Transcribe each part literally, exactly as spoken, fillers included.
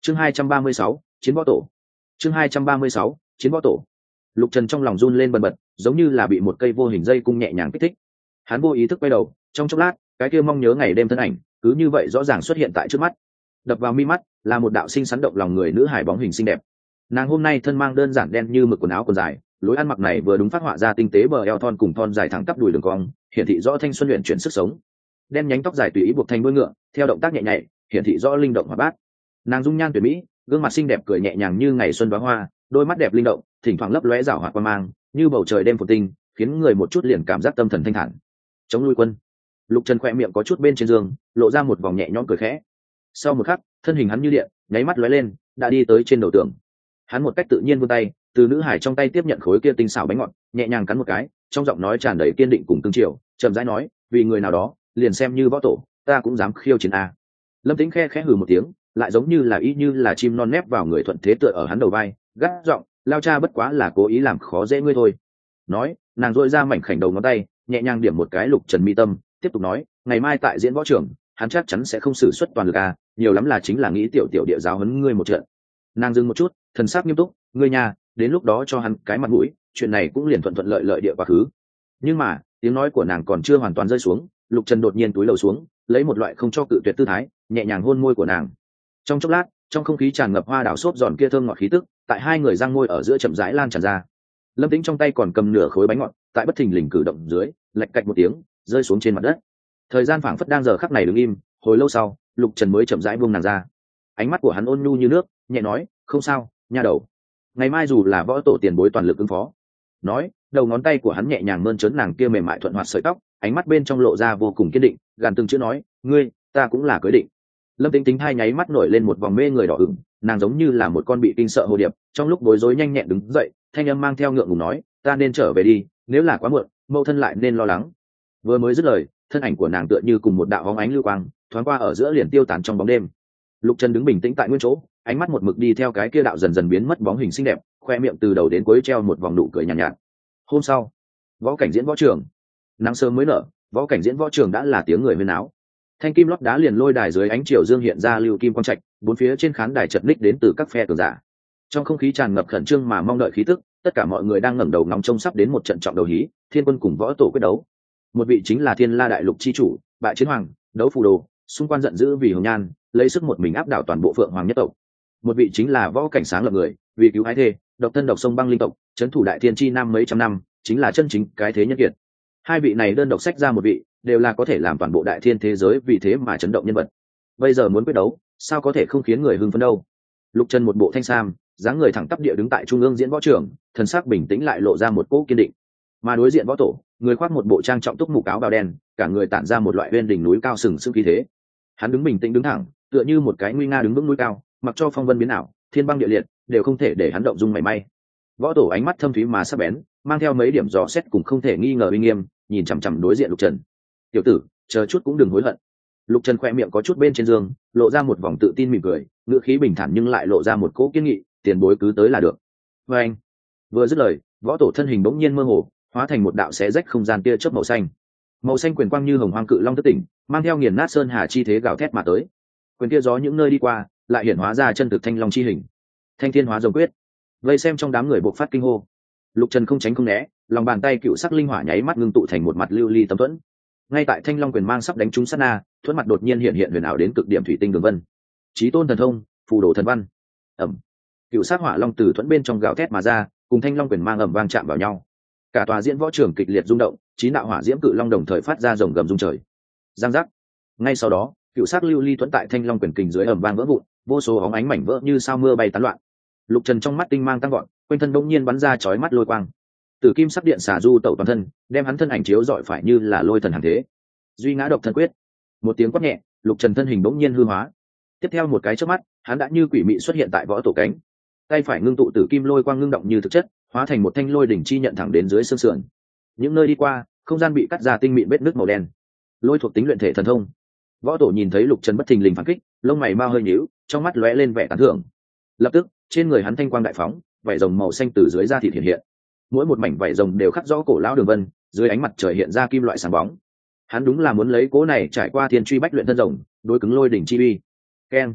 chương hai trăm ba mươi sáu, chiến võ tổ. chương hai trăm ba mươi sáu, chiến võ tổ. Lục Trần trong lòng run lên bần bật, giống như là bị một cây vô hình dây cung nhẹ nhàng kích thích. Hắn vô ý thức quay đầu, trong chốc lát, cái kia mong nhớ ngày đêm thân ảnh, cứ như vậy rõ ràng xuất hiện tại trước mắt. Đập vào mi mắt là một đạo sinh sắn động lòng người nữ hài bóng hình xinh đẹp. Nàng hôm nay thân mang đơn giản đen như mực quần áo quần dài, lối ăn mặc này vừa đúng phát họa ra tinh tế bờ eo thon cùng thon dài thẳng tắp đùi đường cong, hiển thị rõ thanh xuân luyện chuyển sức sống. Đen nhánh tóc dài tùy ý buộc thành đuôi ngựa, theo động tác nhẹ nhạy, hiển thị rõ linh động hoạt bát. Nàng dung nhan tuyệt mỹ, gương mặt xinh đẹp cười nhẹ nhàng như ngày xuân đóa hoa, đôi mắt đẹp linh động, thỉnh thoảng lấp lóe rảo hoạt quang mang, như bầu trời đêm phồn tinh, khiến người một chút liền cảm giác tâm thần thanh thản. Chống nuôi quân. Lục Trần khẽ miệng có chút bên trên giường, lộ ra một vòng nhẹ nhõm cười khẽ. Sau một khắc, thân hình hắn như điện, nháy mắt lóe lên, đã đi tới trên đầu tường. Hắn một cách tự nhiên vươn tay, từ nữ hải trong tay tiếp nhận khối kia tinh xảo bánh ngọt, nhẹ nhàng cắn một cái, trong giọng nói tràn đầy kiên định cùng cương triều, chậm rãi nói, vì người nào đó, liền xem như võ tổ, ta cũng dám khiêu chiến a. Lâm Tĩnh khe khẽ hừ một tiếng, lại giống như là y như là chim non nép vào người thuận thế tựa ở hắn đầu vai, gắt giọng, lao cha bất quá là cố ý làm khó dễ ngươi thôi. Nói, nàng dội ra mảnh khảnh đầu ngón tay, nhẹ nhàng điểm một cái Lục Trần mi tâm, tiếp tục nói, ngày mai tại diễn võ trường, hắn chắc chắn sẽ không sử xuất toàn lực a, nhiều lắm là chính là nghĩ tiểu tiểu địa giáo huấn ngươi một trận. Nàng dừng một chút, thần sắc nghiêm túc, ngươi nhà, đến lúc đó cho hắn cái mặt mũi, chuyện này cũng liền thuận thuận lợi lợi địa quá khứ. Nhưng mà, tiếng nói của nàng còn chưa hoàn toàn rơi xuống, Lục Trần đột nhiên túi lầu xuống, lấy một loại không cho cự tuyệt tư thái, nhẹ nhàng hôn môi của nàng. Trong chốc lát, trong không khí tràn ngập hoa đào xốp giòn kia thơm ngọt khí tức, tại hai người răng môi ở giữa chậm rãi lan tràn ra. Lâm Tĩnh trong tay còn cầm nửa khối bánh ngọt, tại bất thình lình cử động dưới, lạch cạch một tiếng, rơi xuống trên mặt đất. Thời gian phảng phất đang giờ khắc này đứng im, hồi lâu sau, Lục Trần mới chậm rãi buông nàng ra. Ánh mắt của hắn ôn nhu như nước, nhẹ nói, không sao, nha đầu. Ngày mai dù là võ tổ tiền bối toàn lực ứng phó. Nói, đầu ngón tay của hắn nhẹ nhàng mơn trớn nàng kia mềm mại thuận hoạt sợi tóc, ánh mắt bên trong lộ ra vô cùng kiên định, gàn từng chữ nói, ngươi, ta cũng là cưới định. Lâm Tĩnh Tính hai nháy mắt nổi lên một vòng mê người đỏ ửng, nàng giống như là một con bị kinh sợ hồ điệp, trong lúc bối rối nhanh nhẹn đứng dậy, thanh âm mang theo ngượng ngùng nói, ta nên trở về đi, nếu là quá muộn, mẫu thân lại nên lo lắng. Vừa mới dứt lời, thân ảnh của nàng tựa như cùng một đạo bóng ánh lưu quang, thoáng qua ở giữa liền tiêu tán trong bóng đêm. Lục Trần đứng bình tĩnh tại nguyên chỗ, ánh mắt một mực đi theo cái kia đạo dần dần biến mất bóng hình xinh đẹp, khoe miệng từ đầu đến cuối treo một vòng nụ cười nhàn nhạt, nhạt. Hôm sau, võ cảnh diễn võ trường, nắng sớm mới nở, võ cảnh diễn võ trường đã là tiếng người huyên náo. Thanh kim lót đá liền lôi đài dưới ánh chiều dương hiện ra lưu kim quang trạch, bốn phía trên khán đài chật ních đến từ các phe cường giả. Trong không khí tràn ngập khẩn trương mà mong đợi khí tức, tất cả mọi người đang ngẩng đầu ngóng trông sắp đến một trận trọng đầu hí, Thiên Quân cùng võ tổ quyết đấu. Một vị chính là Thiên La đại lục chi chủ, bại chiến hoàng, đấu phù đồ, xung quanh giận dữ vì hồng nhan, lấy sức một mình áp đảo toàn bộ Phượng Hoàng nhất tộc. Một vị chính là võ cảnh sáng lập người, vì cứu ái thê, độc thân độc sông băng linh tộc, trấn thủ đại thiên chi nam mấy trăm năm, chính là chân chính cái thế nhân kiệt. Hai vị này đơn độc sách ra một vị, đều là có thể làm toàn bộ đại thiên thế giới vì thế mà chấn động nhân vật. Bây giờ muốn quyết đấu, sao có thể không khiến người hưng phấn đâu. Lục Trần một bộ thanh sam, dáng người thẳng tắp địa đứng tại trung ương diễn võ trường, thần sắc bình tĩnh lại lộ ra một cỗ kiên định. Mà đối diện võ tổ, người khoác một bộ trang trọng túc mục áo bào đen, cả người tản ra một loại uyên đỉnh núi cao sừng sững khí thế. Hắn đứng bình tĩnh đứng thẳng, tựa như một cái nguy nga đứng vững núi cao, mặc cho phong vân biến ảo, thiên băng địa liệt, đều không thể để hắn động dung mảy may. Võ tổ ánh mắt thâm thúy mà sắc bén, mang theo mấy điểm dò xét cùng không thể nghi ngờ uy nghiêm, nhìn chằm chằm đối diện Lục Trần. Tiểu tử, chờ chút cũng đừng hối hận. Lục Trần khoe miệng có chút bên trên giường, lộ ra một vòng tự tin mỉm cười, ngữ khí bình thản nhưng lại lộ ra một cỗ kiên nghị, tiền bối cứ tới là được. Và anh vừa dứt lời, võ tổ thân hình bỗng nhiên mơ hồ, hóa thành một đạo xé rách không gian tia chớp màu xanh. Màu xanh quyền quang như hồng hoang cự long thất tỉnh, mang theo nghiền nát sơn hà chi thế gào thét mà tới. Quyền kia gió những nơi đi qua, lại hiển hóa ra chân thực thanh long chi hình. Thanh thiên hóa rồng quyết. Vây xem trong đám người bộc phát kinh hô. Lục Trần không tránh không né, lòng bàn tay cựu sắc linh hỏa nháy mắt ngưng tụ thành một mặt lưu ly tấm thuẫn. Ngay tại thanh long quyền mang sắp đánh trúng sát na, thuẫn mặt đột nhiên hiện hiện huyền ảo đến cực điểm thủy tinh đường vân. Chí tôn thần thông, phù đồ thần văn. Ẩm. Cựu sắc hỏa long từ thuẫn bên trong gào thét mà ra, cùng thanh long quyền mang ầm vang chạm vào nhau. Cả tòa diễn võ trường kịch liệt rung động, chín đạo hỏa diễm cự long đồng thời phát ra rồng gầm rung trời. Giang giác. Ngay sau đó, cựu sắc lưu ly thuẫn tại thanh long quyền kình dưới ầm vang vỡ vụn, vô số óng ánh mảnh vỡ như sao mưa bay tán loạn. Lục Trần trong mắt tinh mang tăng gọn, quanh thân bỗng nhiên bắn ra chói mắt lôi quang. Tử kim sắc điện xả du tẩu toàn thân, đem hắn thân ảnh chiếu rọi phải như là lôi thần hàng thế. Duy ngã độc thân quyết. Một tiếng quát nhẹ, Lục Trần thân hình bỗng nhiên hư hóa. Tiếp theo một cái chớp mắt, hắn đã như quỷ mị xuất hiện tại võ tổ cánh. Tay phải ngưng tụ tử kim lôi quang ngưng động như thực chất, hóa thành một thanh lôi đỉnh chi nhận thẳng đến dưới xương sườn. Những nơi đi qua, không gian bị cắt ra tinh mịn vết nứt màu đen. Lôi thuộc tính luyện thể thần thông. Võ tổ nhìn thấy Lục Trần bất thình lình phản kích, lông mày mau hơi nhíu, trong mắt lóe lên vẻ tán thưởng. Lập tức, trên người hắn thanh quang đại phóng, vảy rồng màu xanh từ dưới da thịt hiện hiện. Mỗi một mảnh vảy rồng đều khắc rõ cổ lão đường vân, dưới ánh mặt trời hiện ra kim loại sáng bóng. Hắn đúng là muốn lấy cố này trải qua thiên truy bách luyện thân rồng, đối cứng lôi đỉnh chi uy. Keng.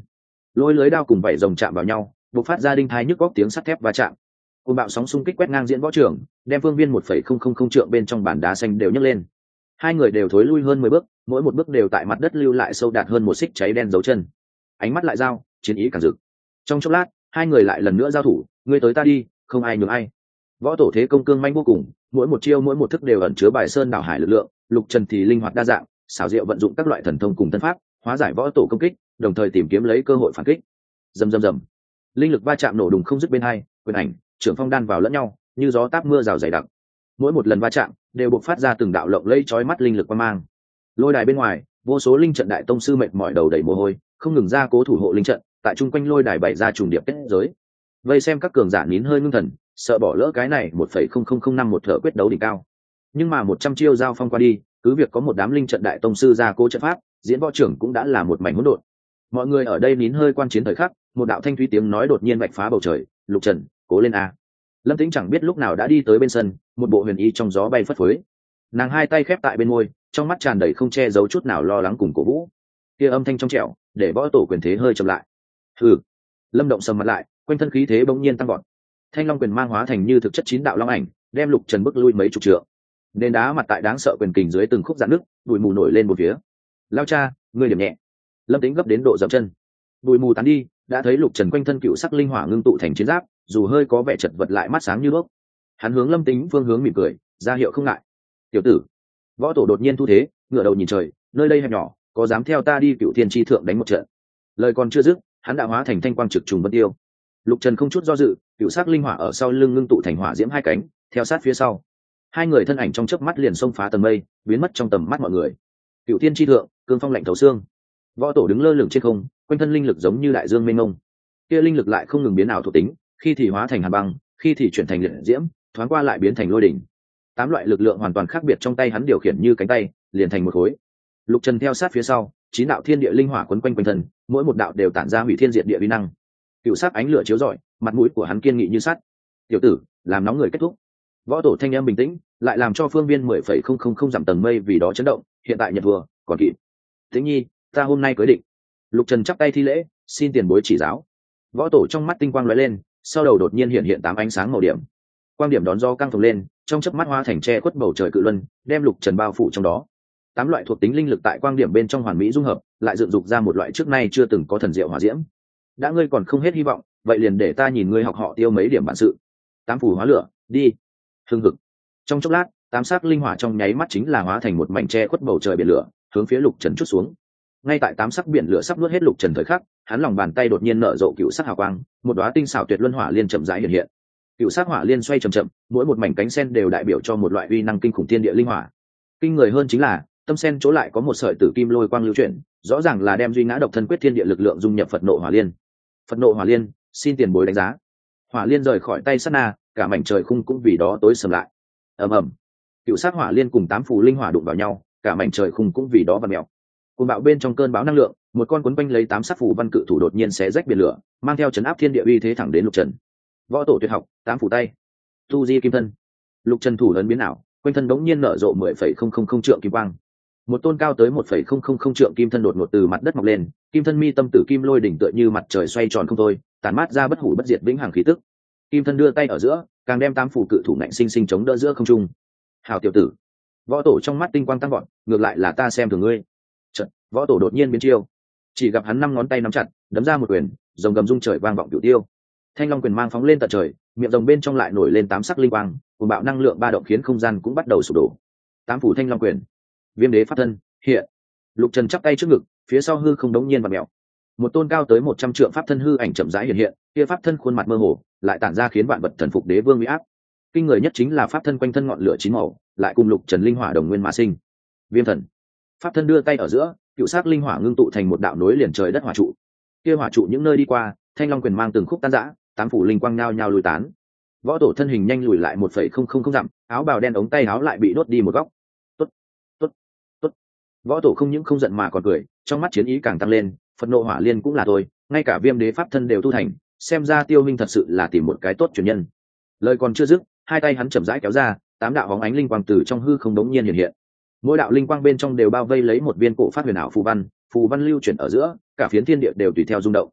lôi lưới đao cùng vảy rồng chạm vào nhau, bộc phát ra đinh thai nhức góc tiếng sắt thép va chạm. Cơn bạo sóng xung kích quét ngang diễn võ trường, đem phương viên một phẩy không không không trượng bên trong bản đá xanh đều nhấc lên. Hai người đều thối lui hơn mười bước, mỗi một bước đều tại mặt đất lưu lại sâu đạt hơn một xích cháy đen dấu chân. Ánh mắt lại giao, chiến ý càng rực. Trong chốc lát, hai người lại lần nữa giao thủ, ngươi tới ta đi, không ai nhường ai. Võ tổ thế công cương manh vô cùng, mỗi một chiêu mỗi một thức đều ẩn chứa bài sơn đảo hải lực lượng, Lục Trần thì linh hoạt đa dạng, xảo diệu vận dụng các loại thần thông cùng thân pháp, hóa giải võ tổ công kích, đồng thời tìm kiếm lấy cơ hội phản kích. Rầm rầm rầm, linh lực va chạm nổ đùng không dứt bên hai, quyền ảnh, trưởng phong đan vào lẫn nhau, như gió táp mưa rào dày đặc. Mỗi một lần va chạm đều bộc phát ra từng đạo lộng lẫy chói mắt linh lực quang mang. Lôi đài bên ngoài, vô số linh trận đại tông sư mệt mỏi đầu đầy mồ hôi, không ngừng ra cố thủ hộ linh trận, tại trung quanh lôi đài bày ra trùng điệp kết giới. Vây xem các cường giả nín hơi ngưng thần, sợ bỏ lỡ cái này một phẩy không không không năm một thợ quyết đấu đỉnh cao. Nhưng mà một trăm chiêu giao phong qua đi, cứ việc có một đám linh trận đại tông sư ra cố trận pháp, diễn võ trưởng cũng đã là một mảnh hỗn độn. Mọi người ở đây nín hơi quan chiến thời khắc, một đạo thanh thúy tiếng nói đột nhiên vạch phá bầu trời, "Lục Trần, cố lên a." Lâm Tĩnh chẳng biết lúc nào đã đi tới bên sân, một bộ huyền y trong gió bay phất phới. Nàng hai tay khép tại bên môi, trong mắt tràn đầy không che giấu chút nào lo lắng cùng cổ vũ. Kia âm thanh trong trẻo, để võ tổ quyền thế hơi chậm lại. Hừ. Lâm Động sầm mặt lại, quanh thân khí thế bỗng nhiên tăng vọt. Thanh long quyền mang hóa thành như thực chất chín đạo long ảnh, đem Lục Trần bước lui mấy chục trượng. Nền đá mặt tại đáng sợ quyền kình dưới từng khúc dạn nước, bụi mù nổi lên một phía. "Lao cha, ngươi điểm nhẹ." Lâm Tĩnh gấp đến độ dậm chân. Bụi mù tán đi, đã thấy Lục Trần quanh thân cựu sắc linh hỏa ngưng tụ thành chiến giáp, dù hơi có vẻ chật vật lại mắt sáng như đuốc. Hắn hướng Lâm Tĩnh phương hướng mỉm cười, ra hiệu không ngại. "Tiểu tử." Võ tổ đột nhiên thu thế, ngửa đầu nhìn trời, "Nơi đây hẹp nhỏ, có dám theo ta đi Cựu Thiên chi thượng đánh một trận?" Lời còn chưa dứt, hắn đã hóa thành thanh quang trực trùng vân tiêu. Lục Trần không chút do dự, cựu sắc linh hỏa ở sau lưng ngưng tụ thành hỏa diễm hai cánh, theo sát phía sau. Hai người thân ảnh trong chớp mắt liền xông phá tầng mây, biến mất trong tầm mắt mọi người. Cựu Thiên chi thượng, cương phong lạnh thấu xương. Võ tổ đứng lơ lửng trên không, quanh thân linh lực giống như đại dương mênh mông. Kia linh lực lại không ngừng biến ảo thuộc tính, khi thì hóa thành hàn băng, khi thì chuyển thành liệt diễm, thoáng qua lại biến thành lôi đỉnh. Tám loại lực lượng hoàn toàn khác biệt trong tay hắn điều khiển như cánh tay, liền thành một khối. Lục Trần theo sát phía sau, chín đạo thiên địa linh hỏa quấn quanh quanh thân, mỗi một đạo đều tản ra hủy thiên diệt địa uy năng. Cựu sắc ánh lửa chiếu rọi, mặt mũi của hắn kiên nghị như sắt. "Tiểu tử, làm nóng người kết thúc." Võ tổ thanh âm bình tĩnh, lại làm cho phương viên mười phẩy không không không dặm tầng mây vì đó chấn động. "Hiện tại nhật vừa, còn kịp. Tĩnh nhi, ta hôm nay cưới định." Lục Trần chắp tay thi lễ, "Xin tiền bối chỉ giáo." Võ tổ trong mắt tinh quang lóe lên, sau đầu đột nhiên hiện hiện tám ánh sáng màu điểm. Quang điểm đón gió căng phồng lên, trong chớp mắt hóa thành che khuất bầu trời cự luân, đem Lục Trần bao phủ trong đó. Tám loại thuộc tính linh lực tại quang điểm bên trong hoàn mỹ dung hợp, lại dựng dục ra một loại trước nay chưa từng có thần diệu hỏa diễm. "Đã ngươi còn không hết hy vọng, vậy liền để ta nhìn ngươi học họ tiêu mấy điểm bản sự." Tám phủ hóa lửa, đi. Hưng hực. Trong chốc lát, tám sắc linh hỏa trong nháy mắt chính là hóa thành một mảnh che khuất bầu trời biển lửa, hướng phía Lục Trần chút xuống. Ngay tại tám sắc biển lửa sắp nuốt hết Lục Trần thời khắc, hắn lòng bàn tay đột nhiên nở rộ cựu sắc hào quang, một đóa tinh xảo tuyệt luân hỏa liên chậm rãi hiện hiện. Cựu sắc hỏa liên xoay chậm chậm, mỗi một mảnh cánh sen đều đại biểu cho một loại uy năng kinh khủng thiên địa linh hỏa. Kinh người hơn chính là, tâm sen chỗ lại có một sợi tử kim lôi quang lưu chuyển, rõ ràng là đem duy ngã độc thân quyết thiên địa lực lượng dung nhập Phật nộ hỏa liên. Phật nộ hỏa liên, xin tiền bối đánh giá. Hỏa liên rời khỏi tay sát na, cả mảnh trời khung cũng vì đó tối sầm lại. Ầm ầm. Cựu sắc hỏa liên cùng tám phù linh hỏa đụng vào nhau, cả mảnh trời khung cũng vì đó vặn mèo. Cuồng bạo bên trong cơn bão năng lượng, một con cuốn quanh lấy tám sắc phù văn cự thủ đột nhiên xé rách biển lửa, mang theo chấn áp thiên địa uy thế thẳng đến Lục Trần. Võ tổ tuyệt học, tám phù tay. Tu di kim thân. Lục Trần thủ lớn biến ảo, quanh thân đống nhiên nở rộ mười phẩy không không không trượng kim quang. Một tôn cao tới một phẩy không không không trượng kim thân đột ngột từ mặt đất mọc lên, kim thân mi tâm tử kim lôi đỉnh tựa như mặt trời xoay tròn không thôi, tản mát ra bất hủ bất diệt vĩnh hằng khí tức. Kim thân đưa tay ở giữa, càng đem tám phù cự thủ nạnh sinh sinh chống đỡ giữa không trung. "Hào tiểu tử." Võ tổ trong mắt tinh quang tăng vọt, "Ngược lại là ta xem thường ngươi." Chợt, võ tổ đột nhiên biến chiêu, chỉ gặp hắn năm ngón tay nắm chặt, đấm ra một quyền, rồng gầm rung trời vang vọng cửu tiêu. Thanh long quyền mang phóng lên tận trời, miệng rồng bên trong lại nổi lên tám sắc linh quang, cuồng bạo năng lượng ba động khiến không gian cũng bắt đầu sụp đổ. Tám phủ thanh long quyền, viêm đế pháp thân hiện. Lục Trần chắp tay trước ngực, phía sau hư không đống nhiên vặn mèo. Một tôn cao tới một trăm trượng pháp thân hư ảnh chậm rãi hiện hiện, kia pháp thân khuôn mặt mơ hồ, lại tản ra khiến vạn vật thần phục đế vương uy áp. Kinh người nhất chính là pháp thân quanh thân ngọn lửa chín màu, lại cùng Lục Trần linh hỏa đồng nguyên mà sinh. Viêm thần. Pháp thân đưa tay ở giữa, cựu sắc linh hỏa ngưng tụ thành một đạo nối liền trời đất hỏa trụ. Kia hỏa trụ những nơi đi qua, thanh long quyền mang từng khúc tan rã, tám phủ linh quang nhao nhao lùi tán. Võ tổ thân hình nhanh lùi lại một phẩy không không không dặm, áo bào đen ống tay áo lại bị đốt đi một góc. Tốt, tốt, tốt. Võ tổ không những không giận mà còn cười, trong mắt chiến ý càng tăng lên. Phật nộ hỏa liên cũng là thôi, ngay cả viêm đế pháp thân đều tu thành, xem ra Tiêu Minh thật sự là tìm một cái tốt truyền nhân. Lời còn chưa dứt, hai tay hắn chậm rãi kéo ra, tám đạo bóng ánh linh quang từ trong hư không đống nhiên hiện hiện. Mỗi đạo linh quang bên trong đều bao vây lấy một viên cổ phát huyền ảo phù văn, phù văn lưu chuyển ở giữa, cả phiến thiên địa đều tùy theo rung động.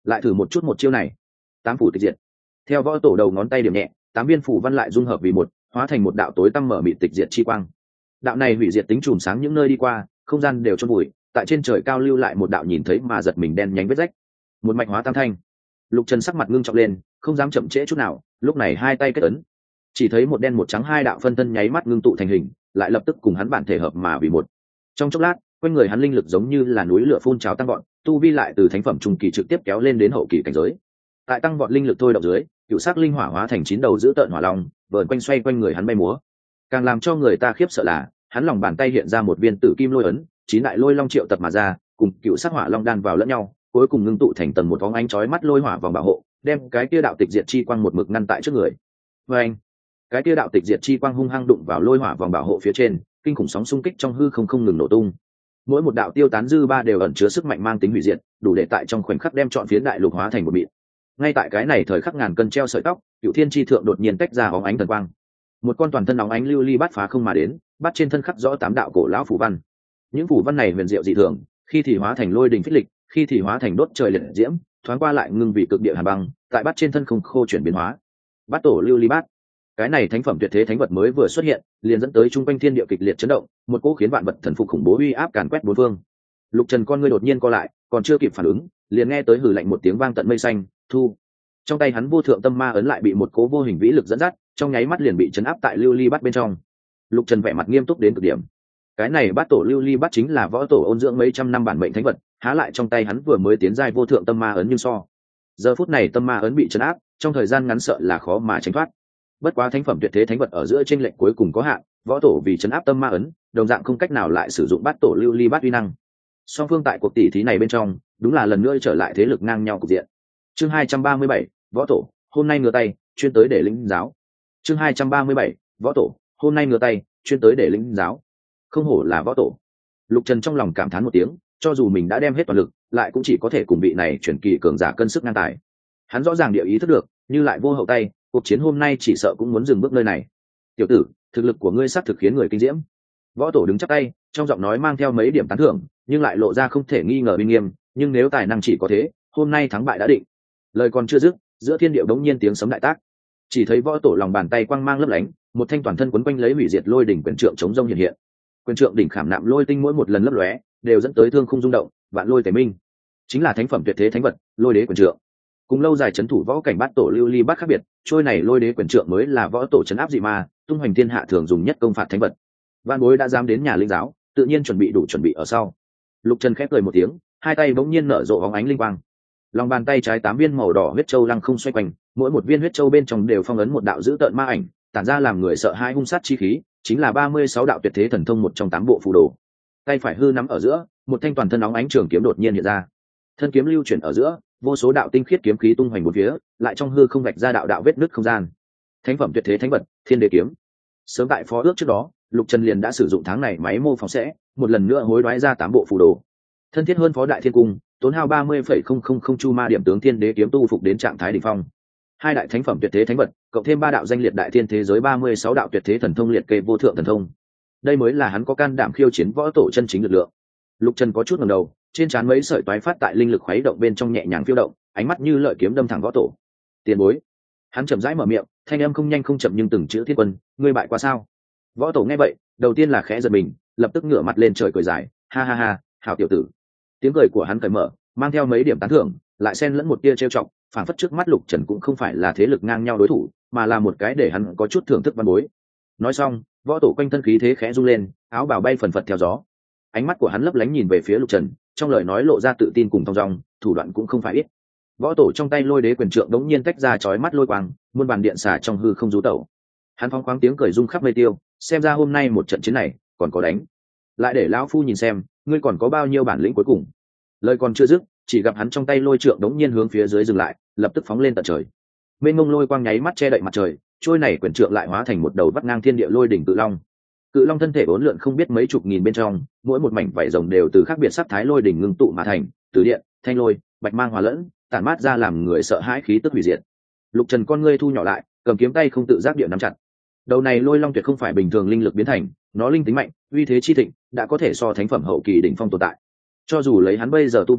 lại thử một chút một chiêu này. Tám phủ tịch diệt. Theo võ tổ đầu ngón tay điểm nhẹ, tám viên phủ văn lại dung hợp vì một, hóa thành một đạo tối tăm mở mịt tịch diệt chi quang. Đạo này hủy diệt tính chùm sáng những nơi đi qua, không gian đều chôn bụi, tại trên trời cao lưu lại một đạo nhìn thấy mà giật mình đen nhánh vết rách. Một mạch hóa tam thanh. Lục Trần sắc mặt ngưng trọng lên, không dám chậm trễ chút nào, lúc này hai tay kết ấn. Chỉ thấy một đen một trắng hai đạo phân thân nháy mắt ngưng tụ thành hình, lại lập tức cùng hắn bản thể hợp mà vì một. Trong chốc lát, quanh người hắn linh lực giống như là núi lửa phun trào tăng vọt, tu vi lại từ thánh phẩm trung kỳ trực tiếp kéo lên đến hậu kỳ cảnh giới. Tại tăng vọt linh lực thôi động dưới, cựu sắc linh hỏa hóa thành chín đầu giữ tợn hỏa long, vờn quanh xoay quanh người hắn bay múa. Càng làm cho người ta khiếp sợ là, hắn lòng bàn tay hiện ra một viên tử kim lôi ấn, chín đại lôi long triệu tập mà ra, cùng cựu sắc hỏa long đan vào lẫn nhau, cuối cùng ngưng tụ thành tầng một bóng ánh chói mắt lôi hỏa vòng bảo hộ, đem cái kia đạo tịch diệt chi quang một mực ngăn tại trước người. Và anh, cái kia đạo tịch diệt chi quang hung hăng đụng vào lôi hỏa vòng bảo hộ phía trên, kinh khủng sóng xung kích trong hư không không ngừng nổ tung. Mỗi một đạo tiêu tán dư ba đều ẩn chứa sức mạnh mang tính hủy diệt, đủ để tại trong khoảnh khắc đem trọn phiến đại lục hóa thành một mịn. Ngay tại cái này thời khắc ngàn cân treo sợi tóc, Cựu Thiên chi thượng đột nhiên tách ra bóng ánh thần quang. Một con toàn thân óng ánh lưu ly bát phá không mà đến, bắt trên thân khắc rõ tám đạo cổ lão phù văn. Những phù văn này huyền diệu dị thường, khi thì hóa thành lôi đình phích lịch, khi thì hóa thành đốt trời liệt diễm, thoáng qua lại ngưng vì cực địa hàn băng, tại bát trên thân không khô chuyển biến hóa. Bát tổ lưu ly bát, cái này thánh phẩm tuyệt thế thánh vật mới vừa xuất hiện, liền dẫn tới trung quanh thiên địa kịch liệt chấn động, một cỗ khiến vạn vật thần phục khủng bố uy áp càn quét bốn phương. Lục Trần con ngươi đột nhiên co lại, còn chưa kịp phản ứng, liền nghe tới hừ lạnh một tiếng vang tận mây xanh, thu. Trong tay hắn vô thượng tâm ma ấn lại bị một cỗ vô hình vĩ lực dẫn dắt, trong nháy mắt liền bị chấn áp tại lưu ly bát bên trong. Lục Trần vẻ mặt nghiêm túc đến cực điểm. Cái này bát tổ lưu ly bát chính là võ tổ ôn dưỡng mấy trăm năm bản mệnh thánh vật, há lại trong tay hắn vừa mới tiến giai vô thượng tâm ma ấn nhưng so. Giờ phút này tâm ma ấn bị chấn áp, trong thời gian ngắn sợ là khó mà tránh thoát. Bất quá thánh phẩm tuyệt thế thánh vật ở giữa chênh lệch cuối cùng có hạn, võ tổ vì chấn áp tâm ma ấn, đồng dạng không cách nào lại sử dụng bát tổ lưu ly bát uy năng. Song phương tại cuộc tỷ thí này bên trong, đúng là lần nữa trở lại thế lực ngang nhau cục diện. Chương hai trăm ba mươi bảy, võ tổ, hôm nay ngửa tay, chuyên tới để lĩnh giáo. Chương hai trăm ba mươi bảy, võ tổ, hôm nay ngửa tay, chuyên tới để lĩnh giáo. Không hổ là võ tổ. Lục Trần trong lòng cảm thán một tiếng, cho dù mình đã đem hết toàn lực, lại cũng chỉ có thể cùng vị này chuyển kỳ cường giả cân sức ngang tài. Hắn rõ ràng địa ý thức được, như lại vô hậu tay, cuộc chiến hôm nay chỉ sợ cũng muốn dừng bước nơi này. Tiểu tử, thực lực của ngươi xác thực khiến người kinh diễm. Võ tổ đứng chắp tay, trong giọng nói mang theo mấy điểm tán thưởng, nhưng lại lộ ra không thể nghi ngờ uy nghiêm, nhưng nếu tài năng chỉ có thế, hôm nay thắng bại đã định. Lời còn chưa dứt, giữa thiên địa bỗng nhiên tiếng sấm đại tác. Chỉ thấy võ tổ lòng bàn tay quang mang lấp lánh, một thanh toàn thân quấn quanh lấy hủy diệt lôi đỉnh quyền trượng chống rông hiện hiện. Quyền trượng đỉnh khảm nạm lôi tinh mỗi một lần lấp lóe, đều dẫn tới thương khung rung động, vạn lôi tề minh. Chính là thánh phẩm tuyệt thế thánh vật, lôi đế quyền trượng. Cùng lâu dài chấn thủ võ cảnh bát tổ lưu ly bát khác biệt, trôi này lôi đế quyền trượng mới là võ tổ chấn áp dị ma, tung hoành thiên hạ thường dùng nhất công phạt thánh vật. Vạn bối đã dám đến nhà linh giáo, tự nhiên chuẩn bị đủ chuẩn bị ở sau. Lục Trần khép cười một tiếng, hai tay bỗng nhiên nở rộ bóng ánh linh quang. Lòng bàn tay trái tám viên màu đỏ huyết châu lăng không xoay quanh, mỗi một viên huyết châu bên trong đều phong ấn một đạo dữ tợn ma ảnh, tản ra làm người sợ hãi hung sát chi khí, chính là ba mươi sáu đạo tuyệt thế thần thông một trong tám bộ phù đồ. Tay phải hư nắm ở giữa, một thanh toàn thân nóng ánh trường kiếm đột nhiên hiện ra. Thân kiếm lưu chuyển ở giữa, vô số đạo tinh khiết kiếm khí tung hoành một phía, lại trong hư không vạch ra đạo đạo vết nứt không gian. Thánh phẩm tuyệt thế thánh vật, Thiên Đế kiếm. Sớm tại phó ước trước đó, Lục Trần liền đã sử dụng tháng này máy mô phỏng sẽ, một lần nữa hối đoái ra tám bộ phù đồ. Thân thiết hơn phó đại thiên cung, tốn hao ba mươi phẩy không không không chu ma điểm tướng Thiên Đế kiếm tu phục đến trạng thái đỉnh phong. Hai đại thánh phẩm tuyệt thế thánh vật, cộng thêm ba đạo danh liệt đại thiên thế giới ba mươi sáu đạo tuyệt thế thần thông liệt kê vô thượng thần thông. Đây mới là hắn có can đảm khiêu chiến võ tổ chân chính lực lượng. Lục Trần có chút ngẩng đầu, trên trán mấy sợi toái phát tại linh lực khuấy động bên trong nhẹ nhàng phiêu động, ánh mắt như lợi kiếm đâm thẳng võ tổ. Tiền bối. Hắn chậm rãi mở miệng, thanh âm không nhanh không chậm nhưng từng chữ thiết quân, ngươi bại qua sao? Võ tổ nghe vậy, đầu tiên là khẽ giật mình, lập tức ngửa mặt lên trời cười dài, ha ha ha, hảo tiểu tử. Tiếng cười của hắn cởi mở, mang theo mấy điểm tán thưởng, lại xen lẫn một tia trêu chọc, phản phất trước mắt Lục Trần cũng không phải là thế lực ngang nhau đối thủ, mà là một cái để hắn có chút thưởng thức văn bối. Nói xong, võ tổ quanh thân khí thế khẽ rung lên, áo bào bay phần phật theo gió. Ánh mắt của hắn lấp lánh nhìn về phía Lục Trần, trong lời nói lộ ra tự tin cùng thong dong, thủ đoạn cũng không phải ít. Võ tổ trong tay lôi đế quyền trượng đống nhiên tách ra chói mắt lôi quang, muôn bàn điện xả trong hư không rú tẩu. Hắn phóng khoáng tiếng cười rung khắp mây tiêu, xem ra hôm nay một trận chiến này còn có đánh. Lại để lão phu nhìn xem, ngươi còn có bao nhiêu bản lĩnh cuối cùng. Lời còn chưa dứt, chỉ gặp hắn trong tay lôi trượng đống nhiên hướng phía dưới dừng lại, lập tức phóng lên tận trời. Mênh mông lôi quang nháy mắt che đậy mặt trời, trôi này quyền trượng lại hóa thành một đầu vắt ngang thiên địa lôi đỉnh cự long. Cự long thân thể bốn lượn không biết mấy chục nghìn bên trong, mỗi một mảnh vảy rồng đều từ khác biệt sắc thái lôi đỉnh ngưng tụ mà thành, từ điện, thanh lôi, bạch mang hòa lẫn, tản mát ra làm người sợ hãi khí tức hủy diệt. Lục Trần con ngươi thu nhỏ lại, cầm kiếm tay không tự giác địa nắm chặt. Đầu này lôi long tuyệt không phải bình thường linh lực biến thành, nó linh tính mạnh, uy thế chi thịnh, đã có thể so thánh phẩm hậu kỳ đỉnh phong tồn tại. Cho dù lấy hắn bây giờ tu vi,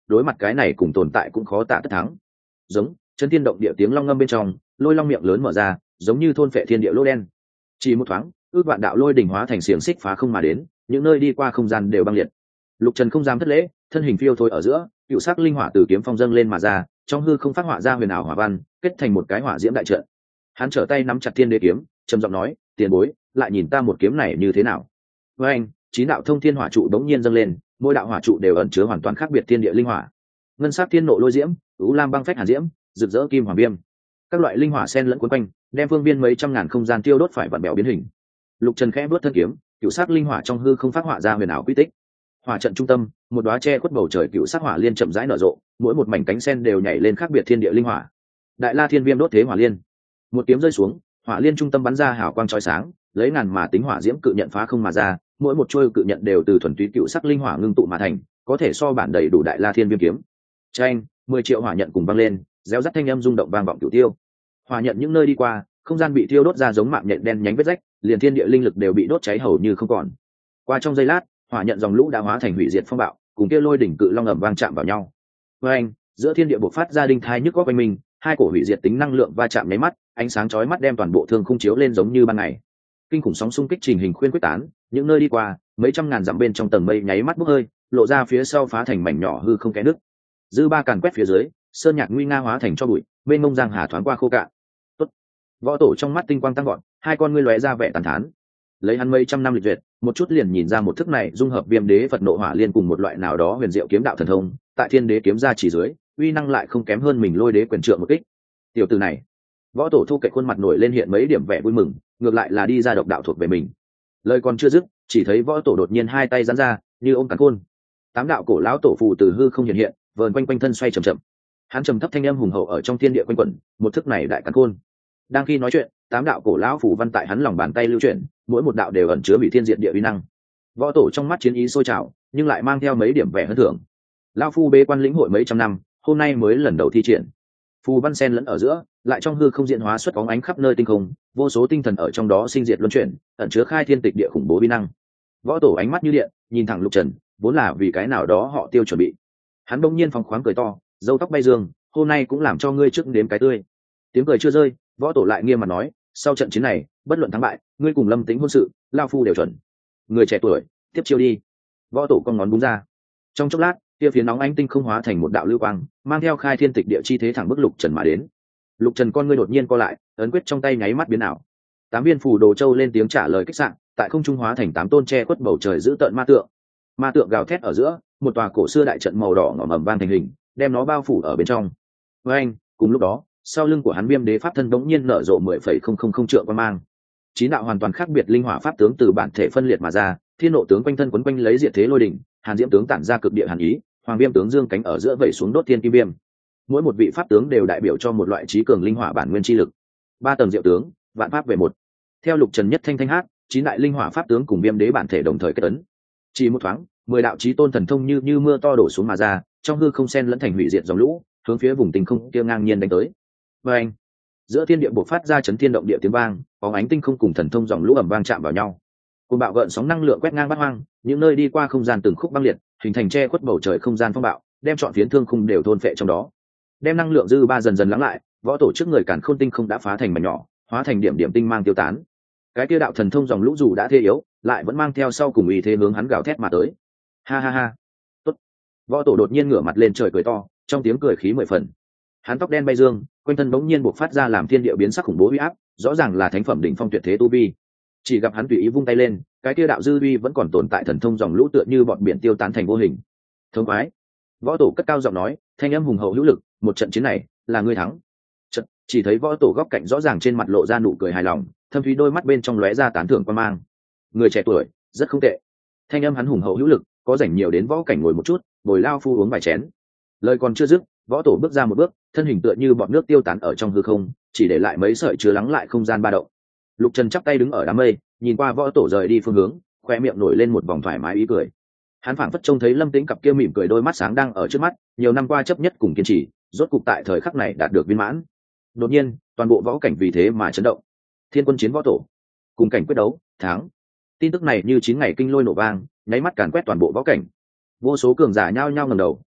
đối mặt cái này cùng tồn tại cũng khó tạ tất thắng. Giống chấn thiên động địa tiếng long ngâm bên trong, lôi long miệng lớn mở ra, giống như thôn phệ thiên địa lô đen. Chỉ một thoáng, ước vạn đạo lôi đỉnh hóa thành xiềng xích phá không mà đến, những nơi đi qua không gian đều băng liệt. Lục Trần không dám thất lễ, thân hình phiêu thôi ở giữa, cựu sắc linh hỏa từ kiếm phong dâng lên mà ra, trong hư không phát họa ra huyền ảo hỏa văn, kết thành một cái hỏa diễm đại trận. Hắn trở tay nắm chặt thiên đế kiếm, trầm giọng nói: "Tiền bối, lại nhìn ta một kiếm này như thế nào?" Với anh, chín đạo thông thiên hỏa trụ đống nhiên dâng lên, mỗi đạo hỏa trụ đều ẩn chứa hoàn toàn khác biệt thiên địa linh hỏa. Ngân sắc thiên nộ lôi diễm, ú lam băng phách hàn diễm, rực rỡ kim hỏa viêm. Các loại linh hỏa xen lẫn quấn quanh, đem phương viên mấy trăm ngàn không gian tiêu đốt phải vặn bèo biến hình. Lục Trần khẽ bước thân kiếm, cựu sắc linh hỏa trong hư không phát họa ra huyền ảo quy tích. Hỏa trận trung tâm, một đóa che khuất bầu trời cựu sắc hỏa liên chậm rãi nở rộ, mỗi một mảnh cánh sen đều nhảy lên khác biệt thiên địa linh hỏa. Đại La Thiên Viêm đốt thế hỏa liên, một kiếm rơi xuống, hỏa liên trung tâm bắn ra hào quang chói sáng, lấy ngàn mà tính hỏa diễm cự nhận phá không mà ra, mỗi một chuôi cự nhận đều từ thuần túy cựu sắc linh hỏa ngưng tụ mà thành, có thể so bản đầy đủ Đại La Thiên Viêm kiếm. Chanh, mười triệu hỏa nhận cùng vang lên, réo rắt thanh âm rung động vang vọng cửu tiêu. Hỏa nhận những nơi đi qua, không gian bị thiêu đốt ra giống mạng nhện đen nhánh vết rách, liền thiên địa linh lực đều bị đốt cháy hầu như không còn. Qua trong giây lát, hỏa nhận dòng lũ đã hóa thành hủy diệt phong bạo, cùng kia lôi đỉnh cự long ầm vang chạm vào nhau. Với anh, giữa thiên địa bộc phát ra đinh thai nhức góc quanh mình, hai cổ hủy diệt tính năng lượng va chạm nháy mắt, ánh sáng chói mắt đem toàn bộ thương khung chiếu lên giống như ban ngày. Kinh khủng sóng xung kích trình hình khuyên quyết tán, những nơi đi qua, mấy trăm ngàn dặm bên trong tầng mây nháy mắt bốc hơi, lộ ra phía sau phá thành mảnh nhỏ hư không kẽ nứt. Dư ba càn quét phía dưới, sơn nhạc nguy nga hóa thành cho bụi, bên mông giang hà thoáng qua khô cạn. Tốt. Võ tổ trong mắt tinh quang tăng gọn, hai con ngươi lóe ra vẻ tàn thán. Lấy hắn mấy trăm năm lịch duyệt, một chút liền nhìn ra một thức này dung hợp viêm đế Phật nộ hỏa liên cùng một loại nào đó huyền diệu kiếm đạo thần thông, tại thiên đế kiếm ra chỉ dưới, uy năng lại không kém hơn mình lôi đế quyền trượng một kích. Tiểu tử này, võ tổ thu cạnh khuôn mặt nổi lên hiện mấy điểm vẻ vui mừng, ngược lại là đi ra độc đạo thuộc về mình. Lời còn chưa dứt, chỉ thấy võ tổ đột nhiên hai tay giãn ra, như ôm càn khôn. Tám đạo cổ lão tổ phù từ hư không hiện hiện, vờn quanh quanh thân xoay chậm chậm. Hắn trầm thấp thanh âm hùng hậu ở trong thiên địa quanh quẩn, một thức này đại càn khôn. Đang khi nói chuyện, tám đạo cổ lão phù văn tại hắn lòng bàn tay lưu chuyển, mỗi một đạo đều ẩn chứa hủy thiên diệt địa uy năng. Võ tổ trong mắt chiến ý sôi trào, nhưng lại mang theo mấy điểm vẻ hân thưởng. Lão phu bế quan lĩnh hội mấy trăm năm, hôm nay mới lần đầu thi triển. Phù văn sen lẫn ở giữa, lại trong hư không diễn hóa xuất bóng ánh khắp nơi tinh không, vô số tinh thần ở trong đó sinh diệt luân chuyển, ẩn chứa khai thiên tịch địa khủng bố uy năng. Võ tổ ánh mắt như điện, nhìn thẳng Lục Trần, vốn là vì cái nào đó họ tiêu chuẩn bị. Hắn bỗng nhiên phóng khoáng cười to, râu tóc bay dương, hôm nay cũng làm cho ngươi trước đếm cái tươi. Tiếng cười chưa rơi, võ tổ lại nghiêm mặt nói, sau trận chiến này, bất luận thắng bại, ngươi cùng Lâm Tĩnh hôn sự, lao phu đều chuẩn. Người trẻ tuổi, tiếp chiêu đi. Võ tổ con ngón búng ra. Trong chốc lát, kia phía nóng ánh tinh không hóa thành một đạo lưu quang, mang theo khai thiên tịch địa chi thế thẳng bức Lục Trần mà đến. Lục Trần con ngươi đột nhiên co lại, ấn quyết trong tay nháy mắt biến ảo. Tám viên phù đồ châu lên tiếng trả lời kích sạn, tại không trung hóa thành tám tôn che khuất bầu trời giữ tợn ma tượng. Ma tượng gào thét ở giữa, một tòa cổ xưa đại trận màu đỏ ngòm ầm vang thành hình, đem nó bao phủ ở bên trong. Với anh, cùng lúc đó, sau lưng của hắn viêm đế pháp thân đống nhiên nở rộ mười phẩy không không không trượng quang mang. Chín đạo hoàn toàn khác biệt linh hỏa pháp tướng từ bản thể phân liệt mà ra, thiên nộ tướng quanh thân quấn quanh lấy diệt thế lôi đỉnh, hàn diễm tướng tản ra cực địa hàn ý, hoàng viêm tướng dương cánh ở giữa vẩy xuống đốt thiên kim viêm. Mỗi một vị pháp tướng đều đại biểu cho một loại trí cường linh hỏa bản nguyên chi lực. Ba tầng diệu tướng, vạn pháp về một. Theo Lục Trần nhất thanh thanh hát, chín đại linh hỏa pháp tướng cùng viêm đế bản thể đồng thời kết ấn. Chỉ một thoáng, mười đạo chí tôn thần thông như như mưa to đổ xuống mà ra, trong hư không xen lẫn thành hủy diệt dòng lũ, hướng phía vùng tinh không kia ngang nhiên đánh tới. Và anh, giữa thiên địa bộc phát ra chấn thiên động địa tiếng vang, bóng ánh tinh không cùng thần thông dòng lũ ầm vang chạm vào nhau. Cùng bạo gợn sóng năng lượng quét ngang bát hoang, những nơi đi qua không gian từng khúc băng liệt, hình thành che khuất bầu trời không gian phong bạo, đem trọn phiến thương khung đều thôn phệ trong đó. Đem năng lượng dư ba dần dần lắng lại, võ tổ trước người càn khôn tinh không đã phá thành mảnh nhỏ, hóa thành điểm điểm tinh mang tiêu tán. Cái kia đạo thần thông dòng lũ dù đã thế yếu, lại vẫn mang theo sau cùng uy thế hướng hắn gào thét mà tới. Ha ha ha. Tốt. Võ tổ đột nhiên ngửa mặt lên trời cười to, trong tiếng cười khí mười phần. Hắn tóc đen bay dương, quanh thân bỗng nhiên bộc phát ra làm thiên địa biến sắc khủng bố uy áp, rõ ràng là thánh phẩm đỉnh phong tuyệt thế tu vi. Chỉ gặp hắn tùy ý vung tay lên, cái kia đạo dư uy vẫn còn tồn tại thần thông dòng lũ tựa như bọn biển tiêu tán thành vô hình. Thông khoái. Võ tổ cất cao giọng nói, thanh âm hùng hậu hữu lực, một trận chiến này là ngươi thắng. Chợt, chỉ thấy võ tổ góc cạnh rõ ràng trên mặt lộ ra nụ cười hài lòng, thâm thúy đôi mắt bên trong lóe ra tán thưởng quan mang. Người trẻ tuổi, rất không tệ. Thanh âm hắn hùng hậu hữu lực, có rảnh nhiều đến võ cảnh ngồi một chút, ngồi lao phu uống vài chén. Lời còn chưa dứt, võ tổ bước ra một bước, thân hình tựa như bọt nước tiêu tán ở trong hư không, chỉ để lại mấy sợi chứa lắng lại không gian ba động. Lục Trần chắp tay đứng ở đám mây, nhìn qua võ tổ rời đi phương hướng, khoe miệng nổi lên một vòng thoải mái ý cười. Hắn phảng phất trông thấy Lâm Tĩnh cặp kia mỉm cười đôi mắt sáng đang ở trước mắt, nhiều năm qua chấp nhất cùng kiên trì, rốt cục tại thời khắc này đạt được viên mãn. Đột nhiên, toàn bộ võ cảnh vì thế mà chấn động. Thiên quân chiến võ tổ, cùng cảnh quyết đấu, thắng. Tin tức này như chín ngày kinh lôi nổ vang, nháy mắt càn quét toàn bộ võ cảnh. Vô số cường giả nhao nhao ngẩng đầu,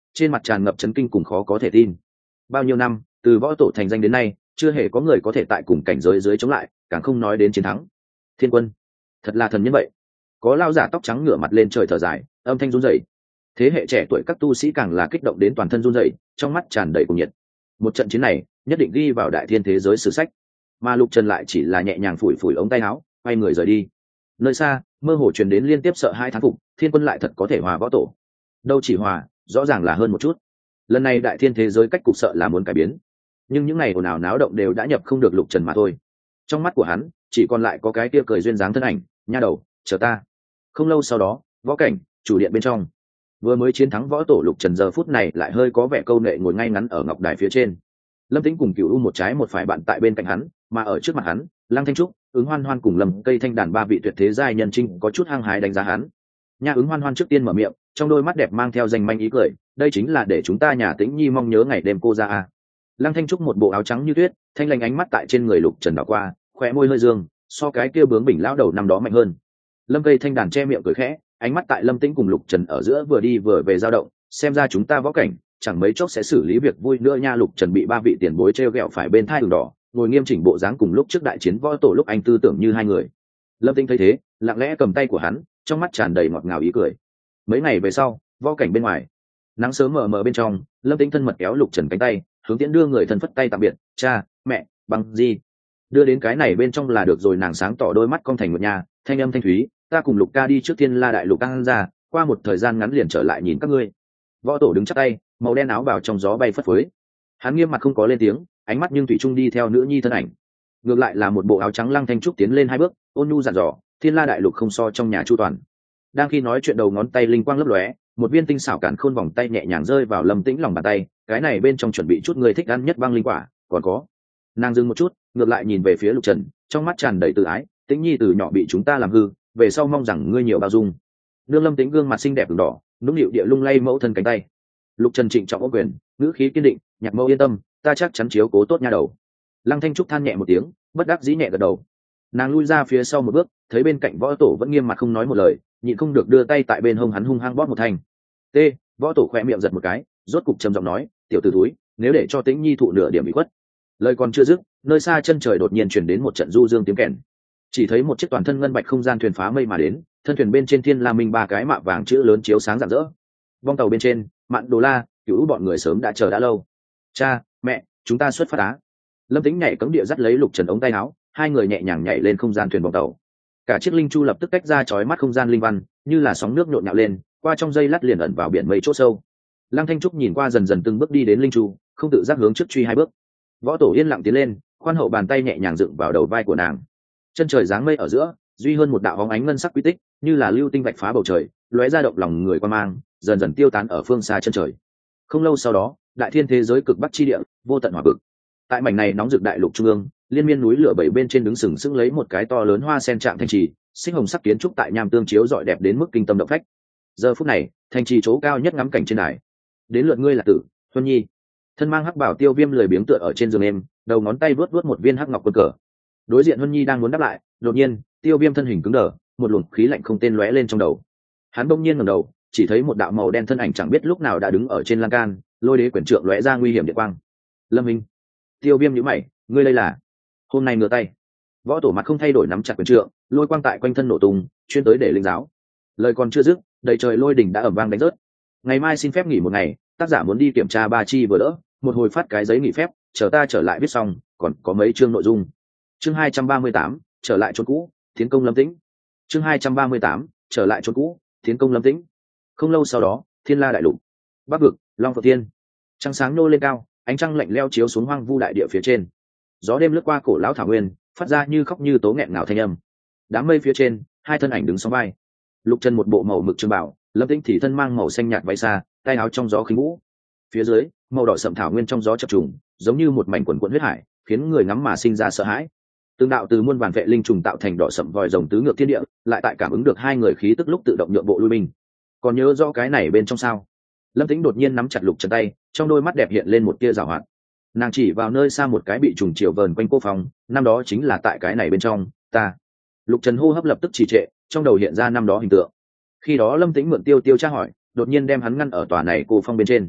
trên mặt tràn ngập chấn kinh cùng khó có thể tin. Bao nhiêu năm, từ võ tổ thành danh đến nay, chưa hề có người có thể tại cùng cảnh giới dưới chống lại, càng không nói đến chiến thắng. Thiên Quân, thật là thần nhân vậy. Có lao giả tóc trắng ngửa mặt lên trời thở dài, âm thanh run rẩy. Thế hệ trẻ tuổi các tu sĩ càng là kích động đến toàn thân run rẩy, trong mắt tràn đầy cuồng nhiệt. Một trận chiến này nhất định ghi vào đại thiên thế giới sử sách. Mà Lục Trần lại chỉ là nhẹ nhàng phủi phủi ống tay áo, quay người rời đi. Nơi xa, mơ hồ truyền đến liên tiếp sợ hai thán phục, Thiên Quân lại thật có thể hòa võ tổ. Đâu chỉ hòa, rõ ràng là hơn một chút. Lần này đại thiên thế giới cách cục sợ là muốn cải biến. Nhưng những ngày ồn ào náo động đều đã nhập không được Lục Trần mà thôi. Trong mắt của hắn, chỉ còn lại có cái kia cười duyên dáng thân ảnh, nha đầu, chờ ta. Không lâu sau đó, võ cảnh, chủ điện bên trong. Vừa mới chiến thắng võ tổ Lục Trần giờ phút này lại hơi có vẻ câu nệ ngồi ngay ngắn ở ngọc đài phía trên. Lâm Tĩnh cùng Cửu U một trái một phải bạn tại bên cạnh hắn, mà ở trước mặt hắn, Lăng Thanh Trúc, Ứng Hoan Hoan cùng Lâm Cây Thanh đàn ba vị tuyệt thế giai nhân trinh có chút hăng hái đánh giá hắn. Nha Ứng Hoan Hoan trước tiên mở miệng, trong đôi mắt đẹp mang theo danh manh ý cười, đây chính là để chúng ta nhà Tĩnh Nhi mong nhớ ngày đêm cô ra à. Lăng Thanh Trúc một bộ áo trắng như tuyết, thanh lành ánh mắt tại trên người Lục Trần đảo qua, khóe môi hơi dương, so cái kia bướng bỉnh lão đầu năm đó mạnh hơn. Lâm Cây Thanh đàn che miệng cười khẽ, ánh mắt tại Lâm Tĩnh cùng Lục Trần ở giữa vừa đi vừa về dao động, xem ra chúng ta võ cảnh chẳng mấy chốc sẽ xử lý việc vui nữa nha. Lục Trần bị ba vị tiền bối treo gẹo phải bên thai đường đỏ, ngồi nghiêm chỉnh bộ dáng cùng lúc trước đại chiến võ tổ lúc anh tư tưởng như hai người. Lâm Tĩnh thấy thế, lặng lẽ cầm tay của hắn, trong mắt tràn đầy ngọt ngào ý cười. Mấy ngày về sau, võ cảnh bên ngoài, nắng sớm mờ mờ bên trong, Lâm Tĩnh thân mật kéo Lục Trần cánh tay, hướng tiễn đưa người thân phất tay tạm biệt, cha, mẹ, băng di. Đưa đến cái này bên trong là được rồi. Nàng sáng tỏ đôi mắt cong thành một nhà, thanh âm thanh thúy, ta cùng Lục ca đi trước Thiên La đại lục ăn ra, qua một thời gian ngắn liền trở lại nhìn các ngươi. Võ tổ đứng chắp tay, màu đen áo bào trong gió bay phất phới. Hắn nghiêm mặt không có lên tiếng, ánh mắt nhưng thủy chung đi theo nữ nhi thân ảnh. Ngược lại là một bộ áo trắng Lăng Thanh Trúc tiến lên hai bước, ôn nhu dặn dò, Thiên La đại lục không so trong nhà chu toàn. Đang khi nói chuyện đầu ngón tay linh quang lấp lóe, một viên tinh xảo cản khôn vòng tay nhẹ nhàng rơi vào Lâm Tĩnh lòng bàn tay, cái này bên trong chuẩn bị chút người thích ăn nhất băng linh quả, còn có. Nàng dừng một chút, ngược lại nhìn về phía Lục Trần, trong mắt tràn đầy tự ái, Tĩnh Nhi từ nhỏ bị chúng ta làm hư, về sau mong rằng ngươi nhiều bao dung. Nương Lâm Tĩnh gương mặt xinh đẹp ửng đỏ, nũng nịu địa lung lay mẫu thân cánh tay. Lục Trần trịnh trọng ôm quyền, ngữ khí kiên định, nhạc mẫu yên tâm, ta chắc chắn chiếu cố tốt nha đầu. Lăng Thanh Trúc than nhẹ một tiếng, bất đắc dĩ nhẹ gật đầu. Nàng lui ra phía sau một bước, thấy bên cạnh võ tổ vẫn nghiêm mặt không nói một lời, nhịn không được đưa tay tại bên hông hắn hung hăng bóp một thanh. T, võ tổ khẽ miệng giật một cái, rốt cục trầm giọng nói, tiểu tử túi, nếu để cho Tĩnh Nhi thụ nửa điểm bị khuất. Lời còn chưa dứt, nơi xa chân trời đột nhiên truyền đến một trận du dương tiếng kèn. Chỉ thấy một chiếc toàn thân ngân bạch không gian thuyền phá mây mà đến, thân thuyền bên trên Thiên La Minh ba cái mạ vàng chữ lớn chiếu sáng rạng rỡ. Vong tàu bên trên, Mạn Đồ La, Cửu bọn người sớm đã chờ đã lâu. Cha, mẹ, chúng ta xuất phát á. Lâm Tĩnh nhảy cấm địa dắt lấy Lục Trần ống tay áo, hai người nhẹ nhàng nhảy lên không gian thuyền vòng tàu. Cả chiếc linh chu lập tức tách ra chói mắt không gian linh văn, như là sóng nước nhộn nhạo lên, qua trong dây lát liền ẩn vào biển mây chỗ sâu. Lăng Thanh Trúc nhìn qua dần dần từng bước đi đến linh chu, không tự giác hướng trước truy hai bước. Võ tổ yên lặng tiến lên, khoan hậu bàn tay nhẹ nhàng dựng vào đầu vai của nàng. Chân trời dáng mây ở giữa, duy hơn một đạo bóng ánh ngân sắc quy tích, như là lưu tinh vạch phá bầu trời, lóe ra động lòng người quan mang, dần dần tiêu tán ở phương xa chân trời. Không lâu sau đó, đại thiên thế giới cực bắc chi địa, vô tận hỏa vực. Tại mảnh này nóng rực đại lục trung ương, liên miên núi lửa bảy bên trên đứng sừng sững lấy một cái to lớn hoa sen trạng thành trì, xích hồng sắc kiến trúc tại nham tương chiếu rọi đẹp đến mức kinh tâm động phách. Giờ phút này, thành trì chỗ cao nhất ngắm cảnh trên đài. Đến lượt ngươi là tử, Huân Nhi. Thân mang hắc bảo Tiêu Viêm lười biếng tựa ở trên giường em, đầu ngón tay vuốt vuốt một viên hắc ngọc quân cờ. Đối diện Huân Nhi đang muốn đáp lại, đột nhiên, Tiêu Viêm thân hình cứng đờ, một luồng khí lạnh không tên lóe lên trong đầu. Hắn bỗng nhiên ngẩng đầu, chỉ thấy một đạo màu đen thân ảnh chẳng biết lúc nào đã đứng ở trên lan can, lôi đế quyển trượng lóe ra nguy hiểm điện quang. Lâm Minh. Tiêu Viêm nhíu mày, ngươi đây là? Hôm nay ngửa tay. Võ tổ mặt không thay đổi nắm chặt quyển trượng, lôi quang tại quanh thân nổ tung, chuyên tới để linh giáo. Lời còn chưa dứt, đầy trời lôi đỉnh đã ầm vang đánh rớt. Ngày mai xin phép nghỉ một ngày, tác giả muốn đi kiểm tra ba chi vừa đỡ, một hồi phát cái giấy nghỉ phép, chờ ta trở lại viết xong, còn có mấy chương nội dung. Chương hai trăm ba mươi tám, trở lại chốn cũ, tiến công Lâm Tĩnh. Chương hai trăm ba mươi tám, trở lại chốn cũ, tiến công Lâm Tĩnh. Không lâu sau đó, Thiên La đại lục, Bắc vực, Long Phượng Thiên. Trăng sáng nô lên cao, ánh trăng lạnh lẽo chiếu xuống hoang vu đại địa phía trên. Gió đêm lướt qua cổ lão thảo nguyên, phát ra như khóc như tố nghẹn ngào thanh âm. Đám mây phía trên, hai thân ảnh đứng song vai. Lục Trần một bộ màu mực trường bảo, Lâm Tĩnh thì thân mang màu xanh nhạt váy xa, tay áo trong gió khinh vũ. Phía dưới, màu đỏ sậm thảo nguyên trong gió chập trùng, giống như một mảnh quần quần huyết hải, khiến người ngắm mà sinh ra sợ hãi. Tương đạo từ muôn vàn vệ linh trùng tạo thành đỏ sậm vòi rồng tứ ngược thiên địa, lại tại cảm ứng được hai người khí tức lúc tự động nhượng bộ lui binh. Còn nhớ rõ cái này bên trong sao? Lâm Tĩnh đột nhiên nắm chặt Lục Trần tay, trong đôi mắt đẹp hiện lên một tia giảo hoạt. Nàng chỉ vào nơi xa một cái bị trùng chiều vờn quanh cô phòng, năm đó chính là tại cái này bên trong, ta. Lục Trần hô hấp lập tức trì trệ, trong đầu hiện ra năm đó hình tượng. Khi đó Lâm Tĩnh mượn Tiêu Tiêu tra hỏi, đột nhiên đem hắn ngăn ở tòa này cô phong bên trên.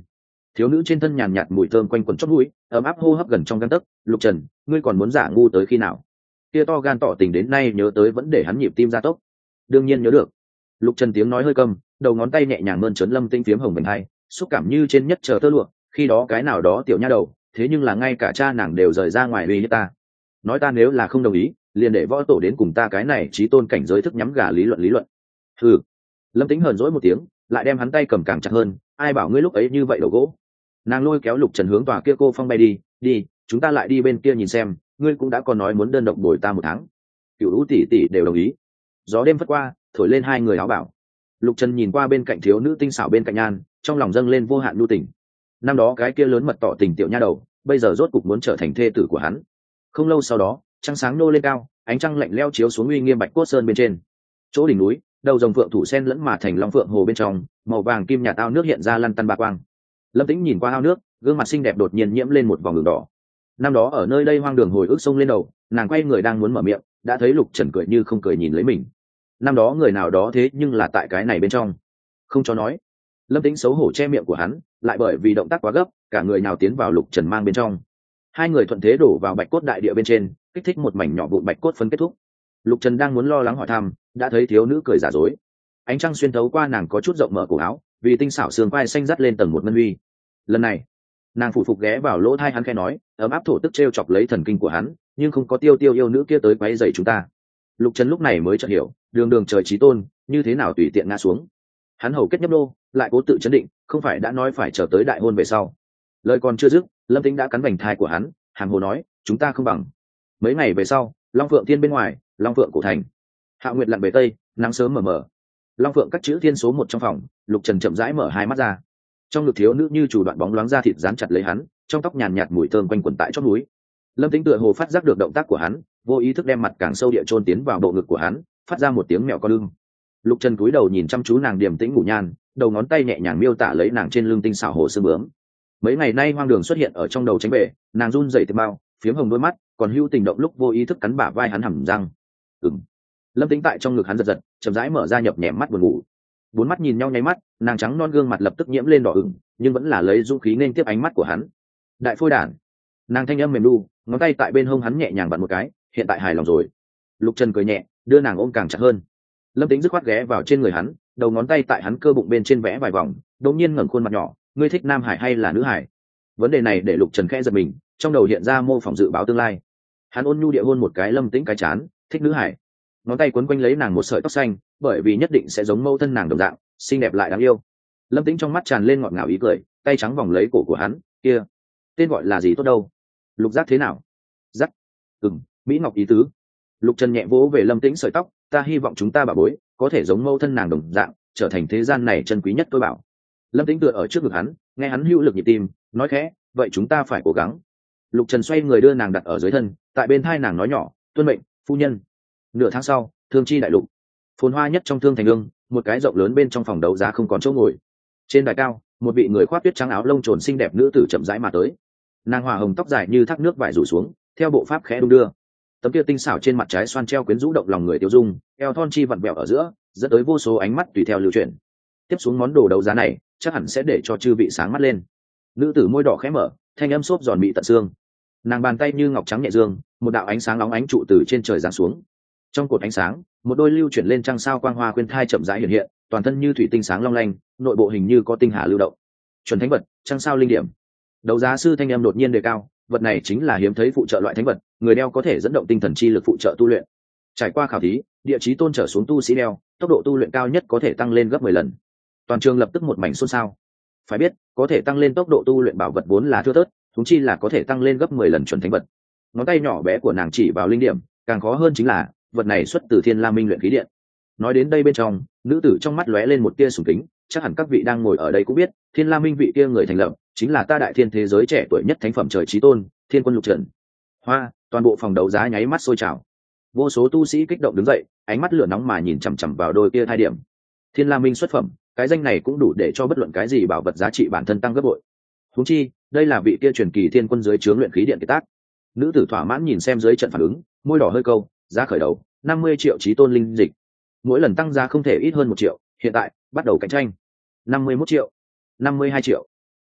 thiếu nữ trên thân nhàn nhạt mùi thơm quanh quẩn chót mũi, ấm áp hô hấp gần trong gang tấc. Lục Trần, ngươi còn muốn giả ngu tới khi nào? Kia to gan tỏ tình đến nay nhớ tới vẫn để hắn nhịp tim gia tốc. Đương nhiên nhớ được. Lục Trần tiếng nói hơi câm, đầu ngón tay nhẹ nhàng mơn trớn Lâm Tĩnh phiếm hồng vành hai, xúc cảm như trên nhất chờ tơ lụa. Khi đó cái nào đó tiểu nha đầu, thế nhưng là ngay cả cha nàng đều rời ra ngoài uy hiếp ta. Nói ta nếu là không đồng ý, liền để võ tổ đến cùng ta cái này chí tôn cảnh giới thức nhắm gà lý luận lý luận. Hừ. Lâm Tĩnh hờn dỗi một tiếng, lại đem hắn tay cầm càng chặt hơn. Ai bảo ngươi lúc ấy như vậy đầu gỗ? Nàng lôi kéo Lục Trần hướng tòa kia cô phong bay đi. Đi, chúng ta lại đi bên kia nhìn xem. Ngươi cũng đã còn nói muốn đơn độc bồi ta một tháng. Cửu Vũ tỷ tỷ đều đồng ý. Gió đêm phất qua, thổi lên hai người áo bảo. Lục Trần nhìn qua bên cạnh thiếu nữ tinh xảo bên cạnh nhan, trong lòng dâng lên vô hạn nhu tình. Năm đó cái kia lớn mật tỏ tình tiểu nha đầu, bây giờ rốt cục muốn trở thành thê tử của hắn. Không lâu sau đó, trăng sáng nô lên cao, ánh trăng lạnh lẽo chiếu xuống uy nghiêm Bạch Cốt Sơn bên trên. Chỗ đỉnh núi, đầu rồng phượng thủ sen lẫn mà thành long phượng hồ bên trong, màu vàng kim nhạt ao nước hiện ra lăn tăn ba quang. Lâm Tĩnh nhìn qua ao nước, gương mặt xinh đẹp đột nhiên nhiễm lên một vòng đường đỏ. Năm đó ở nơi đây hoang đường hồi ức sông lên đầu, nàng quay người đang muốn mở miệng, đã thấy Lục Trần cười như không cười nhìn lấy mình. Năm đó người nào đó thế nhưng là tại cái này bên trong, không cho nói. Lâm Tĩnh xấu hổ che miệng của hắn, lại bởi vì động tác quá gấp, cả người nào tiến vào Lục Trần mang bên trong. Hai người thuận thế đổ vào Bạch Cốt đại địa bên trên, kích thích một mảnh nhỏ vụn bạch cốt phấn kết thúc. Lục Trần đang muốn lo lắng hỏi thăm, đã thấy thiếu nữ cười giả dối. Ánh trăng xuyên thấu qua nàng có chút rộng mở cổ áo, vì tinh xảo xương quai xanh dắt lên tầng một ngân huy. Lần này, nàng phụ phục ghé vào lỗ tai hắn khẽ nói, ấm áp thổ tức trêu chọc lấy thần kinh của hắn, nhưng không có tiêu tiêu yêu nữ kia tới quấy rầy chúng ta. Lục Trần lúc này mới chợt hiểu, đường đường trời chí tôn, như thế nào tùy tiện ngã xuống. Hắn hầu kết nhấp nô, lại cố tự chấn định, không phải đã nói phải chờ tới đại hôn về sau. Lời còn chưa dứt, Lâm Tĩnh đã cắn vành thai của hắn, hàm hồ nói, chúng ta không bằng. Mấy ngày về sau, Long Phượng Thiên bên ngoài, Long Phượng cổ thành. Hạ Nguyệt lặn về tây, nắng sớm mờ mờ. Long Phượng các chữ thiên số một trong phòng, Lục Trần chậm rãi mở hai mắt ra. Trong ngực thiếu nữ như chủ đoạn bóng loáng da thịt dán chặt lấy hắn, trong tóc nhàn nhạt mùi thơm quanh quẩn tại chót núi. Lâm Tĩnh tựa hồ phát giác được động tác của hắn, vô ý thức đem mặt càng sâu địa chôn tiến vào bộ ngực của hắn, phát ra một tiếng mèo con lưng. Lục Trần cúi đầu nhìn chăm chú nàng điềm tĩnh ngủ nhan, đầu ngón tay nhẹ nhàng miêu tả lấy nàng trên lưng tinh xảo hồ xương bướm. Mấy ngày nay hoang đường xuất hiện ở trong đầu tránh bể, nàng run rẩy tiềm bao, phiếm hồng đôi mắt, còn hưu tình động lúc vô ý thức cắn bả vai hắn hầm răng. Ừm. Lâm Tĩnh tại trong ngực hắn giật giật, chậm rãi mở ra nhập nhèm mắt buồn ngủ. Bốn mắt nhìn nhau nháy mắt, nàng trắng non gương mặt lập tức nhiễm lên đỏ ửng, nhưng vẫn là lấy dũng khí nên tiếp ánh mắt của hắn. Đại phôi đản. Nàng thanh âm mềm lu, ngón tay tại bên hông hắn nhẹ nhàng vặn một cái, hiện tại hài lòng rồi. Lục Trần cười nhẹ, đưa nàng ôm càng chặt hơn. Lâm Tĩnh dứt khoát ghé vào trên người hắn, đầu ngón tay tại hắn cơ bụng bên trên vẽ vài vòng, đột nhiên ngẩng khuôn mặt nhỏ, ngươi thích nam hải hay là nữ hải? Vấn đề này để Lục Trần khẽ giật mình, trong đầu hiện ra mô phỏng dự báo tương lai. Hắn ôn nhu địa hôn một cái Lâm Tĩnh cái chán, thích nữ hải. Ngón tay quấn quanh lấy nàng một sợi tóc xanh, bởi vì nhất định sẽ giống mẫu thân nàng đồng dạng, xinh đẹp lại đáng yêu. Lâm Tĩnh trong mắt tràn lên ngọt ngào ý cười, tay trắng vòng lấy cổ của hắn, kia, tên gọi là gì tốt đâu? Lục Giác thế nào? Giác. Ừm, mỹ ngọc ý tứ. Lục Trần nhẹ vỗ về Lâm Tĩnh sợi tóc, ta hy vọng chúng ta bà bối có thể giống mẫu thân nàng đồng dạng, trở thành thế gian này chân quý nhất tôi bảo. Lâm Tĩnh tựa ở trước ngực hắn, nghe hắn hữu lực nhịp tim, nói khẽ, vậy chúng ta phải cố gắng. Lục Trần xoay người đưa nàng đặt ở dưới thân, tại bên thai nàng nói nhỏ, tuân mệnh, phu nhân. Nửa tháng sau, Thương Chi đại lục, phồn hoa nhất trong Thương Thành Lương, một cái rộng lớn bên trong phòng đấu giá không còn chỗ ngồi. Trên đài cao, một vị người khoác tuyết trắng áo lông trồn xinh đẹp nữ tử chậm rãi mà tới. Nàng hòa hồng tóc dài như thác nước vải rủ xuống, theo bộ pháp khẽ đung đưa. Tấm kia tinh xảo trên mặt trái xoan treo quyến rũ động lòng người tiêu dung, eo thon chi vặn vẹo ở giữa, dẫn tới vô số ánh mắt tùy theo lưu chuyển. Tiếp xuống món đồ đấu giá này, chắc hẳn sẽ để cho chư vị sáng mắt lên. Nữ tử môi đỏ khẽ mở, thanh âm xốp giòn mị tận xương. Nàng bàn tay như ngọc trắng nhẹ dương, một đạo ánh sáng nóng ánh trụ từ trên trời giáng xuống. Trong cột ánh sáng, một đôi lưu chuyển lên trăng sao quang hoa khuyên thai chậm rãi hiện hiện, toàn thân như thủy tinh sáng long lanh, nội bộ hình như có tinh hà lưu động. Chuẩn thánh vật, trăng sao linh điểm. Đấu giá sư thanh âm đột nhiên đề cao, vật này chính là hiếm thấy phụ trợ loại thánh vật, người đeo có thể dẫn động tinh thần chi lực phụ trợ tu luyện. Trải qua khảo thí, địa chí tôn trở xuống tu sĩ đeo, tốc độ tu luyện cao nhất có thể tăng lên gấp mười lần. Toàn trường lập tức một mảnh xôn xao. Phải biết, có thể tăng lên tốc độ tu luyện bảo vật vốn là thưa thớt, chúng chi là có thể tăng lên gấp mười lần chuẩn thánh vật. Ngón tay nhỏ bé của nàng chỉ vào linh điểm, càng khó hơn chính là vật này xuất từ Thiên La Minh luyện khí điện. Nói đến đây bên trong, nữ tử trong mắt lóe lên một tia sùng kính, chắc hẳn các vị đang ngồi ở đây cũng biết, Thiên La Minh vị kia người thành lập, chính là ta đại thiên thế giới trẻ tuổi nhất thánh phẩm trời chí tôn, Thiên Quân Lục Trần. Hoa, toàn bộ phòng đấu giá nháy mắt sôi trào. Vô số tu sĩ kích động đứng dậy, ánh mắt lửa nóng mà nhìn chằm chằm vào đôi kia thai điểm. Thiên La Minh xuất phẩm, cái danh này cũng đủ để cho bất luận cái gì bảo vật giá trị bản thân tăng gấp bội. Huống chi, đây là vị kia truyền kỳ thiên quân dưới trướng luyện khí điện kiệt tác. Nữ tử thỏa mãn nhìn xem dưới trận phản ứng, môi đỏ hơi câu, giá khởi đầu năm mươi triệu chí tôn linh dịch. Mỗi lần tăng giá không thể ít hơn một triệu, hiện tại bắt đầu cạnh tranh. năm mươi mốt triệu, năm mươi hai triệu,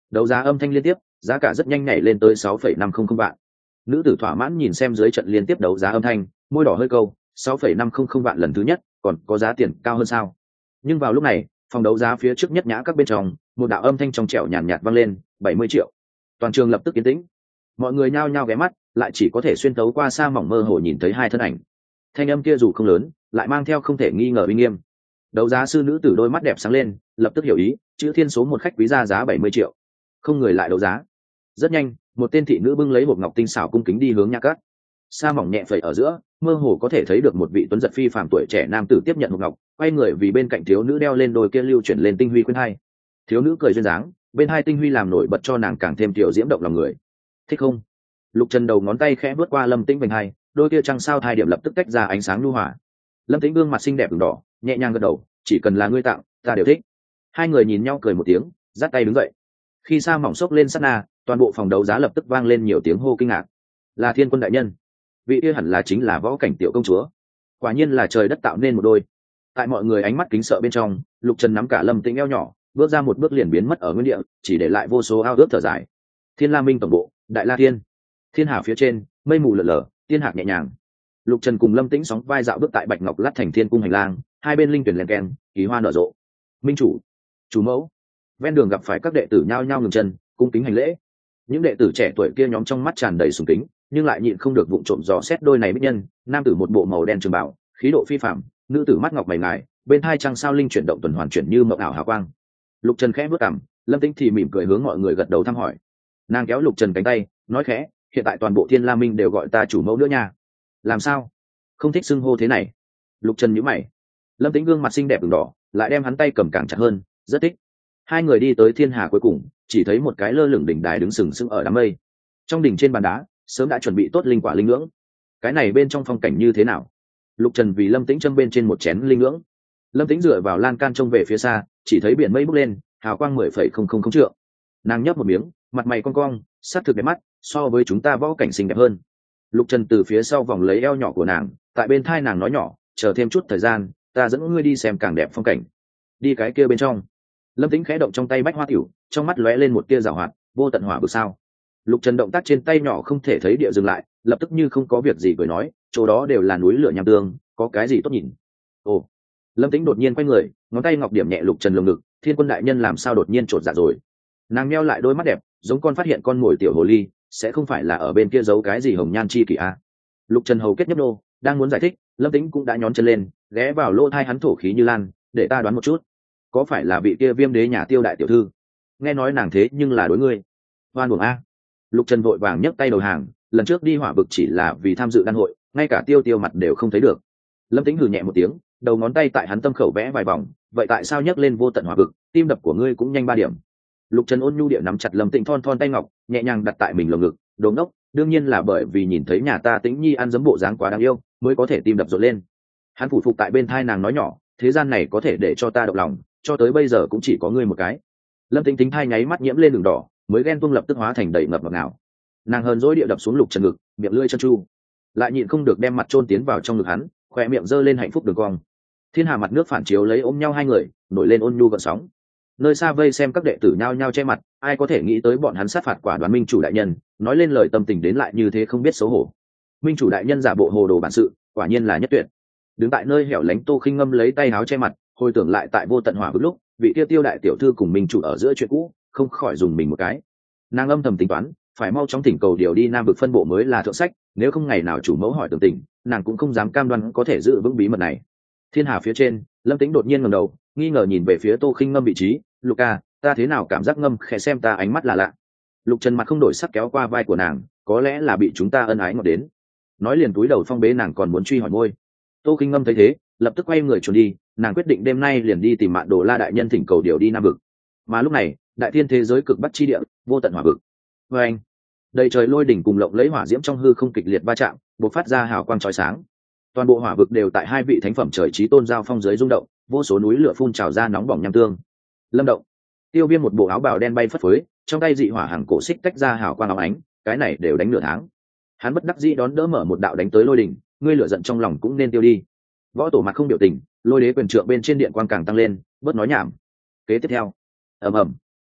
Đấu giá âm thanh liên tiếp, giá cả rất nhanh nhảy lên tới sáu phẩy năm không không vạn. Nữ tử thỏa mãn nhìn xem dưới trận liên tiếp đấu giá âm thanh, môi đỏ hơi câu, sáu phẩy năm không không vạn lần thứ nhất, còn có giá tiền cao hơn sao? Nhưng vào lúc này, phòng đấu giá phía trước nhất nhã các bên trong, một đạo âm thanh trong trẻo nhàn nhạt vang lên, bảy mươi triệu. Toàn trường lập tức yên tĩnh. Mọi người nhao nhao ghé mắt, lại chỉ có thể xuyên tấu qua xa mỏng mơ hồ nhìn thấy hai thân ảnh. Thanh âm kia dù không lớn, lại mang theo không thể nghi ngờ uy nghiêm. Đấu giá sư nữ tử đôi mắt đẹp sáng lên, lập tức hiểu ý, chữ thiên số một khách quý ra giá bảy mươi triệu. Không người lại đấu giá. Rất nhanh, một tên thị nữ bưng lấy hộp ngọc tinh xảo cung kính đi hướng nhã các. Sa mỏng nhẹ phẩy ở giữa, mơ hồ có thể thấy được một vị tuấn giật phi phàm tuổi trẻ nam tử tiếp nhận hộp ngọc, quay người vì bên cạnh thiếu nữ đeo lên đôi kia lưu chuyển lên tinh huy khuyên hai. Thiếu nữ cười duyên dáng, bên hai tinh huy làm nổi bật cho nàng càng thêm tiểu diễm động lòng người. Thích không? Lục Trần đầu ngón tay khẽ bước qua Lâm Tĩnh vành hai, đôi kia trăng sao thai điểm lập tức tách ra ánh sáng nhu hòa. Lâm Tĩnh gương mặt xinh đẹp ửng đỏ, nhẹ nhàng gật đầu, chỉ cần là ngươi tặng, ta đều thích. Hai người nhìn nhau cười một tiếng, dắt tay đứng dậy. Khi sa mỏng xốc lên sát na, toàn bộ phòng đấu giá lập tức vang lên nhiều tiếng hô kinh ngạc. Là Thiên Quân đại nhân, vị kia hẳn là chính là võ cảnh tiểu công chúa. Quả nhiên là trời đất tạo nên một đôi. Tại mọi người ánh mắt kính sợ bên trong, Lục Trần nắm cả Lâm Tĩnh eo nhỏ, bước ra một bước liền biến mất ở nguyên địa, chỉ để lại vô số ao ước thở dài. Thiên La Minh tổng bộ, Đại La Thiên, thiên hà phía trên, mây mù lờ lờ, tiên hạc nhẹ nhàng. Lục Trần cùng Lâm Tĩnh sóng vai dạo bước tại Bạch Ngọc Lát Thành Thiên cung hành lang, hai bên linh tuyển len keng, kỳ hoa nở rộ. Minh chủ, chủ mẫu. Ven đường gặp phải các đệ tử nhao nhao ngừng chân, cung kính hành lễ. Những đệ tử trẻ tuổi kia nhóm trong mắt tràn đầy sùng kính, nhưng lại nhịn không được vụng trộm dò xét đôi này bích nhân. Nam tử một bộ màu đen trường bảo, khí độ phi phàm, nữ tử mắt ngọc mày ngài, bên hai trăng sao linh chuyển động tuần hoàn chuyển như mộng ảo hào quang. Lục Trần khẽ bước cằm, Lâm Tĩnh thì mỉm cười hướng mọi người gật đầu thăm hỏi. Nàng kéo Lục Trần cánh tay, nói khẽ, hiện tại toàn bộ Thiên La Minh đều gọi ta chủ mẫu nữa nha. Làm sao? Không thích xưng hô thế này? Lục Trần nhíu mày. Lâm Tĩnh gương mặt xinh đẹp ửng đỏ, lại đem hắn tay cầm càng chặt hơn, rất thích. Hai người đi tới thiên hà cuối cùng, chỉ thấy một cái lơ lửng đỉnh đài đứng sừng sững ở đám mây. Trong đỉnh trên bàn đá, sớm đã chuẩn bị tốt linh quả linh ngưỡng. Cái này bên trong phong cảnh như thế nào? Lục Trần vì Lâm Tĩnh châm bên trên một chén linh ngưỡng. Lâm Tĩnh dựa vào lan can trông về phía xa, chỉ thấy biển mây bốc lên, hào quang mười phẩy không không không trượng. Nàng nhấp một miếng, mặt mày cong cong, sát thực đẹp mắt, so với chúng ta võ cảnh xinh đẹp hơn. Lục Trần từ phía sau vòng lấy eo nhỏ của nàng, tại bên thai nàng nói nhỏ, chờ thêm chút thời gian, ta dẫn ngươi đi xem càng đẹp phong cảnh. Đi cái kia bên trong. Lâm Tĩnh khẽ động trong tay bách hoa tiểu, trong mắt lóe lên một tia giảo hoạt, vô tận hỏa bực sao. Lục Trần động tác trên tay nhỏ không thể thấy địa dừng lại, lập tức như không có việc gì cười nói, chỗ đó đều là núi lửa nham tương, có cái gì tốt nhìn. Ồ. Lâm Tĩnh đột nhiên quay người, ngón tay ngọc điểm nhẹ Lục Trần lồng ngực, Thiên Quân đại nhân làm sao đột nhiên trột dạ rồi. Nàng meo lại đôi mắt đẹp, giống con phát hiện con mồi tiểu hồ ly, sẽ không phải là ở bên kia giấu cái gì hồng nhan chi kỷ a. Lục Trần hầu kết nhấp nô, đang muốn giải thích, Lâm Tĩnh cũng đã nhón chân lên, ghé vào lỗ thai hắn thổ khí như lan, để ta đoán một chút, có phải là vị kia Viêm đế nhà Tiêu đại tiểu thư? Nghe nói nàng thế nhưng là đối ngươi. Hoan buồng a. Lục Trần vội vàng nhấc tay đầu hàng, lần trước đi hỏa vực chỉ là vì tham dự đan hội, ngay cả Tiêu Tiêu mặt đều không thấy được. Lâm Tĩnh hừ nhẹ một tiếng, đầu ngón tay tại hắn tâm khẩu vẽ vài vòng, vậy tại sao nhấc lên vô tận hỏa vực, tim đập của ngươi cũng nhanh ba điểm. Lục Trần ôn nhu địa nắm chặt Lâm Tĩnh thon thon tay ngọc, nhẹ nhàng đặt tại mình lồng ngực, đồ ngốc, đương nhiên là bởi vì nhìn thấy nhà ta Tĩnh Nhi ăn dấm bộ dáng quá đáng yêu, mới có thể tim đập rộn lên. Hắn phủ phục tại bên thai nàng nói nhỏ, thế gian này có thể để cho ta động lòng, cho tới bây giờ cũng chỉ có ngươi một cái. Lâm Tĩnh tính thai nháy mắt nhiễm lên đường đỏ, mới ghen tuông lập tức hóa thành đầy ngập ngập nào. Nàng hờn dỗi địa đập xuống Lục Trần ngực, miệng lưỡi chân chu, lại nhịn không được đem mặt chôn tiến vào trong ngực hắn, khóe miệng giơ lên hạnh phúc đường cong. Thiên hà mặt nước phản chiếu lấy ôm nhau hai người, nổi lên ôn nhu gợn sóng. Nơi xa vây xem các đệ tử nhao nhao che mặt, ai có thể nghĩ tới bọn hắn sát phạt quả đoán Minh chủ đại nhân, nói lên lời tâm tình đến lại như thế không biết xấu hổ. Minh chủ đại nhân giả bộ hồ đồ bản sự, quả nhiên là nhất tuyệt. Đứng tại nơi hẻo lánh Tô Khinh Ngâm lấy tay áo che mặt, hồi tưởng lại tại vô tận hỏa vực lúc, vị tiêu Tiêu đại tiểu thư cùng Minh chủ ở giữa chuyện cũ, không khỏi dùng mình một cái. Nàng âm thầm tính toán, phải mau chóng thỉnh cầu điều đi Nam vực phân bộ mới là thượng sách, nếu không ngày nào chủ mẫu hỏi tường tình, nàng cũng không dám cam đoan có thể giữ vững bí mật này. Thiên hà phía trên, Lâm Tĩnh đột nhiên ngẩng đầu, nghi ngờ nhìn về phía Tô Khinh Ngâm vị trí, Luca, ta thế nào cảm giác Ngâm khẽ xem ta ánh mắt là lạ. Lục Trần mặt không đổi sắc kéo qua vai của nàng, có lẽ là bị chúng ta ân ái ngọt đến. Nói liền túi đầu phong bế nàng còn muốn truy hỏi môi. Tô Khinh Ngâm thấy thế, lập tức quay người trốn đi, nàng quyết định đêm nay liền đi tìm Mạn Đồ La đại nhân thỉnh cầu điều đi Nam vực. Mà lúc này, đại thiên thế giới cực bắc chi địa, vô tận hỏa vực. Và anh, đầy trời lôi đỉnh cùng lộng lấy hỏa diễm trong hư không kịch liệt va chạm, bộc phát ra hào quang chói sáng. Toàn bộ hỏa vực đều tại hai vị thánh phẩm trời chí tôn giao phong dưới rung động, vô số núi lửa phun trào ra nóng bỏng nham tương. Lâm Động, Tiêu Viêm một bộ áo bào đen bay phất phới, trong tay dị hỏa hàng cổ xích tách ra hào quang óng ánh, cái này đều đánh nửa tháng. Hắn bất đắc dĩ đón đỡ mở một đạo đánh tới lôi đỉnh, ngươi lửa giận trong lòng cũng nên tiêu đi. Võ tổ mặt không biểu tình, lôi đế quyền trượng bên trên điện quang càng tăng lên, bớt nói nhảm. Kế tiếp theo, ầm ầm,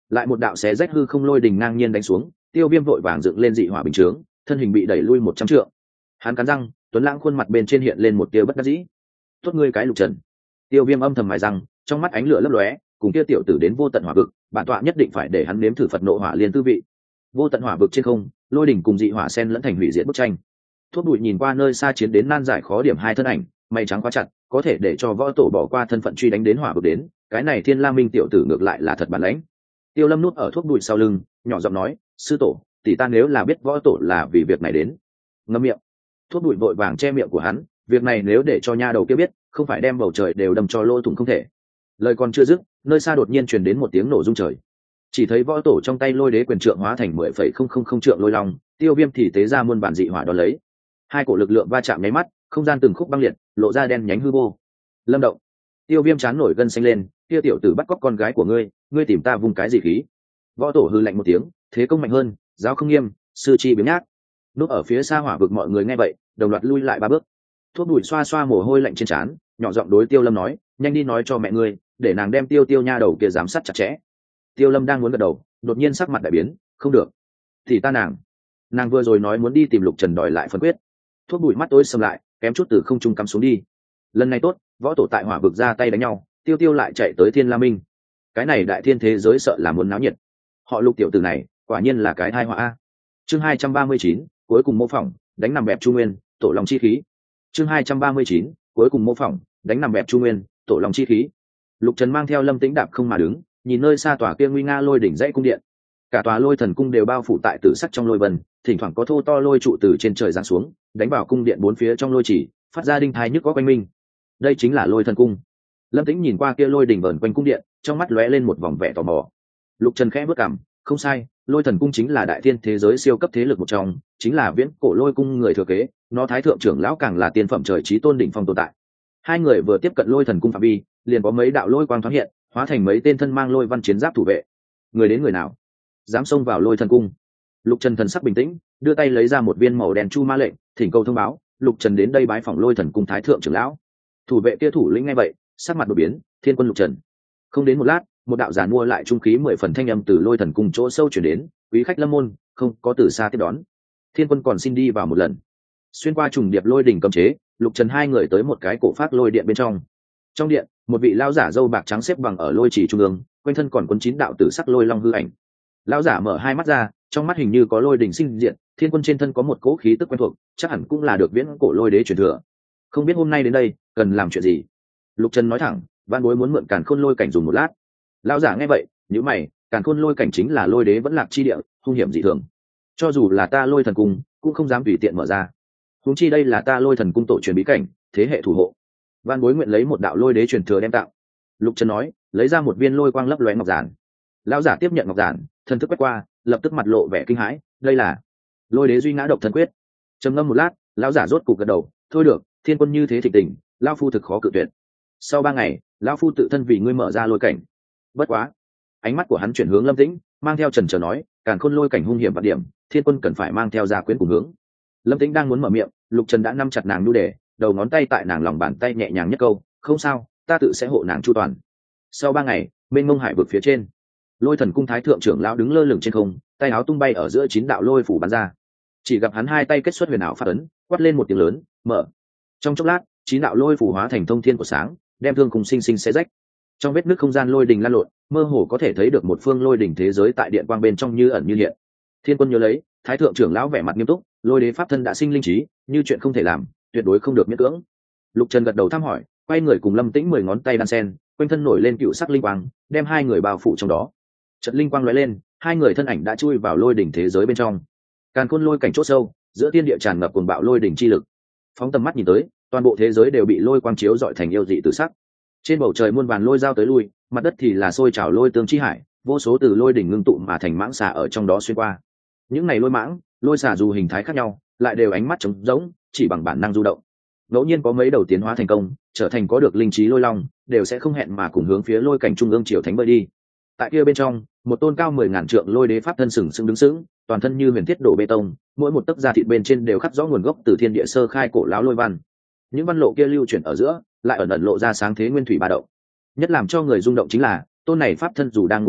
lại một đạo xé rách hư không lôi đình ngang nhiên đánh xuống, Tiêu Viêm vội vàng dựng lên dị hỏa bình chướng, thân hình bị đẩy lui một trăm trượng. Hắn cắn răng, tuấn lãng khuôn mặt bên trên hiện lên một tia bất đắc dĩ. Tốt ngươi cái Lục Trần. Tiêu Viêm âm thầm mài răng, trong mắt ánh lửa lấp lóe, cùng kia tiểu tử đến vô tận hỏa vực, bản tọa nhất định phải để hắn nếm thử Phật nộ hỏa liên tư vị. Vô tận hỏa vực trên không, lôi đỉnh cùng dị hỏa xen lẫn thành hủy diệt bức tranh. Thuốc bụi nhìn qua nơi xa chiến đến nan giải khó điểm hai thân ảnh, mày trắng quá chặt, có thể để cho võ tổ bỏ qua thân phận truy đánh đến hỏa vực đến, cái này Thiên La Minh tiểu tử ngược lại là thật bản lãnh. Tiêu Lâm núp ở thuốc bụi sau lưng, nhỏ giọng nói, sư tổ, tỷ ta nếu là biết võ tổ là vì việc này đến. Ngậm miệng. Thuốc bụi vội vàng che miệng của hắn, việc này nếu để cho nha đầu kia biết, không phải đem bầu trời đều đâm cho lỗ thủng không thể. Lời còn chưa dứt, nơi xa đột nhiên truyền đến một tiếng nổ rung trời. Chỉ thấy võ tổ trong tay lôi đế quyền trượng hóa thành mười phẩy không không không trượng lôi long, Tiêu Viêm thì tế ra muôn bản dị hỏa đón lấy. Hai cổ lực lượng va chạm nháy mắt, không gian từng khúc băng liệt, lộ ra đen nhánh hư vô. Lâm động. Tiêu Viêm chán nổi gân xanh lên, kia tiểu tử bắt cóc con gái của ngươi, ngươi tìm ta vùng cái gì khí? Võ tổ hư lạnh một tiếng, thế công mạnh hơn, giáo không nghiêm, sư chi biếng nhác. Núp ở phía xa hỏa vực mọi người nghe vậy, đồng loạt lui lại ba bước. Thuốc bụi xoa xoa mồ hôi lạnh trên trán, nhỏ giọng đối Tiêu Lâm nói, nhanh đi nói cho mẹ ngươi, để nàng đem Tiêu Tiêu nha đầu kia giám sát chặt chẽ. Tiêu Lâm đang muốn gật đầu, đột nhiên sắc mặt đại biến, không được, thì ta nàng, nàng vừa rồi nói muốn đi tìm Lục Trần đòi lại phân quyết. Thuốc bụi mắt tối sầm lại, kém chút từ không trung cắm xuống đi. Lần này tốt, võ tổ tại hỏa vực ra tay đánh nhau, Tiêu Tiêu lại chạy tới Thiên La Minh. Cái này đại thiên thế giới sợ là muốn náo nhiệt. Họ Lục tiểu tử này, quả nhiên là cái tai họa a. Chương hai trăm ba mươi chín, cuối cùng mô phỏng, đánh nằm bẹp Chu Nguyên, tổ lòng chi khí. Chương hai trăm ba mươi chín, cuối cùng mô phỏng, đánh nằm bẹp Chu Nguyên, tổ lòng chi khí. Lục Trần mang theo Lâm Tĩnh đạp không mà đứng, nhìn nơi xa tòa kia nguy nga lôi đỉnh dãy cung điện. Cả tòa lôi thần cung đều bao phủ tại tử sắc trong lôi vân, thỉnh thoảng có thô to lôi trụ từ trên trời giáng xuống, đánh vào cung điện bốn phía trong lôi chỉ, phát ra đinh thai nhức có quanh minh. Đây chính là lôi thần cung. Lâm Tĩnh nhìn qua kia lôi đỉnh vờn quanh cung điện, trong mắt lóe lên một vòng vẻ tò mò. Lục Trần khẽ bước cằm, không sai, lôi thần cung chính là đại thiên thế giới siêu cấp thế lực một trong, chính là viễn cổ lôi cung người thừa kế, nó thái thượng trưởng lão càng là tiên phẩm trời chí tôn đỉnh phong tồn tại. Hai người vừa tiếp cận lôi thần cung phạm vi, liền có mấy đạo lôi quang thoáng hiện, hóa thành mấy tên thân mang lôi văn chiến giáp thủ vệ. Người đến người nào dám xông vào lôi thần cung? Lục Trần thần sắc bình tĩnh, đưa tay lấy ra một viên màu đen chu ma lệnh, thỉnh cầu thông báo Lục Trần đến đây bái phỏng lôi thần cung thái thượng trưởng lão. Thủ vệ kia thủ lĩnh nghe vậy, sắc mặt đổi biến, Thiên Quân Lục Trần. Không đến một lát, một đạo giàn mua lại trung khí mười phần thanh âm từ lôi thần cung chỗ sâu chuyển đến, quý khách lâm môn, không có từ xa tiếp đón. Thiên Quân còn xin đi vào một lần. Xuyên qua trùng điệp lôi đỉnh cấm chế, Lục Trần hai người tới một cái cổ phát lôi điện bên trong. Trong điện, một vị lão giả râu bạc trắng xếp bằng ở lôi chỉ trung ương, quanh thân còn cuốn chín đạo tử sắc lôi long hư ảnh. Lão giả mở hai mắt ra, trong mắt hình như có lôi đỉnh sinh diện, Thiên Quân trên thân có một cỗ khí tức quen thuộc, chắc hẳn cũng là được viễn cổ lôi đế truyền thừa. Không biết hôm nay đến đây cần làm chuyện gì? Lục Trần nói thẳng, van bối muốn mượn càn khôn lôi cảnh dùng một lát. Lão giả nghe vậy, nhíu mày, càn khôn lôi cảnh chính là lôi đế vẫn lạc chi địa, hung hiểm dị thường. Cho dù là ta lôi thần cung, cũng không dám tùy tiện mở ra. Huống chi đây là ta lôi thần cung tổ truyền bí cảnh, thế hệ thủ hộ. Van bối nguyện lấy một đạo lôi đế truyền thừa đem tặng. Lục Trần nói, lấy ra một viên lôi quang lấp lóe ngọc giản. Lão giả tiếp nhận ngọc giản, thần thức quét qua, lập tức mặt lộ vẻ kinh hãi, đây là lôi đế duy ngã độc thân quyết. Trầm ngâm một lát, lão giả rốt cục gật đầu, thôi được, Thiên Quân như thế thịnh tình, lão phu thực khó cự tuyệt. Sau ba ngày, lão phu tự thân vì ngươi mở ra lôi cảnh. Bất quá, ánh mắt của hắn chuyển hướng Lâm Tĩnh, mang theo trần trờ nói, càn khôn lôi cảnh hung hiểm và điểm, Thiên Quân cần phải mang theo gia quyến cùng hướng. Lâm Tĩnh đang muốn mở miệng, Lục Trần đã nắm chặt nàng nhu đề, đầu ngón tay tại nàng lòng bàn tay nhẹ nhàng nhất câu, không sao, ta tự sẽ hộ nàng chu toàn. Sau ba ngày, mênh mông hải vực phía trên, lôi thần cung thái thượng trưởng lão đứng lơ lửng trên không, tay áo tung bay ở giữa chín đạo lôi phủ bắn ra. Chỉ gặp hắn hai tay kết xuất huyền ảo phát ấn, quát lên một tiếng lớn, mở. Trong chốc lát, chín đạo lôi phủ hóa thành thông thiên của sáng, đem thương cùng sinh sinh xé rách. Trong vết nứt không gian lôi đình lan lộn, mơ hồ có thể thấy được một phương lôi đỉnh thế giới tại điện quang bên trong như ẩn như hiện. Thiên Quân nhớ lấy, thái thượng trưởng lão vẻ mặt nghiêm túc, lôi đế pháp thân đã sinh linh trí, như chuyện không thể làm, tuyệt đối không được miễn cưỡng. Lục Trần gật đầu thăm hỏi, quay người cùng Lâm Tĩnh mười ngón tay đan sen, quanh thân nổi lên cựu sắc linh quang, đem hai người bao phủ trong đó. Trận linh quang lóe lên, hai người thân ảnh đã chui vào lôi đỉnh thế giới bên trong. Càn khôn lôi cảnh chỗ sâu, giữa thiên địa tràn ngập cuồng bạo lôi đỉnh chi lực. Phóng tầm mắt nhìn tới, toàn bộ thế giới đều bị lôi quang chiếu rọi thành yêu dị tự sắc. Trên bầu trời muôn vàn lôi giao tới lui, mặt đất thì là sôi trào lôi tương chi hải, vô số từ lôi đỉnh ngưng tụ mà thành mãng xà ở trong đó xuyên qua. Những này lôi mãng, lôi xà dù hình thái khác nhau, lại đều ánh mắt trống rỗng, chỉ bằng bản năng du động. Ngẫu nhiên có mấy đầu tiến hóa thành công, trở thành có được linh trí lôi long, đều sẽ không hẹn mà cùng hướng phía lôi cảnh trung ương triều thánh bơi đi. Tại kia bên trong, một tôn cao mười ngàn trượng lôi đế pháp thân sừng sững đứng sững, toàn thân như huyền thiết đổ bê tông, mỗi một tấc da thịt bên trên đều khắc rõ nguồn gốc từ thiên địa sơ khai cổ lão lôi văn. Những văn lộ kia lưu chuyển ở giữa, lại ẩn ẩn lộ ra sáng thế nguyên thủy ba động. Nhất làm cho người rung động chính là, tôn này pháp thân dù đang ngủ say,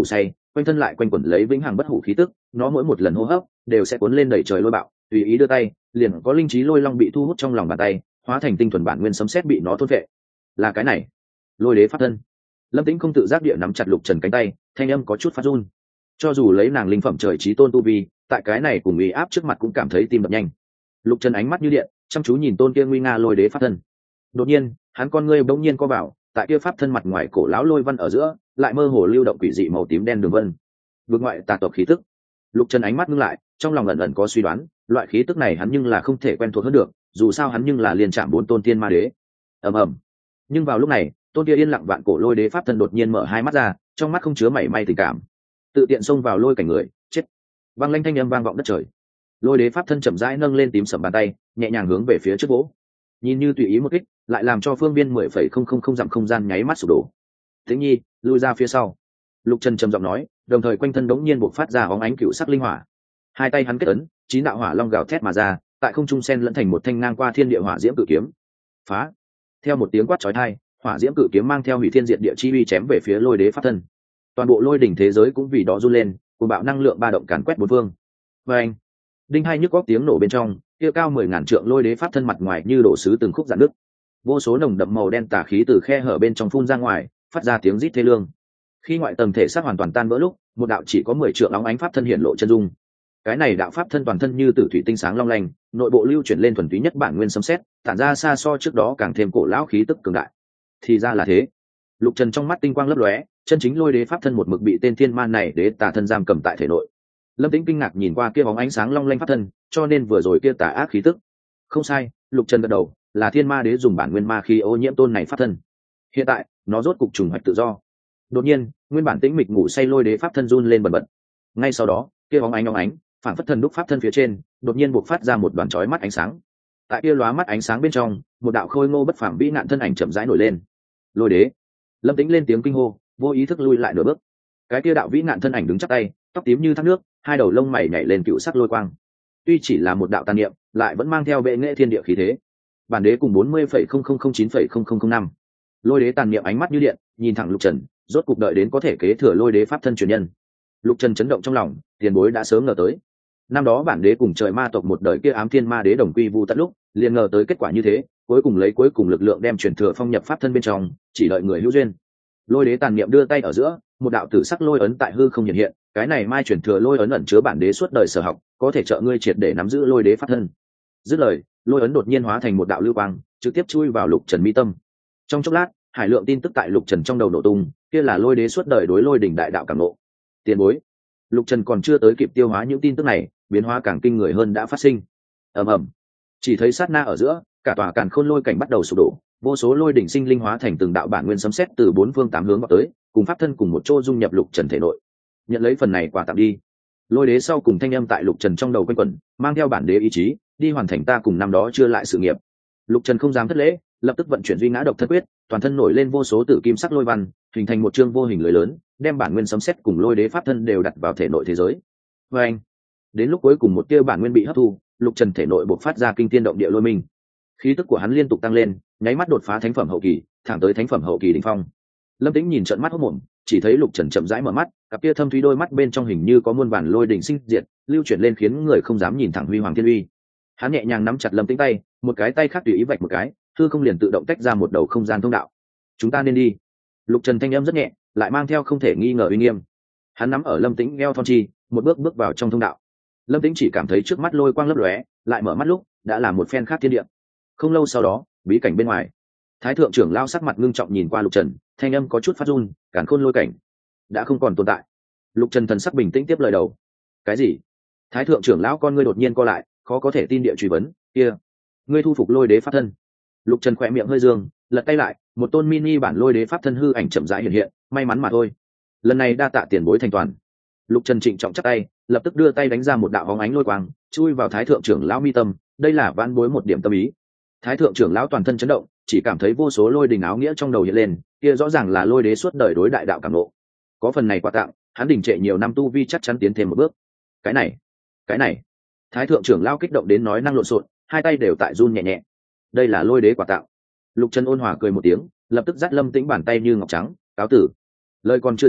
quanh thân lại quanh quẩn lấy vĩnh hằng bất hủ khí tức, nó mỗi một lần hô hấp đều sẽ cuốn lên đẩy trời lôi bạo, tùy ý đưa tay liền có linh trí lôi long bị thu hút trong lòng bàn tay, hóa thành tinh thuần bản nguyên sấm sét bị nó thôn vệ. Là cái này, lôi đế pháp thân. Lâm Tĩnh không tự giác địa nắm chặt Lục Trần cánh tay, thanh âm có chút phát run. Cho dù lấy nàng linh phẩm trời chí tôn tu vi, tại cái này cùng uy áp trước mặt cũng cảm thấy tim đập nhanh. Lục Trần ánh mắt như điện, chăm chú nhìn tôn kia nguy nga lôi đế pháp thân. Đột nhiên, hắn con ngươi bỗng nhiên co vào, tại kia pháp thân mặt ngoài cổ lão lôi văn ở giữa, lại mơ hồ lưu động quỷ dị màu tím đen đường vân. Vượt ngoại tà tộc khí tức. Lục Trần ánh mắt ngưng lại, trong lòng ẩn ẩn có suy đoán, loại khí tức này hắn nhưng là không thể quen thuộc hơn được, dù sao hắn nhưng là liên chạm bốn tôn tiên ma đế. Ầm ầm. Nhưng vào lúc này, tôn kia yên lặng vạn cổ lôi đế pháp thân đột nhiên mở hai mắt ra, trong mắt không chứa mảy may tình cảm, tự tiện xông vào lôi cảnh người, chết. Vang lanh thanh âm vang vọng đất trời. Lôi đế pháp thân chậm rãi nâng lên tím sẫm bàn tay, nhẹ nhàng hướng về phía trước vỗ. Nhìn như tùy ý một kích, lại làm cho phương viên mười phẩy không không không dặm không gian nháy mắt sụp đổ. Tĩnh Nhi, lui ra phía sau. Lục Trần trầm giọng nói, đồng thời quanh thân đống nhiên bộc phát ra bóng ánh cựu sắc linh hỏa. Hai tay hắn kết ấn, chín đạo hỏa long gào thét mà ra, tại không trung sen lẫn thành một thanh ngang qua thiên địa hỏa diễm cự kiếm. Phá! Theo một tiếng quát chói tai, hỏa diễm cự kiếm mang theo hủy thiên diệt địa chi uy chém về phía lôi đế pháp thân. Toàn bộ lôi đỉnh thế giới cũng vì đó run lên, cuồng bạo năng lượng ba động càn quét bốn phương. Và anh, đinh hai nhức góc tiếng nổ bên trong, kia cao mười ngàn trượng lôi đế pháp thân mặt ngoài như đổ sứ từng khúc rạn nứt. Vô số nồng đậm màu đen tà khí từ khe hở bên trong phun ra ngoài, phát ra tiếng rít thê lương. Khi ngoại tầng thể xác hoàn toàn tan vỡ lúc, một đạo chỉ có mười trượng óng ánh pháp thân hiện lộ chân dung. Cái này đạo pháp thân toàn thân như tử thủy tinh sáng long lanh, nội bộ lưu chuyển lên thuần túy nhất bản nguyên sấm sét, tản ra xa so trước đó càng thêm cổ lão khí tức cường đại. Thì ra là thế. Lục Trần trong mắt tinh quang lấp lóe, chân chính lôi đế pháp thân một mực bị tên thiên man này đế tà thân giam cầm tại thể nội. Lâm Tĩnh kinh ngạc nhìn qua kia bóng ánh sáng long lanh pháp thân, cho nên vừa rồi kia tà ác khí tức. Không sai, Lục Trần gật đầu, là thiên ma đế dùng bản nguyên ma khí ô nhiễm tôn này pháp thân. Hiện tại, nó rốt cục trùng hoạch tự do. Đột nhiên, nguyên bản tĩnh mịch ngủ say lôi đế pháp thân run lên bần bật. Ngay sau đó, kia bóng ánh bóng ánh, phản phất thần đúc pháp thân phía trên, đột nhiên bộc phát ra một đoàn chói mắt ánh sáng. Tại kia lóa mắt ánh sáng bên trong, một đạo khôi ngô bất phàm vĩ nạn thân ảnh chậm rãi nổi lên. Lôi đế. Lâm Tĩnh lên tiếng kinh hô, vô ý thức lui lại nửa bước. Cái kia đạo vĩ nạn thân ảnh đứng chắp tay, tóc tím như thác nước, hai đầu lông mày nhảy lên cựu sắc lôi quang. Tuy chỉ là một đạo tàn niệm, lại vẫn mang theo bệ nghệ thiên địa khí thế. Bản đế cùng bốn mươi phẩy không không không chín phẩy không không không năm. Lôi đế tàn niệm ánh mắt như điện, nhìn thẳng Lục Trần, rốt cục đợi đến có thể kế thừa lôi đế pháp thân truyền nhân. Lục Trần chấn động trong lòng, tiền bối đã sớm ngờ tới. Năm đó bản đế cùng trời ma tộc một đời kia ám thiên ma đế đồng quy vu tận lúc, liền ngờ tới kết quả như thế, cuối cùng lấy cuối cùng lực lượng đem truyền thừa phong nhập pháp thân bên trong, chỉ đợi người hữu duyên. Lôi đế tàn niệm đưa tay ở giữa, một đạo tử sắc lôi ấn tại hư không hiện hiện, cái này mai truyền thừa lôi ấn ẩn chứa bản đế suốt đời sở học, có thể trợ ngươi triệt để nắm giữ lôi đế pháp thân. Dứt lời, lôi ấn đột nhiên hóa thành một đạo lưu quang, trực tiếp chui vào Lục Trần mi tâm. Trong chốc lát, hải lượng tin tức tại Lục Trần trong đầu nổ tung, kia là lôi đế suốt đời đối lôi đỉnh đại đạo cảm ngộ. Tiền bối. Lục Trần còn chưa tới kịp tiêu hóa những tin tức này, biến hóa càng kinh người hơn đã phát sinh. Ầm ầm. Chỉ thấy sát na ở giữa, cả tòa càn khôn lôi cảnh bắt đầu sụp đổ, vô số lôi đỉnh sinh linh hóa thành từng đạo bản nguyên sấm sét từ bốn phương tám hướng vào tới, cùng pháp thân cùng một chỗ dung nhập Lục Trần thể nội. Nhận lấy phần này quà tặng đi. Lôi đế sau cùng thanh âm tại Lục Trần trong đầu quanh quẩn, mang theo bản đế ý chí, đi hoàn thành ta cùng năm đó chưa lại sự nghiệp. Lục Trần không dám thất lễ, lập tức vận chuyển duy ngã độc thân quyết, toàn thân nổi lên vô số tử kim sắc lôi văn, hình thành một chương vô hình lưới lớn, đem bản nguyên sấm sét cùng lôi đế pháp thân đều đặt vào thể nội thế giới. Và anh, đến lúc cuối cùng một tia bản nguyên bị hấp thu, Lục Trần thể nội bộc phát ra kinh thiên động địa lôi minh. Khí tức của hắn liên tục tăng lên, nháy mắt đột phá thánh phẩm hậu kỳ, thẳng tới thánh phẩm hậu kỳ đỉnh phong. Lâm Tĩnh nhìn trợn mắt hốt mồm, chỉ thấy Lục Trần chậm rãi mở mắt, cặp kia thâm thúy đôi mắt bên trong hình như có muôn vàn lôi đỉnh sinh diệt, lưu chuyển lên khiến người không dám nhìn thẳng huy hoàng thiên uy. Hắn nhẹ nhàng nắm chặt Lâm Tĩnh tay, một cái tay khác tùy ý vạch một cái, hư không liền tự động tách ra một đầu không gian thông đạo. Chúng ta nên đi. Lục Trần thanh âm rất nhẹ, lại mang theo không thể nghi ngờ uy nghiêm. Hắn nắm ở Lâm Tĩnh eo thon chi, một bước bước vào trong thông đạo. Lâm Tĩnh chỉ cảm thấy trước mắt lôi quang lấp lóe, lại mở mắt lúc đã là một phen khác thiên địa. Không lâu sau đó, bí cảnh bên ngoài, Thái thượng trưởng lao sắc mặt ngưng trọng nhìn qua Lục Trần, thanh âm có chút phát run, càn khôn lôi cảnh đã không còn tồn tại. Lục Trần thần sắc bình tĩnh tiếp lời đầu. Cái gì? Thái thượng trưởng lão con ngươi đột nhiên co lại, khó có thể tin địa truy vấn, kia, ngươi thu phục lôi đế pháp thân? Lục Trần khỏe miệng hơi dương, lật tay lại, một tôn mini bản lôi đế pháp thân hư ảnh chậm rãi hiện hiện, may mắn mà thôi. Lần này đa tạ tiền bối thành toàn. Lục Trần trịnh trọng chắp tay, lập tức đưa tay đánh ra một đạo bóng ánh lôi quang, chui vào Thái thượng trưởng lão mi tâm, đây là vãn bối một điểm tâm ý. Thái thượng trưởng lão toàn thân chấn động, chỉ cảm thấy vô số lôi đình áo nghĩa trong đầu hiện lên, kia rõ ràng là lôi đế suốt đời đối đại đạo cảm ngộ. Có phần này quà tặng, hắn đình trệ nhiều năm tu vi chắc chắn tiến thêm một bước. Cái này, cái này. Thái thượng trưởng lão kích động đến nói năng lộn xộn, hai tay đều tại run nhẹ nhẹ. Đây là lôi đế quà tặng. Lục Trần ôn hòa cười một tiếng, lập tức dắt Lâm Tĩnh bàn tay như ngọc trắng, cáo tử. Lời còn chưa dứt,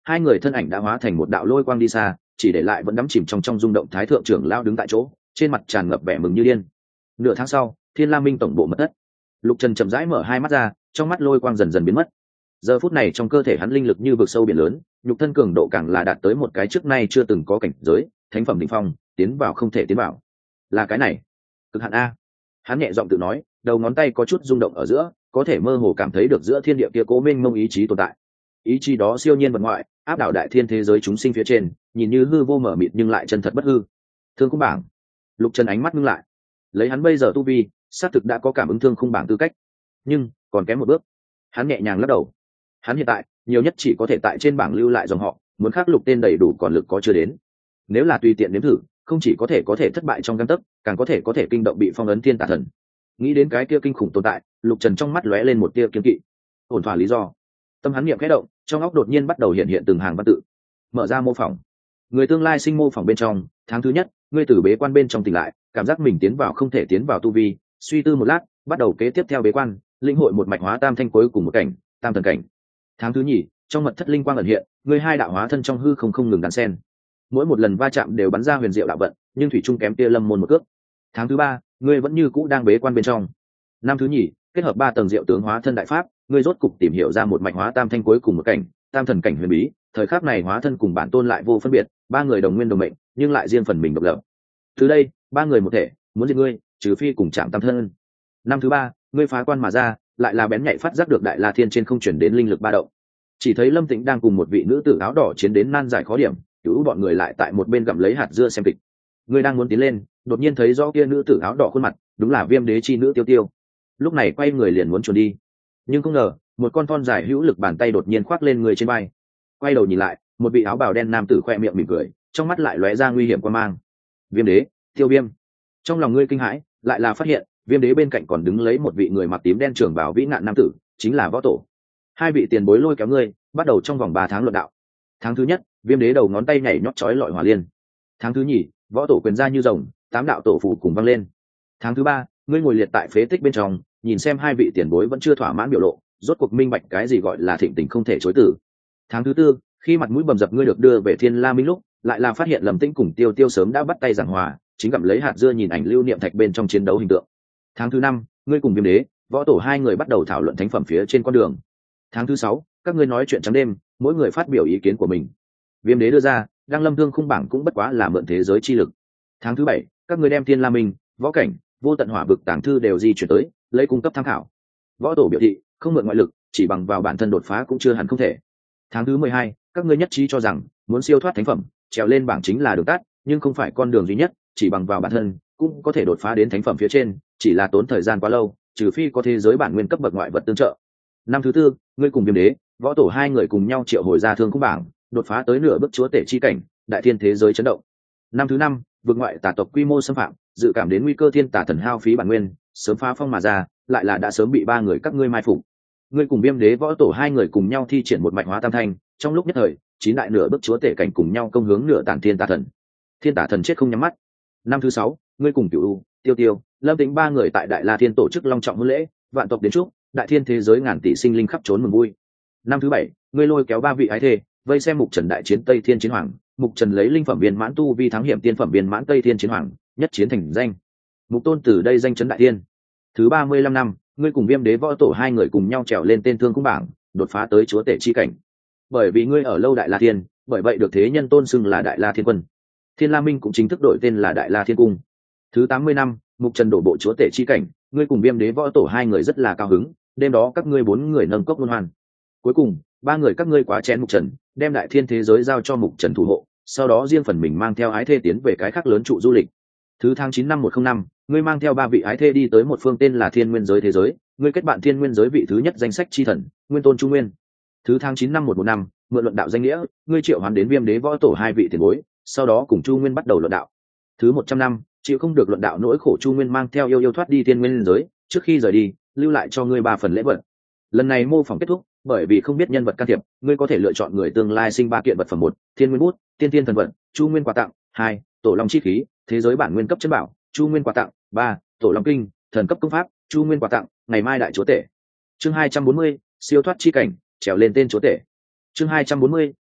hai người thân ảnh đã hóa thành một đạo lôi quang đi xa, chỉ để lại vẫn đắm chìm trong trong rung động thái thượng trưởng lao đứng tại chỗ, trên mặt tràn ngập vẻ mừng như điên. Nửa tháng sau, Thiên La Minh tổng bộ mật thất, Lục Trần chậm rãi mở hai mắt ra, trong mắt lôi quang dần dần biến mất. Giờ phút này trong cơ thể hắn linh lực như vực sâu biển lớn, nhục thân cường độ càng là đạt tới một cái trước nay chưa từng có cảnh giới, thánh phẩm đỉnh phong, tiến vào không thể tiến vào. Là cái này, cực hạn a. Hắn nhẹ giọng tự nói, đầu ngón tay có chút rung động ở giữa, có thể mơ hồ cảm thấy được giữa thiên địa kia cố minh mông ý chí tồn tại. Ý chí đó siêu nhiên vật ngoại, áp đảo đại thiên thế giới chúng sinh phía trên, nhìn như hư vô mở mịt nhưng lại chân thật bất hư. Thương khung bảng. Lục Trần ánh mắt ngưng lại. Lấy hắn bây giờ tu vi, xác thực đã có cảm ứng thương khung bảng tư cách, nhưng còn kém một bước. Hắn nhẹ nhàng lắc đầu. Hắn hiện tại nhiều nhất chỉ có thể tại trên bảng lưu lại dòng họ, muốn khắc lục tên đầy đủ còn lực có chưa đến. Nếu là tùy tiện nếm thử, không chỉ có thể có thể thất bại trong gang tấc, càng có thể có thể kinh động bị phong ấn thiên tà thần. Nghĩ đến cái kia kinh khủng tồn tại, Lục Trần trong mắt lóe lên một tia kiên kỵ. Ổn thỏa lý do. Tâm hắn niệm khẽ động, trong óc đột nhiên bắt đầu hiện hiện từng hàng văn tự. Mở ra mô phỏng. Người tương lai sinh mô phỏng bên trong, tháng thứ nhất, ngươi từ bế quan bên trong tỉnh lại, cảm giác mình tiến vào không thể tiến vào tu vi, suy tư một lát, bắt đầu kế tiếp theo bế quan, linh hội một mạch hóa tam thanh cuối cùng một cảnh, tam thần cảnh. Tháng thứ nhì, trong mật thất linh quang ẩn hiện, ngươi hai đạo hóa thân trong hư không không ngừng đan sen, mỗi một lần va chạm đều bắn ra huyền diệu đạo vận, nhưng thủy trung kém tia lâm môn một cước. Tháng thứ ba, ngươi vẫn như cũ đang bế quan bên trong. Năm thứ nhì, kết hợp ba tầng diệu tướng hóa thân đại pháp, ngươi rốt cục tìm hiểu ra một mạch hóa tam thanh cuối cùng một cảnh, tam thần cảnh huyền bí. Thời khắc này hóa thân cùng bản tôn lại vô phân biệt, ba người đồng nguyên đồng mệnh, nhưng lại riêng phần mình độc lập. Từ đây, ba người một thể, muốn giết ngươi, trừ phi cùng chạm tam thân. Năm thứ ba, ngươi phá quan mà ra, lại là bén nhạy phát giác được đại la thiên trên không chuyển đến linh lực ba động. Chỉ thấy Lâm Tĩnh đang cùng một vị nữ tử áo đỏ chiến đến nan giải khó điểm, cứu bọn người lại tại một bên gặm lấy hạt dưa xem kịch. Ngươi đang muốn tiến lên, đột nhiên thấy rõ kia nữ tử áo đỏ khuôn mặt, đúng là Viêm Đế chi nữ Tiêu Tiêu. Lúc này quay người liền muốn chuồn đi, nhưng không ngờ một con thon dài hữu lực bàn tay đột nhiên khoác lên người trên vai. Quay đầu nhìn lại, một vị áo bào đen nam tử khoe miệng mỉm cười, trong mắt lại lóe ra nguy hiểm quan mang. Viêm Đế, Tiêu Viêm. Trong lòng ngươi kinh hãi, lại là phát hiện Viêm Đế bên cạnh còn đứng lấy một vị người mặc tím đen trưởng bào vĩ nạn nam tử, chính là Võ Tổ. Hai vị tiền bối lôi kéo ngươi, bắt đầu trong vòng ba tháng luận đạo. Tháng thứ nhất, Viêm Đế đầu ngón tay nhảy nhót chói lọi hỏa liên. Tháng thứ nhì, Võ Tổ quyền ra như rồng, tám đạo tổ phù cùng vang lên. Tháng thứ ba, ngươi ngồi liệt tại phế tích bên trong, nhìn xem hai vị tiền bối vẫn chưa thỏa mãn biểu lộ, rốt cuộc minh bạch cái gì gọi là thịnh tình không thể chối từ. Tháng thứ tư, khi mặt mũi bầm dập ngươi được đưa về Thiên La Minh lúc, lại là phát hiện Lâm Tĩnh cùng Tiêu Tiêu sớm đã bắt tay giảng hòa, chính gặm lấy hạt dưa nhìn ảnh lưu niệm thạch bên trong chiến đấu hình tượng. Tháng thứ năm, ngươi cùng Viêm Đế, Võ Tổ hai người bắt đầu thảo luận thánh phẩm phía trên con đường. Tháng thứ sáu, các ngươi nói chuyện trắng đêm, mỗi người phát biểu ý kiến của mình. Viêm Đế đưa ra, Đăng Lâm Thương khung bảng cũng bất quá là mượn thế giới chi lực. Tháng thứ bảy, các ngươi đem Thiên La Minh, Võ Cảnh, Vô Tận Hỏa Vực tàng thư đều di chuyển tới, lấy cung cấp tham khảo. Võ Tổ biểu thị, không mượn ngoại lực, chỉ bằng vào bản thân đột phá cũng chưa hẳn không thể. Tháng thứ mười hai, các ngươi nhất trí cho rằng, muốn siêu thoát thánh phẩm, trèo lên bảng chính là đường tắt, nhưng không phải con đường duy nhất, chỉ bằng vào bản thân cũng có thể đột phá đến thánh phẩm phía trên, chỉ là tốn thời gian quá lâu, trừ phi có thế giới bản nguyên cấp bậc ngoại vật tương trợ. Năm thứ tư, ngươi cùng Viêm Đế, Võ Tổ hai người cùng nhau triệu hồi ra thương khung bảng, đột phá tới nửa bước chúa tể chi cảnh, đại thiên thế giới chấn động. Năm thứ năm, vượt ngoại tà tộc quy mô xâm phạm, dự cảm đến nguy cơ thiên tà thần hao phí bản nguyên, sớm phá phong mà ra, lại là đã sớm bị ba người các ngươi mai phục. Ngươi cùng Viêm Đế, Võ Tổ hai người cùng nhau thi triển một mạch hóa tam thanh, trong lúc nhất thời, chín đại nửa bước chúa tể cảnh cùng nhau công hướng nửa tản thiên tà thần. Thiên tà thần chết không nhắm mắt. Năm thứ sáu, ngươi cùng Cửu U, Tiêu Tiêu, Lâm Tĩnh ba người tại Đại La Thiên tổ chức long trọng hôn lễ, vạn tộc đến chúc, đại thiên thế giới ngàn tỷ sinh linh khắp trốn mừng vui. Năm thứ bảy, ngươi lôi kéo ba vị ái thê, vây xem Mục Trần đại chiến Tây Thiên chiến hoàng, Mục Trần lấy linh phẩm viên mãn tu vi thắng hiểm tiên phẩm viên mãn Tây Thiên chiến hoàng, nhất chiến thành danh. Mục Tôn từ đây danh chấn đại thiên. Thứ ba mươi lăm năm, ngươi cùng Viêm Đế, Võ Tổ hai người cùng nhau trèo lên tên thương khung bảng, đột phá tới chúa tể chi cảnh. Bởi vì ngươi ở lâu Đại La Thiên, bởi vậy được thế nhân tôn xưng là Đại La Thiên Quân. Thiên La Minh cũng chính thức đổi tên là Đại La Thiên Cung. Thứ tám mươi năm, Mục Trần đổ bộ chúa tể chi cảnh, ngươi cùng Viêm Đế, Võ Tổ hai người rất là cao hứng, đêm đó các ngươi bốn người nâng cốc luân hoan. Cuối cùng, ba người các ngươi quá chén Mục Trần, đem đại thiên thế giới giao cho Mục Trần thủ hộ, sau đó riêng phần mình mang theo ái thê tiến về cái khác lớn trụ du lịch. Thứ tháng chín năm một không năm, ngươi mang theo ba vị ái thê đi tới một phương tên là Thiên Nguyên giới thế giới, ngươi kết bạn Thiên Nguyên giới vị thứ nhất danh sách chi thần, Nguyên Tôn Chu Nguyên. Thứ tháng chín năm một một năm, mượn luận đạo danh nghĩa, ngươi triệu hoán đến Viêm Đế, Võ Tổ hai vị tiền bối, sau đó cùng Chu Nguyên bắt đầu luận đạo. Thứ một trăm năm, chịu không được luận đạo nỗi khổ, Chu Nguyên mang theo yêu yêu thoát đi Thiên Nguyên giới, trước khi rời đi, lưu lại cho ngươi ba phần lễ vật. Lần này mô phỏng kết thúc, bởi vì không biết nhân vật can thiệp, ngươi có thể lựa chọn người tương lai sinh ba kiện vật phẩm: một, Thiên Nguyên bút, Tiên Tiên thần vận, Chu Nguyên quà tặng; hai, Tổ Long chi khí, thế giới bản nguyên cấp chân bảo, Chu Nguyên quà tặng; ba, Tổ Long kinh, thần cấp công pháp, Chu Nguyên quà tặng. Ngày mai đại chúa tể. Chương hai trăm bốn mươi, siêu thoát chi cảnh, trèo lên tên chúa tể. Chương hai trăm bốn mươi,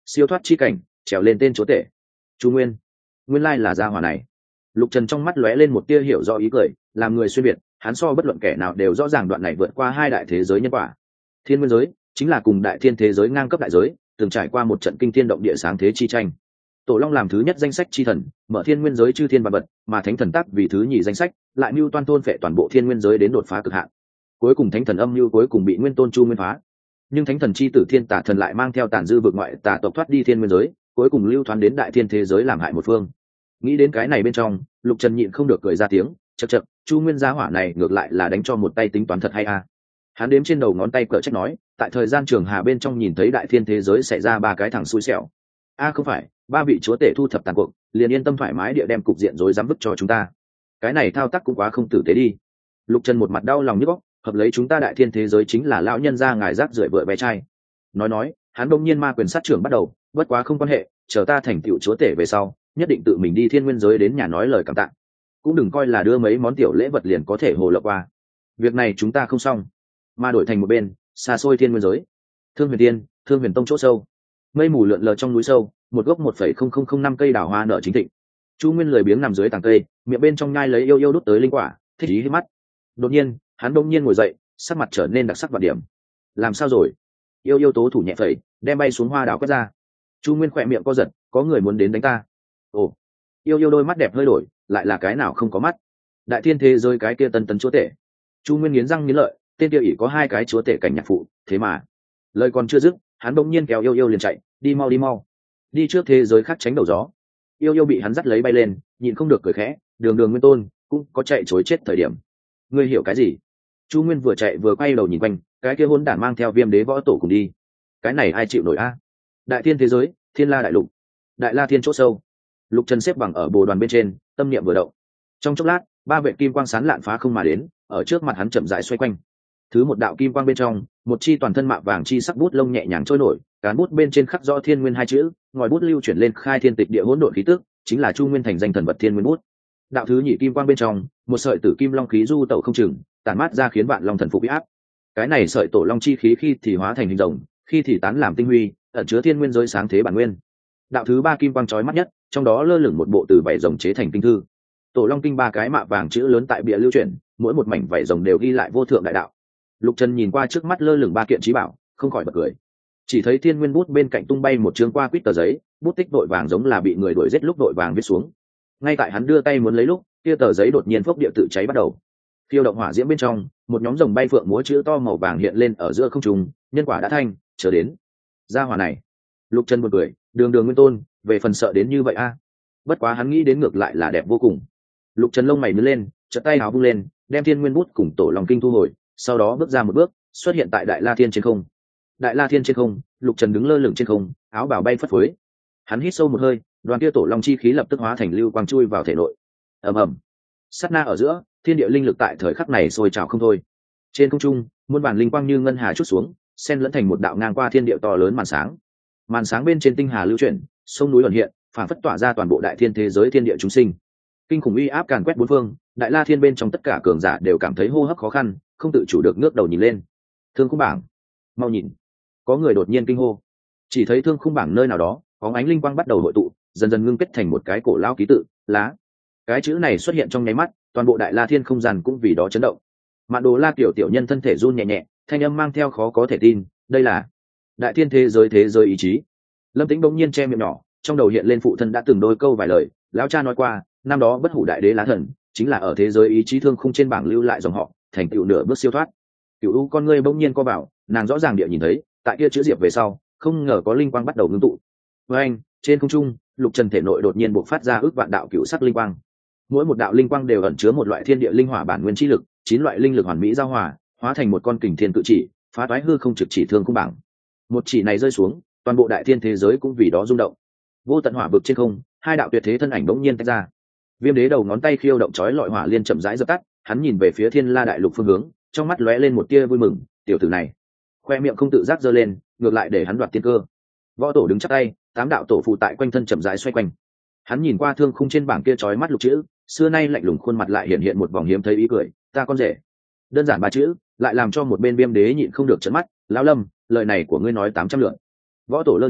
siêu thoát chi cảnh trèo lên tên chúa tể. Chu Nguyên, nguyên lai là gia hỏa này. Lục Trần trong mắt lóe lên một tia hiểu rõ ý cười, làm người xuyên việt, hắn so bất luận kẻ nào đều rõ ràng đoạn này vượt qua hai đại thế giới nhân quả. Thiên nguyên giới chính là cùng đại thiên thế giới ngang cấp đại giới, từng trải qua một trận kinh thiên động địa sáng thế chi tranh. Tổ Long làm thứ nhất danh sách chi thần, mở thiên nguyên giới chư thiên vạn vật, mà thánh thần tác vì thứ nhì danh sách, lại mưu toan thôn phệ toàn bộ thiên nguyên giới đến đột phá cực hạn. Cuối cùng thánh thần âm mưu cuối cùng bị nguyên tôn Chu Nguyên phá. Nhưng thánh thần chi tử thiên tả thần lại mang theo tàn dư vực ngoại tà tộc thoát đi thiên nguyên giới, cuối cùng lưu thoán đến đại thiên thế giới làm hại một phương. Nghĩ đến cái này bên trong, Lục Trần nhịn không được cười ra tiếng, chậc chậc, Chu Nguyên gia hỏa này ngược lại là đánh cho một tay tính toán thật hay a. Hắn đếm trên đầu ngón tay cỡ trách nói, tại thời gian trường hà bên trong nhìn thấy đại thiên thế giới xảy ra ba cái thằng xui xẻo. A không phải, ba vị chúa tể thu thập tàn cuộc, liền yên tâm thoải mái địa đem cục diện rối rắm bức cho chúng ta. Cái này thao tác cũng quá không tử tế đi. Lục Trần một mặt đau lòng nhức óc, hợp lấy chúng ta đại thiên thế giới chính là lão nhân gia ngài rác rưởi vợ bé trai. Nói nói, hắn đông nhiên ma quyền sát trưởng bắt đầu, bất quá không quan hệ, chờ ta thành tựu chúa tể về sau, nhất định tự mình đi thiên nguyên giới đến nhà nói lời cảm tạ. Cũng đừng coi là đưa mấy món tiểu lễ vật liền có thể hồ lộng qua. Việc này chúng ta không xong. Mà đổi thành một bên, xa xôi thiên nguyên giới. Thương Huyền Tiên, Thương Huyền Tông chỗ sâu. Mây mù lượn lờ trong núi sâu, một gốc một phẩy không không không năm cây đào hoa nở chính thịnh. Chu Nguyên lười biếng nằm dưới tàng cây, miệng bên trong nhai lấy yêu yêu đút tới linh quả, thích ý hít mắt. Đột nhiên, hắn đông nhiên ngồi dậy, sắc mặt trở nên đặc sắc và điểm. Làm sao rồi? Yêu yêu tố thủ nhẹ phẩy, đem bay xuống hoa đào quét ra. Chu Nguyên khỏe miệng co giật, có người muốn đến đánh ta. Ồ, yêu yêu đôi mắt đẹp hơi đổi, lại là cái nào không có mắt? Đại thiên thế giới cái kia tân tấn chúa tể. Chu Nguyên nghiến răng nghiến lợi, tên kia ỷ có hai cái chúa tể cảnh nhạc phụ, thế mà lời còn chưa dứt, hắn bỗng nhiên kéo yêu yêu liền chạy, đi mau đi mau, đi trước thế giới khác tránh đầu gió. Yêu yêu bị hắn dắt lấy bay lên, nhịn không được cười khẽ, đường đường nguyên tôn cũng có chạy chối chết thời điểm. Ngươi hiểu cái gì? Chu Nguyên vừa chạy vừa quay đầu nhìn quanh, cái kia hỗn đản mang theo Viêm Đế võ tổ cùng đi, cái này ai chịu nổi a? Đại thiên thế giới, Thiên La đại lục, Đại La thiên chỗ sâu. Lục Trần xếp bằng ở bồ đoàn bên trên, tâm niệm vừa động. Trong chốc lát, ba vệ kim quang sán lạn phá không mà đến, ở trước mặt hắn chậm rãi xoay quanh. Thứ một đạo kim quang bên trong, một chi toàn thân mạ vàng chi sắc bút lông nhẹ nhàng trôi nổi, cán bút bên trên khắc rõ Thiên Nguyên hai chữ, ngòi bút lưu chuyển lên khai thiên tịch địa hỗn độn khí tức, chính là Chu Nguyên thành danh thần vật Thiên Nguyên bút. Đạo thứ nhị kim quang bên trong, một sợi tử kim long khí du tẩu không chừng, tản mát ra khiến bạn long thần phục bị áp. Cái này sợi tổ long chi khí khi thì hóa thành hình rồng, khi thì tán làm tinh huy, ẩn chứa thiên nguyên giới sáng thế bản nguyên. Đạo thứ ba kim quang chói mắt nhất, trong đó lơ lửng một bộ từ vảy rồng chế thành kinh thư. Tổ long kinh ba cái mạ vàng chữ lớn tại bìa lưu chuyển, mỗi một mảnh vảy rồng đều ghi lại vô thượng đại đạo. Lục Trần nhìn qua trước mắt lơ lửng ba kiện trí bảo, không khỏi bật cười. Chỉ thấy Thiên Nguyên bút bên cạnh tung bay một chương qua quýt tờ giấy, bút tích đội vàng giống là bị người đuổi giết lúc đội vàng viết xuống. Ngay tại hắn đưa tay muốn lấy lúc, kia tờ giấy đột nhiên phốc địa tự cháy bắt đầu. Phiêu động hỏa diễm bên trong, một nhóm rồng bay phượng múa chữ to màu vàng hiện lên ở giữa không trung, nhân quả đã thanh, chờ đến. Gia hỏa này. Lục Trần buồn cười, đường đường nguyên tôn, về phần sợ đến như vậy a. Bất quá hắn nghĩ đến ngược lại là đẹp vô cùng. Lục Trần lông mày nhướng lên, chợt tay áo vung lên, đem Thiên Nguyên bút cùng tổ long kinh thu hồi, sau đó bước ra một bước, xuất hiện tại Đại La Thiên trên không. Đại La Thiên trên không, Lục Trần đứng lơ lửng trên không, áo bào bay phất phới. Hắn hít sâu một hơi, đoàn kia tổ long chi khí lập tức hóa thành lưu quang chui vào thể nội. Ầm ầm. Sát na ở giữa, thiên địa linh lực tại thời khắc này sôi trào không thôi. Trên không trung, muôn bản linh quang như ngân hà chút xuống, xen lẫn thành một đạo ngang qua thiên địa to lớn màn sáng. Màn sáng bên trên tinh hà lưu chuyển, sông núi ẩn hiện, phản phất tỏa ra toàn bộ đại thiên thế giới thiên địa chúng sinh. Kinh khủng uy áp càn quét bốn phương, Đại La Thiên bên trong tất cả cường giả đều cảm thấy hô hấp khó khăn, không tự chủ được ngước đầu nhìn lên. Thương khung bảng, mau nhìn! Có người đột nhiên kinh hô. Chỉ thấy thương khung bảng nơi nào đó, bóng ánh linh quang bắt đầu hội tụ, dần dần ngưng kết thành một cái cổ lao ký tự, lá. Cái chữ này xuất hiện trong nháy mắt, toàn bộ Đại La Thiên không gian cũng vì đó chấn động. Mạn Đồ La tiểu tiểu nhân thân thể run nhẹ nhẹ, thanh âm mang theo khó có thể tin, đây là đại thiên thế giới thế giới ý chí. Lâm Tĩnh bỗng nhiên che miệng nhỏ, trong đầu hiện lên phụ thân đã từng đôi câu vài lời, lão cha nói qua, năm đó bất hủ đại đế lá thần chính là ở thế giới ý chí thương khung trên bảng lưu lại dòng họ, thành tựu nửa bước siêu thoát. Cửu U con ngươi bỗng nhiên co bảo, nàng rõ ràng địa nhìn thấy, tại kia chữ diệp về sau, không ngờ có linh quang bắt đầu ngưng tụ. Với anh, trên không trung, Lục Trần thể nội đột nhiên bộc phát ra ước vạn đạo cửu sắc linh quang. Mỗi một đạo linh quang đều ẩn chứa một loại thiên địa linh hỏa bản nguyên chi lực, chín loại linh lực hoàn mỹ giao hòa, hóa thành một con kình thiên cự chỉ, phá toái hư không trực chỉ thương khung bảng. Một chỉ này rơi xuống, toàn bộ đại thiên thế giới cũng vì đó rung động. Vô tận hỏa vực trên không, hai đạo tuyệt thế thân ảnh bỗng nhiên tách ra. Viêm Đế đầu ngón tay khiêu động chói lọi hỏa liên chậm rãi dập tắt, hắn nhìn về phía Thiên La đại lục phương hướng, trong mắt lóe lên một tia vui mừng, tiểu tử này, khoe miệng không tự giác giơ lên, ngược lại để hắn đoạt tiên cơ. Võ tổ đứng chắp tay, tám đạo tổ phụ tại quanh thân chậm rãi xoay quanh. Hắn nhìn qua thương khung trên bảng kia chói mắt lục chữ, xưa nay lạnh lùng khuôn mặt lại hiện hiện một vòng hiếm thấy ý cười, ta con rể. Đơn giản ba chữ, lại làm cho một bên Viêm Đế nhịn không được trợn mắt, lão Lâm, lời này của ngươi nói tám trăm lượt. Võ tổ lơ đễnh,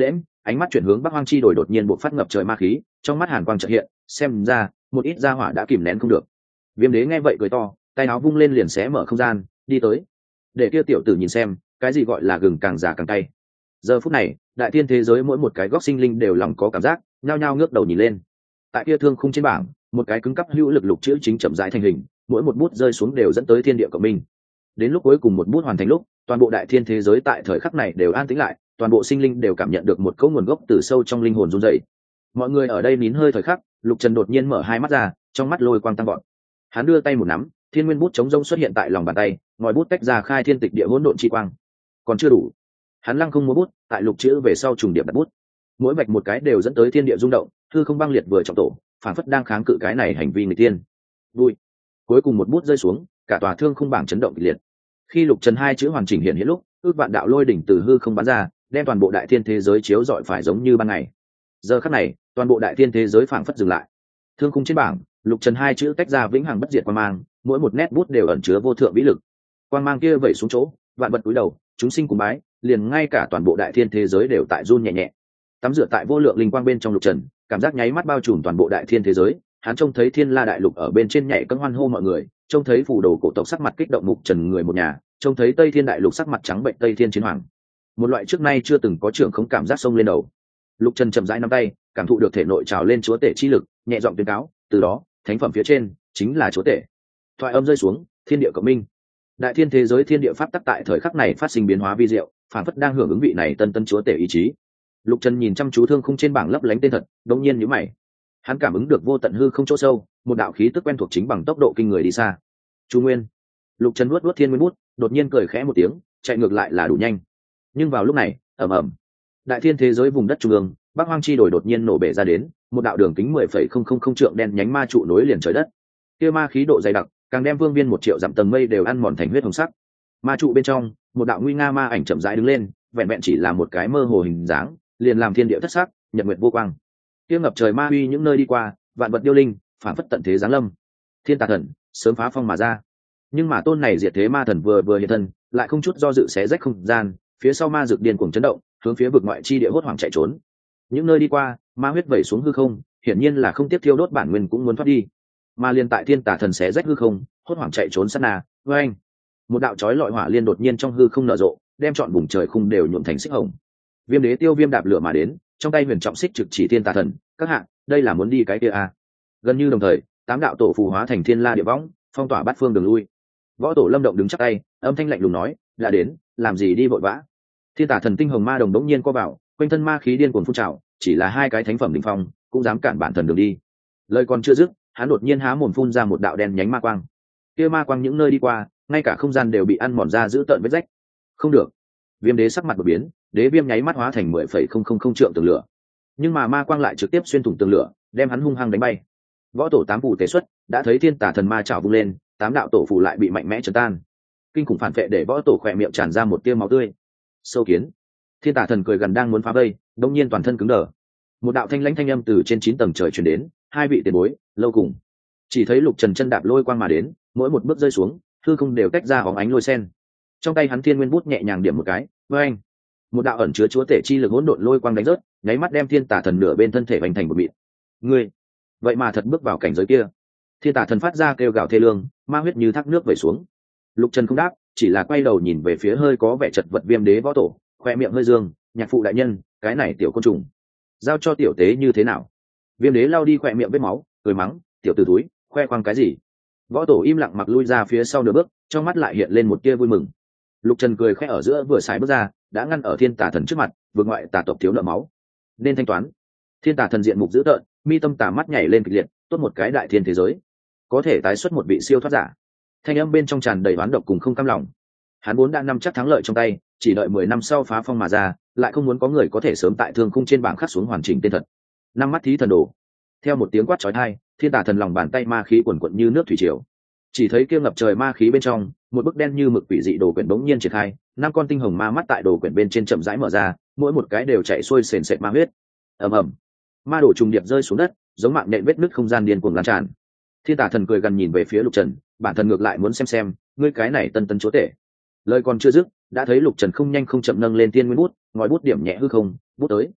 ánh mắt chuyển hướng bắc hoang chi đồi, đột nhiên buộc phát ngập trời ma khí, trong mắt hàn quang chợt hiện, xem ra một ít gia hỏa đã kìm nén không được. Viêm đế nghe vậy cười to, tay áo vung lên liền xé mở không gian đi tới, để kia tiểu tử nhìn xem cái gì gọi là gừng càng già càng cay. Giờ phút này đại thiên thế giới mỗi một cái góc sinh linh đều lòng có cảm giác, nhao nhao ngước đầu nhìn lên. Tại kia thương khung trên bảng, một cái cứng cắp hữu lực lục chữ chính chậm rãi thành hình, mỗi một bút rơi xuống đều dẫn tới thiên địa cộng minh. Đến lúc cuối cùng một bút hoàn thành lúc, toàn bộ đại thiên thế giới tại thời khắc này đều an tĩnh lại, toàn bộ sinh linh đều cảm nhận được một cấu nguồn gốc từ sâu trong linh hồn run rẩy. Mọi người ở đây nín hơi thời khắc, Lục Trần đột nhiên mở hai mắt ra, trong mắt lôi quang tăng vọt. Hắn đưa tay một nắm, thiên nguyên bút chống rông xuất hiện tại lòng bàn tay, ngòi bút tách ra khai thiên tịch địa hỗn độn chi quang. Còn chưa đủ, hắn lăng không múa bút, tại lục chữ về sau trùng điệp đặt bút, mỗi vạch một cái đều dẫn tới thiên địa rung động, hư không băng liệt vừa trọng tổ, phản phất đang kháng cự cái này hành vi người tiên. Vui. Cuối cùng một bút rơi xuống, cả tòa thương không bảng chấn động kịch liệt. Khi Lục Trần hai chữ hoàn chỉnh hiện hiện lúc, ước vạn đạo lôi đỉnh từ hư không bắn ra, đem toàn bộ đại thiên thế giới chiếu rọi phải giống như ban ngày. Giờ khắc này, toàn bộ đại thiên thế giới phảng phất dừng lại. Thương khung trên bảng, Lục Trần hai chữ tách ra vĩnh hằng bất diệt quang mang, mỗi một nét bút đều ẩn chứa vô thượng vĩ lực. Quang mang kia vẩy xuống chỗ, vạn vật cúi đầu, chúng sinh cùng bái, liền ngay cả toàn bộ đại thiên thế giới đều tại run nhẹ nhẹ. Tắm rửa tại vô lượng linh quang bên trong Lục Trần, cảm giác nháy mắt bao trùm toàn bộ đại thiên thế giới. Hắn trông thấy Thiên La đại lục ở bên trên nhảy cẫng hoan hô mọi người, trông thấy phù đồ cổ tộc sắc mặt kích động Mục Trần người một nhà, trông thấy Tây Thiên đại lục sắc mặt trắng bệnh Tây Thiên chiến hoàng. Một loại trước nay chưa từng có trưởng không cảm giác sông lên đầu. Lục Trần chậm rãi nắm tay, cảm thụ được thể nội trào lên chúa tể chi lực, nhẹ giọng tuyên cáo, từ đó, thánh phẩm phía trên chính là chúa tể. Thoại âm rơi xuống, thiên địa cộng minh. Đại thiên thế giới thiên địa pháp tắc tại thời khắc này phát sinh biến hóa vi diệu, phản phất đang hưởng ứng vị này tân tân chúa tể ý chí. Lục Trần nhìn chăm chú thương khung trên bảng lấp lánh tên thật, đột nhiên nhíu mày. Hắn cảm ứng được vô tận hư không chỗ sâu, một đạo khí tức quen thuộc chính bằng tốc độ kinh người đi xa. Chu Nguyên. Lục Trần nuốt nuốt thiên nguyên bút, đột nhiên cười khẽ một tiếng, chạy ngược lại là đủ nhanh. Nhưng vào lúc này, ầm ầm, đại thiên thế giới vùng đất trung ương, Bắc Hoang chi đồi đột nhiên nổ bể ra đến, một đạo đường kính mười phẩy không không không trượng đen nhánh ma trụ nối liền trời đất. Kia ma khí độ dày đặc, càng đem vương viên một triệu dặm tầng mây đều ăn mòn thành huyết hồng sắc. Ma trụ bên trong, một đạo nguy nga ma ảnh chậm rãi đứng lên, vẹn vẹn chỉ là một cái mơ hồ hình dáng, liền làm thiên địa thất sắc, nhật nguyệt vô quang. Kia ngập trời ma uy những nơi đi qua, vạn vật điêu linh, phản phất tận thế giáng lâm. Thiên Tà Thần sớm phá phong mà ra, nhưng mà tôn này diệt thế ma thần vừa vừa hiện thân, lại không chút do dự xé rách không gian, phía sau ma dược điên cuồng chấn động, hướng phía vực ngoại chi địa hốt hoảng chạy trốn. Những nơi đi qua, ma huyết vẩy xuống hư không, hiển nhiên là không tiếp thiêu đốt bản nguyên cũng muốn thoát đi. Mà liên tại Thiên Tà Thần xé rách hư không, hốt hoảng chạy trốn sát na, với anh, một đạo chói lọi hỏa liên đột nhiên trong hư không nở rộ, đem trọn vùng trời khung đều nhuộm thành xích hồng. Viêm Đế Tiêu Viêm đạp lửa mà đến, trong tay huyền trọng xích trực chỉ Thiên Tà Thần, các hạ, đây là muốn đi cái kia à? Gần như đồng thời, tám đạo tổ phù hóa thành thiên la địa võng, phong tỏa bát phương đường lui. Võ tổ Lâm Động đứng chắc tay, âm thanh lạnh lùng nói, đã đến, làm gì đi vội vã? Thiên Tà Thần tinh hồng ma đồng đống nhiên co vào, quanh thân ma khí điên cuồng phun trào, chỉ là hai cái thánh phẩm đỉnh phong, cũng dám cản bản thần đường đi. Lời còn chưa dứt, hắn đột nhiên há mồm phun ra một đạo đen nhánh ma quang. Kia ma quang những nơi đi qua, ngay cả không gian đều bị ăn mòn ra giữ tợn vết rách. Không được. Viêm Đế sắc mặt đột biến, đế viêm nháy mắt hóa thành mười phẩy không không không trượng tường lửa. Nhưng mà ma quang lại trực tiếp xuyên thủng tường lửa, đem hắn hung hăng đánh bay. Võ tổ tám phù tế xuất, đã thấy Thiên Tà Thần ma chảo vung lên, tám đạo tổ phù lại bị mạnh mẽ trấn tan. Kinh khủng phản vệ để võ tổ khỏe miệng tràn ra một tia máu tươi. Sâu kiến. Thiên Tà Thần cười gần đang muốn phá vây, đột nhiên toàn thân cứng đờ. Một đạo thanh lãnh thanh âm từ trên chín tầng trời truyền đến, hai vị tiền bối, lâu cùng. Chỉ thấy Lục Trần chân đạp lôi quang mà đến, mỗi một bước rơi xuống, hư không đều tách ra hóng ánh lôi sen. Trong tay hắn thiên nguyên bút nhẹ nhàng điểm một cái, với anh, một đạo ẩn chứa chúa tể chi lực hỗn độn lôi quang đánh rớt, nháy mắt đem Thiên Tà Thần nửa bên thân thể vành thành một mịn. Ngươi, vậy mà thật bước vào cảnh giới kia. Thiên Tà Thần phát ra kêu gào thê lương, ma huyết như thác nước vẩy xuống. Lục Trần không đáp, chỉ là quay đầu nhìn về phía hơi có vẻ chật vật Viêm Đế võ tổ, khoe miệng hơi dương, nhạc phụ đại nhân, cái này tiểu côn trùng, giao cho tiểu tế như thế nào? Viêm Đế lau đi khoe miệng vết máu, cười mắng, tiểu tử túi, khoe khoang cái gì? Võ tổ im lặng mặc lui ra phía sau nửa bước, trong mắt lại hiện lên một tia vui mừng. Lục Trần cười khẽ ở giữa vừa xài bước ra, đã ngăn ở Thiên Tà Thần trước mặt, vượt ngoại tà tộc thiếu nợ máu, nên thanh toán. Thiên Tà Thần diện mục dữ tợn, mi tâm tà mắt nhảy lên kịch liệt, tốt một cái đại thiên thế giới, có thể tái xuất một vị siêu thoát giả. Thanh âm bên trong tràn đầy oán độc cùng không cam lòng. Hắn vốn đã nắm chắc thắng lợi trong tay, chỉ đợi mười năm sau phá phong mà ra, lại không muốn có người có thể sớm tại thương khung trên bảng khắc xuống hoàn chỉnh tên thật. Năm mắt thí thần đồ. Theo một tiếng quát chói tai, Thiên Tà Thần lòng bàn tay ma khí quần quận như nước thủy triều. Chỉ thấy kia ngập trời ma khí bên trong, một bức đen như mực quỷ dị đồ quyển bỗng nhiên triển khai, năm con tinh hồng ma mắt tại đồ quyển bên trên chậm rãi mở ra, mỗi một cái đều chạy xuôi sền sệt ma huyết. Ầm ầm, ma đồ trùng điệp rơi xuống đất, giống mạng nhện vết nứt không gian điên cuồng lan tràn. Thiên Tà Thần cười gần nhìn về phía Lục Trần, bản thân ngược lại muốn xem xem, ngươi cái này tân tân chúa tể. Lời còn chưa dứt, đã thấy Lục Trần không nhanh không chậm nâng lên tiên nguyên bút, ngòi bút điểm nhẹ hư không, bút tới.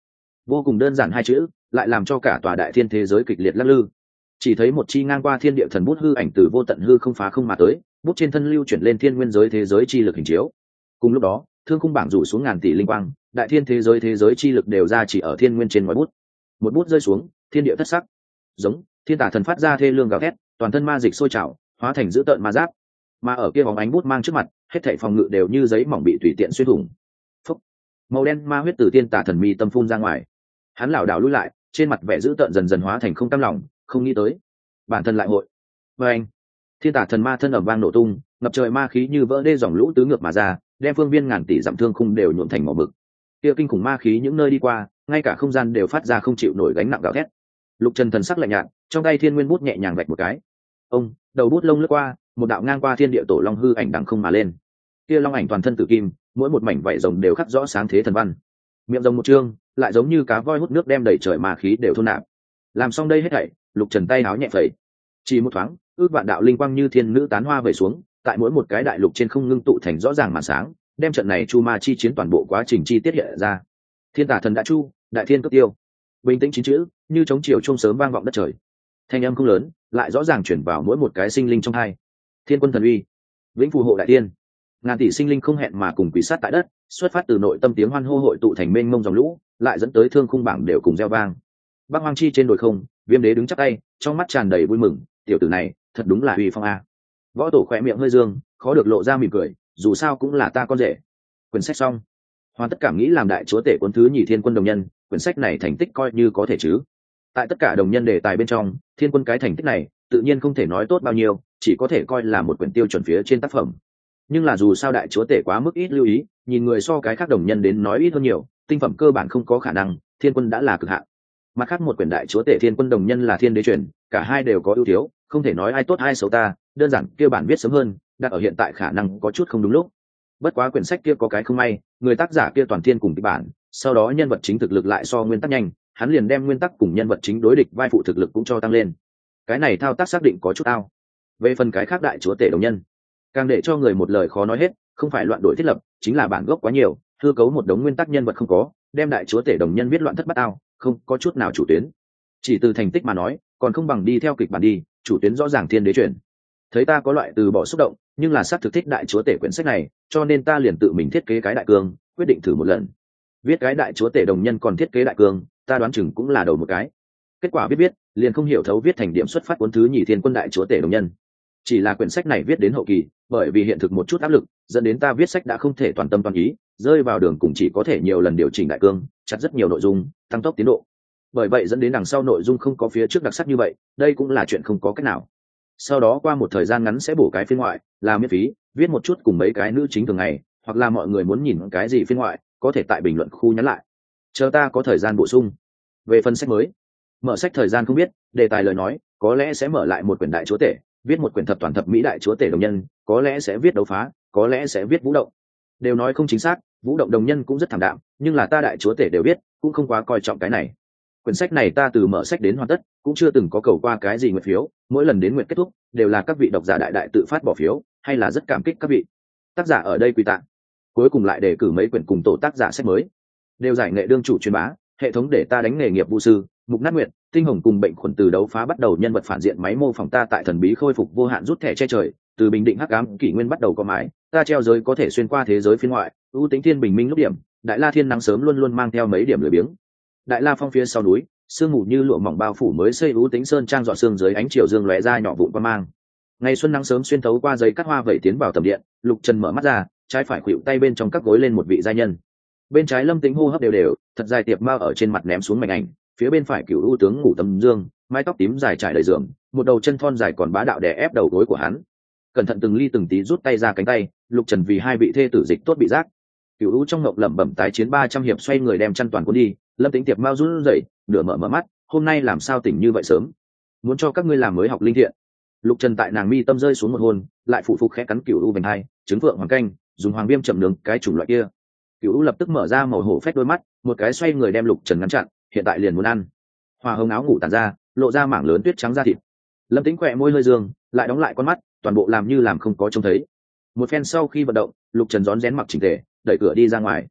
Vô cùng đơn giản hai chữ lại làm cho cả tòa đại thiên thế giới kịch liệt lắc lư. Chỉ thấy một chi ngang qua thiên địa thần bút hư ảnh từ vô tận hư không phá không mà tới, bút trên thân lưu chuyển lên thiên nguyên giới thế giới chi lực hình chiếu. Cùng lúc đó thương khung bảng rủ xuống ngàn tỷ linh quang, đại thiên thế giới thế giới chi lực đều ra chỉ ở thiên nguyên trên ngòi bút. Một bút rơi xuống, thiên địa thất sắc, giống thiên tả thần phát ra thê lương gào thét, toàn thân ma dịch sôi trào hóa thành dữ tợn ma giáp, mà ở kia bóng ánh bút mang trước mặt hết thảy phòng ngự đều như giấy mỏng bị tùy tiện xuyên thủng. Phúc. Màu đen ma huyết từ thiên tả thần mi tâm phun ra ngoài, hắn lảo đảo lùi lại, trên mặt vẻ dữ tợn dần dần hóa thành không cam lòng, không nghĩ tới bản thân lại hội. Và anh thiên tả thần ma thân ầm vang nổ tung, ngập trời ma khí như vỡ đê dòng lũ tứ ngược mà ra, đem phương viên ngàn tỷ dặm thương khung đều nhuộm thành màu mực. Kia kinh khủng ma khí những nơi đi qua, ngay cả không gian đều phát ra không chịu nổi gánh nặng gào thét. Lục Trần thần sắc lạnh nhạt, trong tay thiên nguyên bút nhẹ nhàng vạch một cái. Ông, đầu bút lông lướt qua, một đạo ngang qua thiên địa tổ long hư ảnh đằng không mà lên. Kia long ảnh toàn thân tử kim, mỗi một mảnh vảy rồng đều khắc rõ sáng thế thần văn. Miệng rồng một trương, lại giống như cá voi hút nước đem đầy trời ma khí đều thôn nạp. Làm xong đây hết thảy, Lục Trần tay áo nhẹ phẩy, chỉ một thoáng, ước vạn đạo linh quang như thiên nữ tán hoa vẩy xuống, tại mỗi một cái đại lục trên không ngưng tụ thành rõ ràng màn sáng, đem trận này chu ma chi chiến toàn bộ quá trình chi tiết hiện ra. Thiên tả thần đã chu, đại thiên cấp tiêu. Bình tĩnh chín chữ, như chống chiều chuông sớm vang vọng đất trời. Thanh âm không lớn, lại rõ ràng chuyển vào mỗi một cái sinh linh trong hai. Thiên quân thần uy, vĩnh phù hộ đại tiên. Ngàn tỷ sinh linh không hẹn mà cùng quỷ sát tại đất, xuất phát từ nội tâm tiếng hoan hô hội tụ thành mênh mông dòng lũ, lại dẫn tới thương khung bảng đều cùng reo vang. Bắc Hoang Chi trên đồi không, Viêm Đế đứng chắp tay, trong mắt tràn đầy vui mừng, tiểu tử này, thật đúng là uy phong a. Võ Tổ khẽ miệng hơi dương, khó được lộ ra mỉm cười, dù sao cũng là ta con rể. Quyển sách xong, hoàn tất cảm nghĩ làm đại chúa tể cuốn thứ nhì Thiên Quân Đồng Nhân, quyển sách này thành tích coi như có thể chứ. Tại tất cả đồng nhân đề tài bên trong, Thiên Quân cái thành tích này tự nhiên không thể nói tốt bao nhiêu, chỉ có thể coi là một quyển tiêu chuẩn phía trên tác phẩm. Nhưng là dù sao đại chúa tể quá mức ít lưu ý, nhìn người so cái khác đồng nhân đến nói ít hơn nhiều, tinh phẩm cơ bản không có khả năng, Thiên Quân đã là cực hạn. Mặt khác một quyển đại chúa tể Thiên Quân Đồng Nhân là thiên đế truyền, cả hai đều có ưu thiếu, không thể nói ai tốt ai xấu ta, đơn giản kia bản viết sớm hơn, đặt ở hiện tại khả năng có chút không đúng lúc. Bất quá quyển sách kia có cái không may, người tác giả kia toàn thiên cùng kịch bản, sau đó nhân vật chính thực lực lại so nguyên tắc nhanh, hắn liền đem nguyên tắc cùng nhân vật chính đối địch vai phụ thực lực cũng cho tăng lên. Cái này thao tác xác định có chút ao. Về phần cái khác đại chúa tể đồng nhân, càng để cho người một lời khó nói hết, không phải loạn đổi thiết lập, chính là bản gốc quá nhiều, hư cấu một đống nguyên tắc nhân vật không có, đem đại chúa tể đồng nhân viết loạn thất bát ao, không có chút nào chủ tuyến. Chỉ từ thành tích mà nói, còn không bằng đi theo kịch bản đi, chủ tuyến rõ ràng thiên đế truyền. Thấy ta có loại từ bỏ xúc động, nhưng là xác thực thích đại chúa tể quyển sách này, cho nên ta liền tự mình thiết kế cái đại cương, quyết định thử một lần. Viết cái đại chúa tể đồng nhân còn thiết kế đại cương, ta đoán chừng cũng là đầu một cái. Kết quả viết viết, liền không hiểu thấu viết thành điểm xuất phát cuốn thứ nhì Thiên Quân đại chúa tể đồng nhân. Chỉ là quyển sách này viết đến hậu kỳ, bởi vì hiện thực một chút áp lực, dẫn đến ta viết sách đã không thể toàn tâm toàn ý, rơi vào đường cùng chỉ có thể nhiều lần điều chỉnh đại cương, chặt rất nhiều nội dung, tăng tốc tiến độ. Bởi vậy dẫn đến đằng sau nội dung không có phía trước đặc sắc như vậy, đây cũng là chuyện không có cách nào. Sau đó qua một thời gian ngắn sẽ bổ cái phiên ngoại, là miễn phí, viết một chút cùng mấy cái nữ chính thường ngày, hoặc là mọi người muốn nhìn cái gì phiên ngoại, có thể tại bình luận khu nhắn lại. Chờ ta có thời gian bổ sung. Về phần sách mới, mở sách thời gian không biết, đề tài lời nói, có lẽ sẽ mở lại một quyển đại chúa tể, viết một quyển thập toàn thập mỹ đại chúa tể đồng nhân, có lẽ sẽ viết đấu phá, có lẽ sẽ viết vũ động. Đều nói không chính xác, vũ động đồng nhân cũng rất thảm đạm, nhưng là ta đại chúa tể đều biết, cũng không quá coi trọng cái này. Quyển sách này ta từ mở sách đến hoàn tất, cũng chưa từng có cầu qua cái gì nguyện phiếu, mỗi lần đến nguyện kết thúc, đều là các vị độc giả đại đại tự phát bỏ phiếu, hay là rất cảm kích các vị tác giả ở đây quy tạng. Cuối cùng lại đề cử mấy quyển cùng tổ tác giả sách mới, đều giải nghệ đương chủ truyền bá, hệ thống để ta đánh nghề nghiệp vũ sư, mục nát nguyện, tinh hồng cùng bệnh khuẩn từ đấu phá bắt đầu, nhân vật phản diện máy mô phỏng ta tại thần bí khôi phục vô hạn rút thẻ che trời, từ bình định hắc ám kỷ nguyên bắt đầu có mãi, ta treo giới có thể xuyên qua thế giới phiên ngoại, ưu tính thiên bình minh lúc điểm, đại la thiên nắng sớm luôn luôn mang theo mấy điểm lười biếng, đại la phong phía sau núi, sương mù như lụa mỏng bao phủ mới xây ưu tính sơn trang dọa xương dưới ánh chiều dương lóe ra nhỏ vụn qua mang. Ngày xuân nắng sớm xuyên thấu qua giấy cắt hoa vẩy tiến vào tầm điện, Lục Trần mở mắt ra, trái phải khuỵu tay bên trong các gối lên một vị giai nhân. Bên trái Lâm Tĩnh hô hấp đều đều, thật dài tiệp mao ở trên mặt ném xuống mảnh ảnh, phía bên phải Cửu U tướng ngủ tấm dương, mái tóc tím dài trải đầy giường, một đầu chân thon dài còn bá đạo đè ép đầu gối của hắn. Cẩn thận từng ly từng tí rút tay ra cánh tay, Lục Trần vì hai vị thê tử dịch tốt bị giác. Cửu U trong ngộng lẩm bẩm tái chiến ba trăm hiệp xoay người đem chăn toàn cuốn đi, Lâm Tĩnh tiệp mao run rẩy, nửa mở mở mắt, hôm nay làm sao tỉnh như vậy sớm? Muốn cho các ngươi làm mới học linh thiện. Lục Trần tại nàng mi tâm rơi xuống một hôn, lại phụ phục khẽ cắn Cửu U vành hai, trứng vượng hoàng canh, dùng hoàng viêm chậm nướng cái chủng loại kia. Cửu U lập tức mở ra màu hổ phách đôi mắt, một cái xoay người đem Lục Trần ngăn chặn, hiện tại liền muốn ăn. Hoa hồng áo ngủ tản ra, lộ ra mảng lớn tuyết trắng da thịt. Lâm Tĩnh khỏe môi hơi dương, lại đóng lại con mắt, toàn bộ làm như làm không có trông thấy. Một phen sau khi vận động, Lục Trần rón rén mặc chỉnh tề, đẩy cửa đi ra ngoài.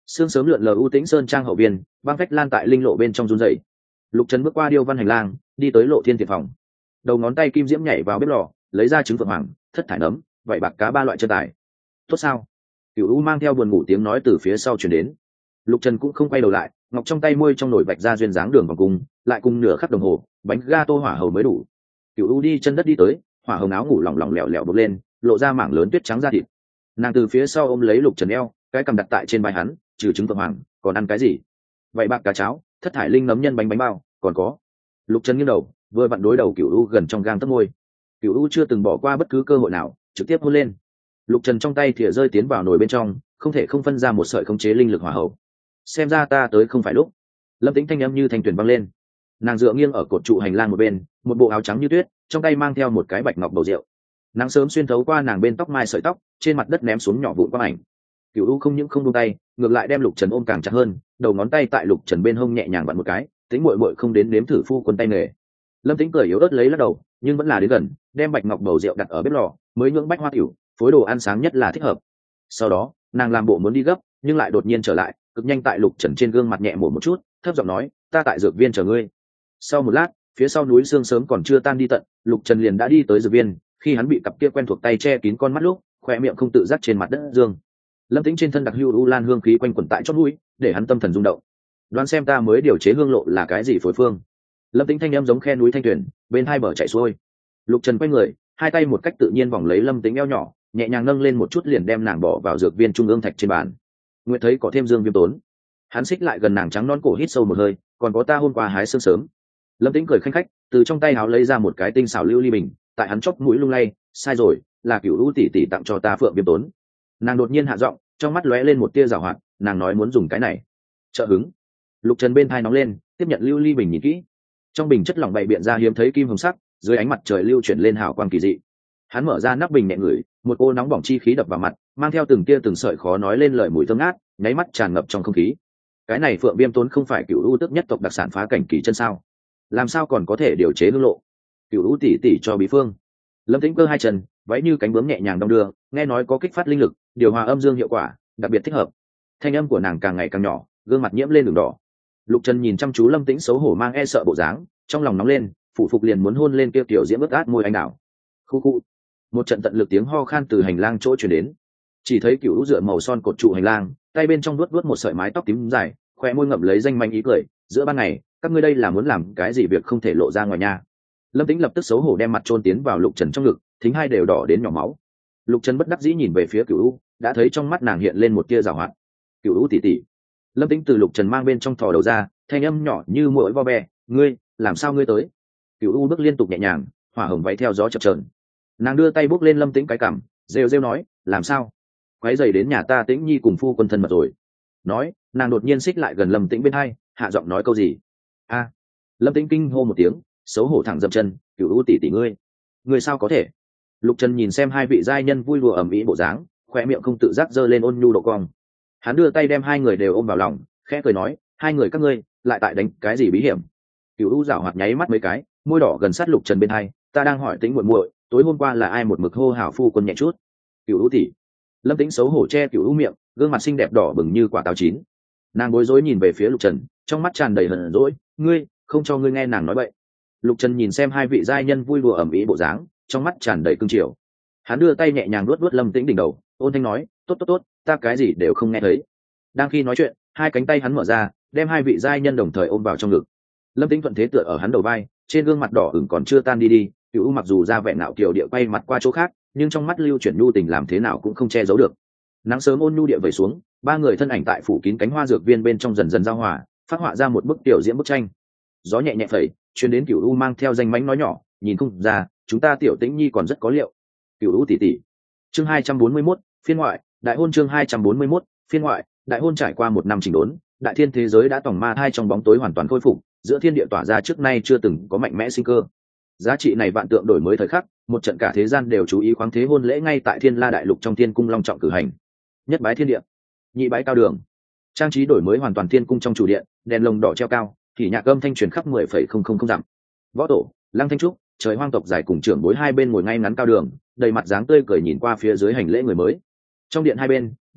sương sớm lượn lờ ưu tĩnh sơn trang hậu viên, băng phách lan tại linh lộ bên trong run rẩy. Lục Trần bước qua điêu văn hành lang, đi tới lộ thiên thiệt phòng. Đầu ngón tay kim diễm nhảy vào bếp lò, lấy ra trứng phượng hoàng, thất thải nấm, vậy bạc cá ba loại chân tài. Tốt sao? Cửu U mang theo buồn ngủ tiếng nói từ phía sau truyền đến. Lục Trần cũng không quay đầu lại, ngọc trong tay môi trong nồi vạch ra duyên dáng đường vòng cung, lại cùng nửa khắc đồng hồ, bánh ga tô hỏa hầu mới đủ. Cửu U đi chân đất đi tới, hỏa hồng áo ngủ lỏng lỏng lẻo lẻo bốc lên, lộ ra mảng lớn tuyết trắng da thịt. Nàng từ phía sau ôm lấy Lục Trần eo, cái cầm đặt tại trên vai hắn, trừ trứng phượng hoàng, còn ăn cái gì? Vậy bạc cá cháo, thất thải linh nấm nhân bánh bánh bao, còn có. Lục Trần nghiêng đầu, vừa vặn đối đầu Cửu U gần trong gang tấc môi. Cửu U chưa từng bỏ qua bất cứ cơ hội nào, trực tiếp hôn lên. Lục Trần trong tay thìa rơi tiến vào nồi bên trong, không thể không phân ra một sợi khống chế linh lực hỏa hậu. Xem ra ta tới không phải lúc. Lâm Tĩnh thanh âm như thanh tuyền vang lên. Nàng dựa nghiêng ở cột trụ hành lang một bên, một bộ áo trắng như tuyết, trong tay mang theo một cái bạch ngọc bầu rượu. Nắng sớm xuyên thấu qua nàng bên tóc mai sợi tóc, trên mặt đất ném xuống nhỏ vụn quang ảnh. Cửu U không những không buông tay, ngược lại đem Lục Trần ôm càng chặt hơn, đầu ngón tay tại Lục Trần bên hông nhẹ nhàng vặn một cái, Tĩnh muội muội không đến nếm thử phu quân tay nghề. Lâm Tĩnh cười yếu ớt lấy lắc đầu, nhưng vẫn là đến gần, đem bạch ngọc bầu rượu đặt ở bếp lò, mới nhưỡng bách hoa tiểu, phối đồ ăn sáng nhất là thích hợp. Sau đó, nàng làm bộ muốn đi gấp, nhưng lại đột nhiên trở lại, cực nhanh tại Lục Trần trên gương mặt nhẹ mổ một chút, thấp giọng nói, ta tại dược viên chờ ngươi. Sau một lát, phía sau núi sương sớm còn chưa tan đi tận, Lục Trần liền đã đi tới dược viên, khi hắn bị cặp kia quen thuộc tay che kín con mắt lúc, khoe miệng không tự giác trên mặt đất dương. Lâm Tĩnh trên thân đặc hữu u lan hương khí quanh quẩn tại chót mũi, để hắn tâm thần rung động. Đoán xem ta mới điều chế hương lộ là cái gì phối phương. Lâm Tĩnh thanh âm giống khe núi thanh tuyền, bên hai bờ chảy xuôi. Lục Trần quay người, hai tay một cách tự nhiên vòng lấy Lâm Tĩnh eo nhỏ, nhẹ nhàng nâng lên một chút liền đem nàng bỏ vào dược viên trung ương thạch trên bàn. Nguyệt thấy có thêm dương viêm tốn, hắn xích lại gần nàng trắng non cổ hít sâu một hơi, còn có ta hôm qua hái sương sớm. Lâm Tĩnh cười khanh khách, từ trong tay áo lấy ra một cái tinh xảo lưu ly bình, tại hắn chóp mũi lung lay, sai rồi, là Cửu U tỷ tỷ tặng cho ta phượng viêm tốn. Nàng đột nhiên hạ giọng, trong mắt lóe lên một tia giảo hoạt, nàng nói muốn dùng cái này. Trợ hứng. Lục Trần bên thai nóng lên, tiếp nhận lưu ly bình nhìn kỹ. Trong bình chất lỏng bày biện ra hiếm thấy kim hồng sắc, dưới ánh mặt trời lưu chuyển lên hào quang kỳ dị. Hắn mở ra nắp bình nhẹ ngửi, một cô nóng bỏng chi khí đập vào mặt, mang theo từng tia từng sợi khó nói lên lời mùi thơm ngát, nháy mắt tràn ngập trong không khí. Cái này phượng viêm tốn không phải Cửu U tức nhất tộc đặc sản phá cảnh kỳ chân sao? Làm sao còn có thể điều chế hương lộ? Cửu U tỷ tỷ cho bí phương. Lâm Tĩnh cơ hai chân, váy như cánh bướm nhẹ nhàng đong đưa, nghe nói có kích phát linh lực, điều hòa âm dương hiệu quả, đặc biệt thích hợp. Thanh âm của nàng càng ngày càng nhỏ, gương mặt nhiễm lên đường đỏ. Lục Trần nhìn chăm chú Lâm Tĩnh xấu hổ mang e sợ bộ dáng, trong lòng nóng lên, phụ phục liền muốn hôn lên kia tiểu diễm ướt át môi anh đào. Khu khu. Một trận tận lực tiếng ho khan từ hành lang chỗ truyền đến. Chỉ thấy Cửu U dựa màu son cột trụ hành lang, tay bên trong vuốt vuốt một sợi mái tóc tím dài, khoe môi ngậm lấy danh manh ý cười, giữa ban ngày, các ngươi đây là muốn làm cái gì việc không thể lộ ra ngoài nha. Lâm Tĩnh lập tức xấu hổ đem mặt chôn tiến vào Lục Trần trong ngực, thính hai đều đỏ đến nhỏ máu. Lục Trần bất đắc dĩ nhìn về phía Cửu U, đã thấy trong mắt nàng hiện lên một tia giảo hoạt. Cửu U tỷ tỷ. Lâm Tĩnh từ Lục Trần mang bên trong thò đầu ra, thanh âm nhỏ như muỗi vo ve, ngươi, làm sao ngươi tới? Cửu U bước liên tục nhẹ nhàng, hỏa hồng váy theo gió chập chờn. Nàng đưa tay bước lên Lâm Tĩnh cái cằm, rêu rêu nói, làm sao? Quấy rầy đến nhà ta Tĩnh Nhi cùng phu quân thân mật rồi. Nói, nàng đột nhiên xích lại gần Lâm Tĩnh bên hai, hạ giọng nói câu gì? A. À. Lâm Tĩnh kinh hô một tiếng, xấu hổ thẳng dậm chân, Cửu U tỷ tỷ ngươi, ngươi sao có thể? Lục Trần nhìn xem hai vị giai nhân vui đùa ầm ĩ bộ dáng, khoe miệng không tự giác giơ lên ôn nhu độ cong. Hắn đưa tay đem hai người đều ôm vào lòng, khẽ cười nói, hai người các ngươi lại tại đánh cái gì bí hiểm? Cửu U giảo hoạt nháy mắt mấy cái, môi đỏ gần sát Lục Trần bên hai, ta đang hỏi Tĩnh muội muội, tối hôm qua là ai một mực hô hào phu quân nhẹ chút? Cửu U tỷ. Lâm Tĩnh xấu hổ che Cửu U miệng, gương mặt xinh đẹp đỏ bừng như quả táo chín. Nàng bối rối nhìn về phía Lục Trần, trong mắt tràn đầy hờn dỗi, ngươi, không cho ngươi nghe nàng nói bậy. Lục Trần nhìn xem hai vị giai nhân vui đùa ầm ĩ bộ dáng, trong mắt tràn đầy cương triều. Hắn đưa tay nhẹ nhàng nuốt nuốt Lâm Tĩnh đỉnh đầu, ôn thanh nói, tốt tốt tốt, ta cái gì đều không nghe thấy. Đang khi nói chuyện, hai cánh tay hắn mở ra, đem hai vị giai nhân đồng thời ôm vào trong ngực. Lâm Tĩnh thuận thế tựa ở hắn đầu vai, trên gương mặt đỏ ửng còn chưa tan đi đi. Cửu U mặc dù ra vẻ ngạo kiều địa quay mặt qua chỗ khác, nhưng trong mắt lưu chuyển nhu tình làm thế nào cũng không che giấu được. Nắng sớm ôn nhu địa vẩy xuống, ba người thân ảnh tại phủ kín cánh hoa dược viên bên trong dần dần giao hòa, phát họa ra một bức tiểu diễn bức tranh. Gió nhẹ nhẹ phẩy, truyền đến Cửu U mang theo danh mánh nói nhỏ, nhìn không ra, chúng ta tiểu Tĩnh Nhi còn rất có liệu. Cửu U tỷ tỷ. Chương hai trăm bốn mươi mốt, phiên ngoại, đại hôn chương hai trăm bốn mươi mốt, phiên ngoại, đại hôn trải qua một năm chỉnh đốn, đại thiên thế giới đã tòng ma thai trong bóng tối hoàn toàn khôi phục, giữa thiên địa tỏa ra trước nay chưa từng có mạnh mẽ sinh cơ. Giá trị này vạn tượng đổi mới thời khắc, một trận cả thế gian đều chú ý khoáng thế hôn lễ ngay tại Thiên La đại lục trong thiên cung long trọng cử hành. Nhất bái thiên địa, nhị bái cao đường. Trang trí đổi mới hoàn toàn thiên cung trong chủ điện, đèn lồng đỏ treo cao, thì nhạc âm thanh truyền khắp mười phẩy không không không dặm. Võ tổ, Lăng Thanh Trúc, trời hoang tộc giải cùng trưởng bối hai bên ngồi ngay ngắn cao đường, đầy mặt dáng tươi cười nhìn qua phía dưới hành lễ người mới. Trong điện hai bên,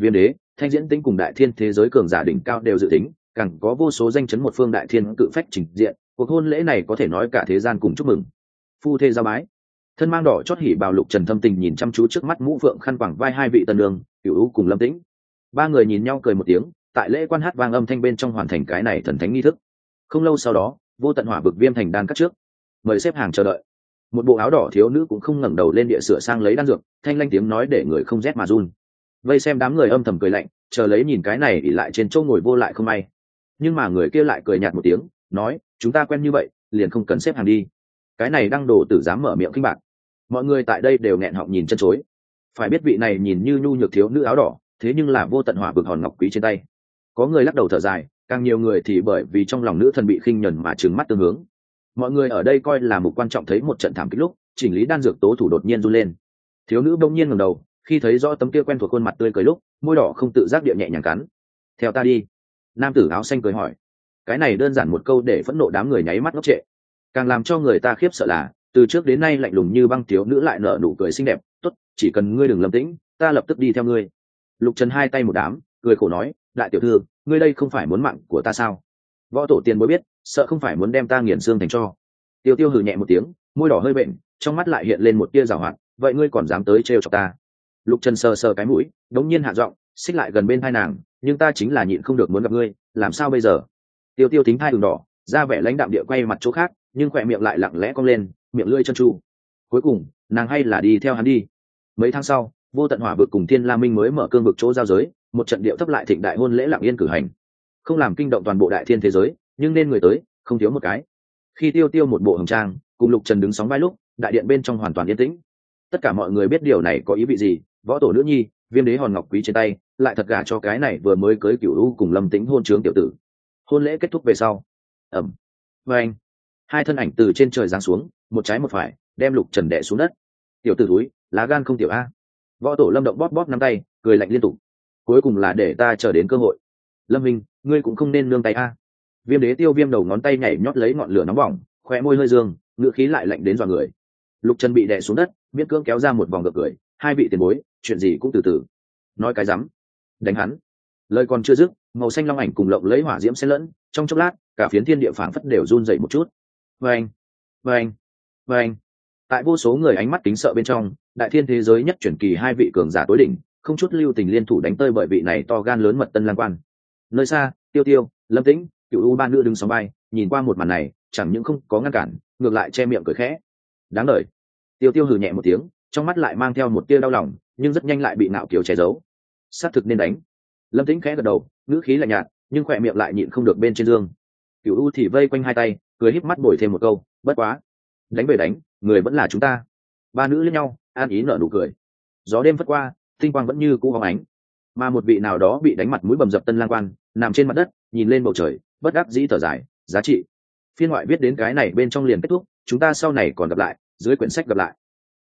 Viêm đế, Thanh Diễn Tĩnh cùng đại thiên thế giới cường giả đỉnh cao đều dự tính, càng có vô số danh chấn một phương đại thiên cự phách trình diện, cuộc hôn lễ này có thể nói cả thế gian cùng chúc mừng. Phu thê giao bái. Thân mang đỏ chót hỉ bào Lục Trần thâm tình nhìn chăm chú trước mắt mũ phượng khăn quàng vai hai vị tân đường, Cửu U cùng Lâm Tĩnh. Ba người nhìn nhau cười một tiếng, tại lễ quan hát vang âm thanh bên trong hoàn thành cái này thần thánh nghi thức. Không lâu sau đó, vô tận hỏa vực viêm thành đan cắt trước, mời xếp hàng chờ đợi. Một bộ áo đỏ thiếu nữ cũng không ngẩng đầu lên địa sửa sang lấy đan dược, thanh lanh tiếng nói để người không rét mà run. Vây xem đám người âm thầm cười lạnh, chờ lấy nhìn cái này ỉ lại trên chỗ ngồi vô lại không may. Nhưng mà người kia lại cười nhạt một tiếng, nói, chúng ta quen như vậy, liền không cần xếp hàng đi. Cái này đang đổ tử dám mở miệng kinh bạc. Mọi người tại đây đều nghẹn họng nhìn chân chối. Phải biết vị này nhìn như nhu nhược thiếu nữ áo đỏ, thế nhưng là vô tận hỏa vực hòn ngọc quý trên tay. Có người lắc đầu thở dài, càng nhiều người thì bởi vì trong lòng nữ thần bị khinh nhẫn mà trừng mắt tương hướng. Mọi người ở đây coi là một quan trọng thấy một trận thảm kịch lúc, chỉnh lý đan dược tố thủ đột nhiên run lên. Thiếu nữ bỗng nhiên ngẩng đầu, khi thấy rõ tấm kia quen thuộc khuôn mặt tươi cười lúc, môi đỏ không tự giác địa nhẹ nhàng cắn. Theo ta đi. Nam tử áo xanh cười hỏi. Cái này đơn giản một câu để phẫn nộ đám người nháy mắt ngốc trệ. Càng làm cho người ta khiếp sợ là, từ trước đến nay lạnh lùng như băng thiếu nữ lại nở nụ cười xinh đẹp. Tốt, chỉ cần ngươi đừng lâm tĩnh, ta lập tức đi theo ngươi. Lục Trần hai tay một đám, cười khổ nói, đại tiểu thư, ngươi đây không phải muốn mạng của ta sao? Võ tổ tiền bối biết, sợ không phải muốn đem ta nghiền xương thành tro. Tiêu Tiêu hừ nhẹ một tiếng, môi đỏ hơi bệnh, trong mắt lại hiện lên một tia giảo hoạt, vậy ngươi còn dám tới trêu chọc ta? Lục Trần sờ sờ cái mũi, đống nhiên hạ giọng, xích lại gần bên hai nàng, nhưng ta chính là nhịn không được muốn gặp ngươi, làm sao bây giờ? Tiêu Tiêu thính thai đường đỏ, ra vẻ lãnh đạm địa quay mặt chỗ khác, nhưng khỏe miệng lại lặng lẽ cong lên, miệng lưỡi chân tru. Cuối cùng, nàng hay là đi theo hắn đi. Mấy tháng sau, vô tận hỏa vực cùng Thiên La Minh mới mở cương vực chỗ giao giới, một trận điệu thấp lại thịnh đại hôn lễ lặng yên cử hành. Không làm kinh động toàn bộ đại thiên thế giới, nhưng nên người tới, không thiếu một cái. Khi Tiêu Tiêu một bộ hồng trang, cùng Lục Trần đứng sóng vai lúc, đại điện bên trong hoàn toàn yên tĩnh. Tất cả mọi người biết điều này có ý vị gì, võ tổ nữ nhi, viêm đế hòn ngọc quý trên tay, lại thật gả cho cái này vừa mới cưới Cửu U cùng Lâm Tĩnh hôn trướng tiểu tử. Hôn lễ kết thúc về sau, ầm, vang, hai thân ảnh từ trên trời giáng xuống, một trái một phải, đem Lục Trần đè xuống đất. Tiểu tử túi, lá gan không tiểu a. Võ tổ Lâm Động bóp bóp nắm tay, cười lạnh liên tục. Cuối cùng là để ta chờ đến cơ hội. Lâm Minh, ngươi cũng không nên nương tay a. Viêm đế Tiêu Viêm đầu ngón tay nhảy nhót lấy ngọn lửa nóng bỏng, khóe môi hơi dương, ngữ khí lại lạnh đến dọa người. Lục Trần bị đè xuống đất, miễn cưỡng kéo ra một vòng gật cười, hai vị tiền bối, chuyện gì cũng từ từ. Nói cái rắm, đánh hắn. Lời còn chưa dứt, màu xanh long ảnh cùng lộng lấy hỏa diễm xen lẫn, trong chốc lát, cả phiến thiên địa phảng phất đều run rẩy một chút. Vâng, vâng, vâng. Tại vô số người ánh mắt kính sợ bên trong, đại thiên thế giới nhất chuyển kỳ hai vị cường giả tối đỉnh, không chút lưu tình liên thủ đánh tơi bởi vị này to gan lớn mật tân lang quan. Nơi xa, Tiêu Tiêu, Lâm Tĩnh, Cửu U ba nữ đứng sóng vai, nhìn qua một màn này, chẳng những không có ngăn cản, ngược lại che miệng cười khẽ. Đáng đời. Tiêu Tiêu hừ nhẹ một tiếng, trong mắt lại mang theo một tia đau lòng, nhưng rất nhanh lại bị nạo kiều che giấu. Sát thực nên đánh. Lâm Tĩnh khẽ gật đầu, ngữ khí lạnh nhạt, nhưng khỏe miệng lại nhịn không được bên trên dương. Cửu U thì vây quanh hai tay, cười híp mắt bồi thêm một câu, bất quá, đánh về đánh, người vẫn là chúng ta. Ba nữ liếc nhau, an ý nở nụ cười. Gió đêm phất qua, tinh quang vẫn như cũ hóng ánh, mà một vị nào đó bị đánh mặt mũi bầm dập tân lang quan nằm trên mặt đất, nhìn lên bầu trời, bất đắc dĩ thở dài, giá trị. Phiên ngoại viết đến cái này bên trong liền kết thúc, chúng ta sau này còn gặp lại, dưới quyển sách gặp lại.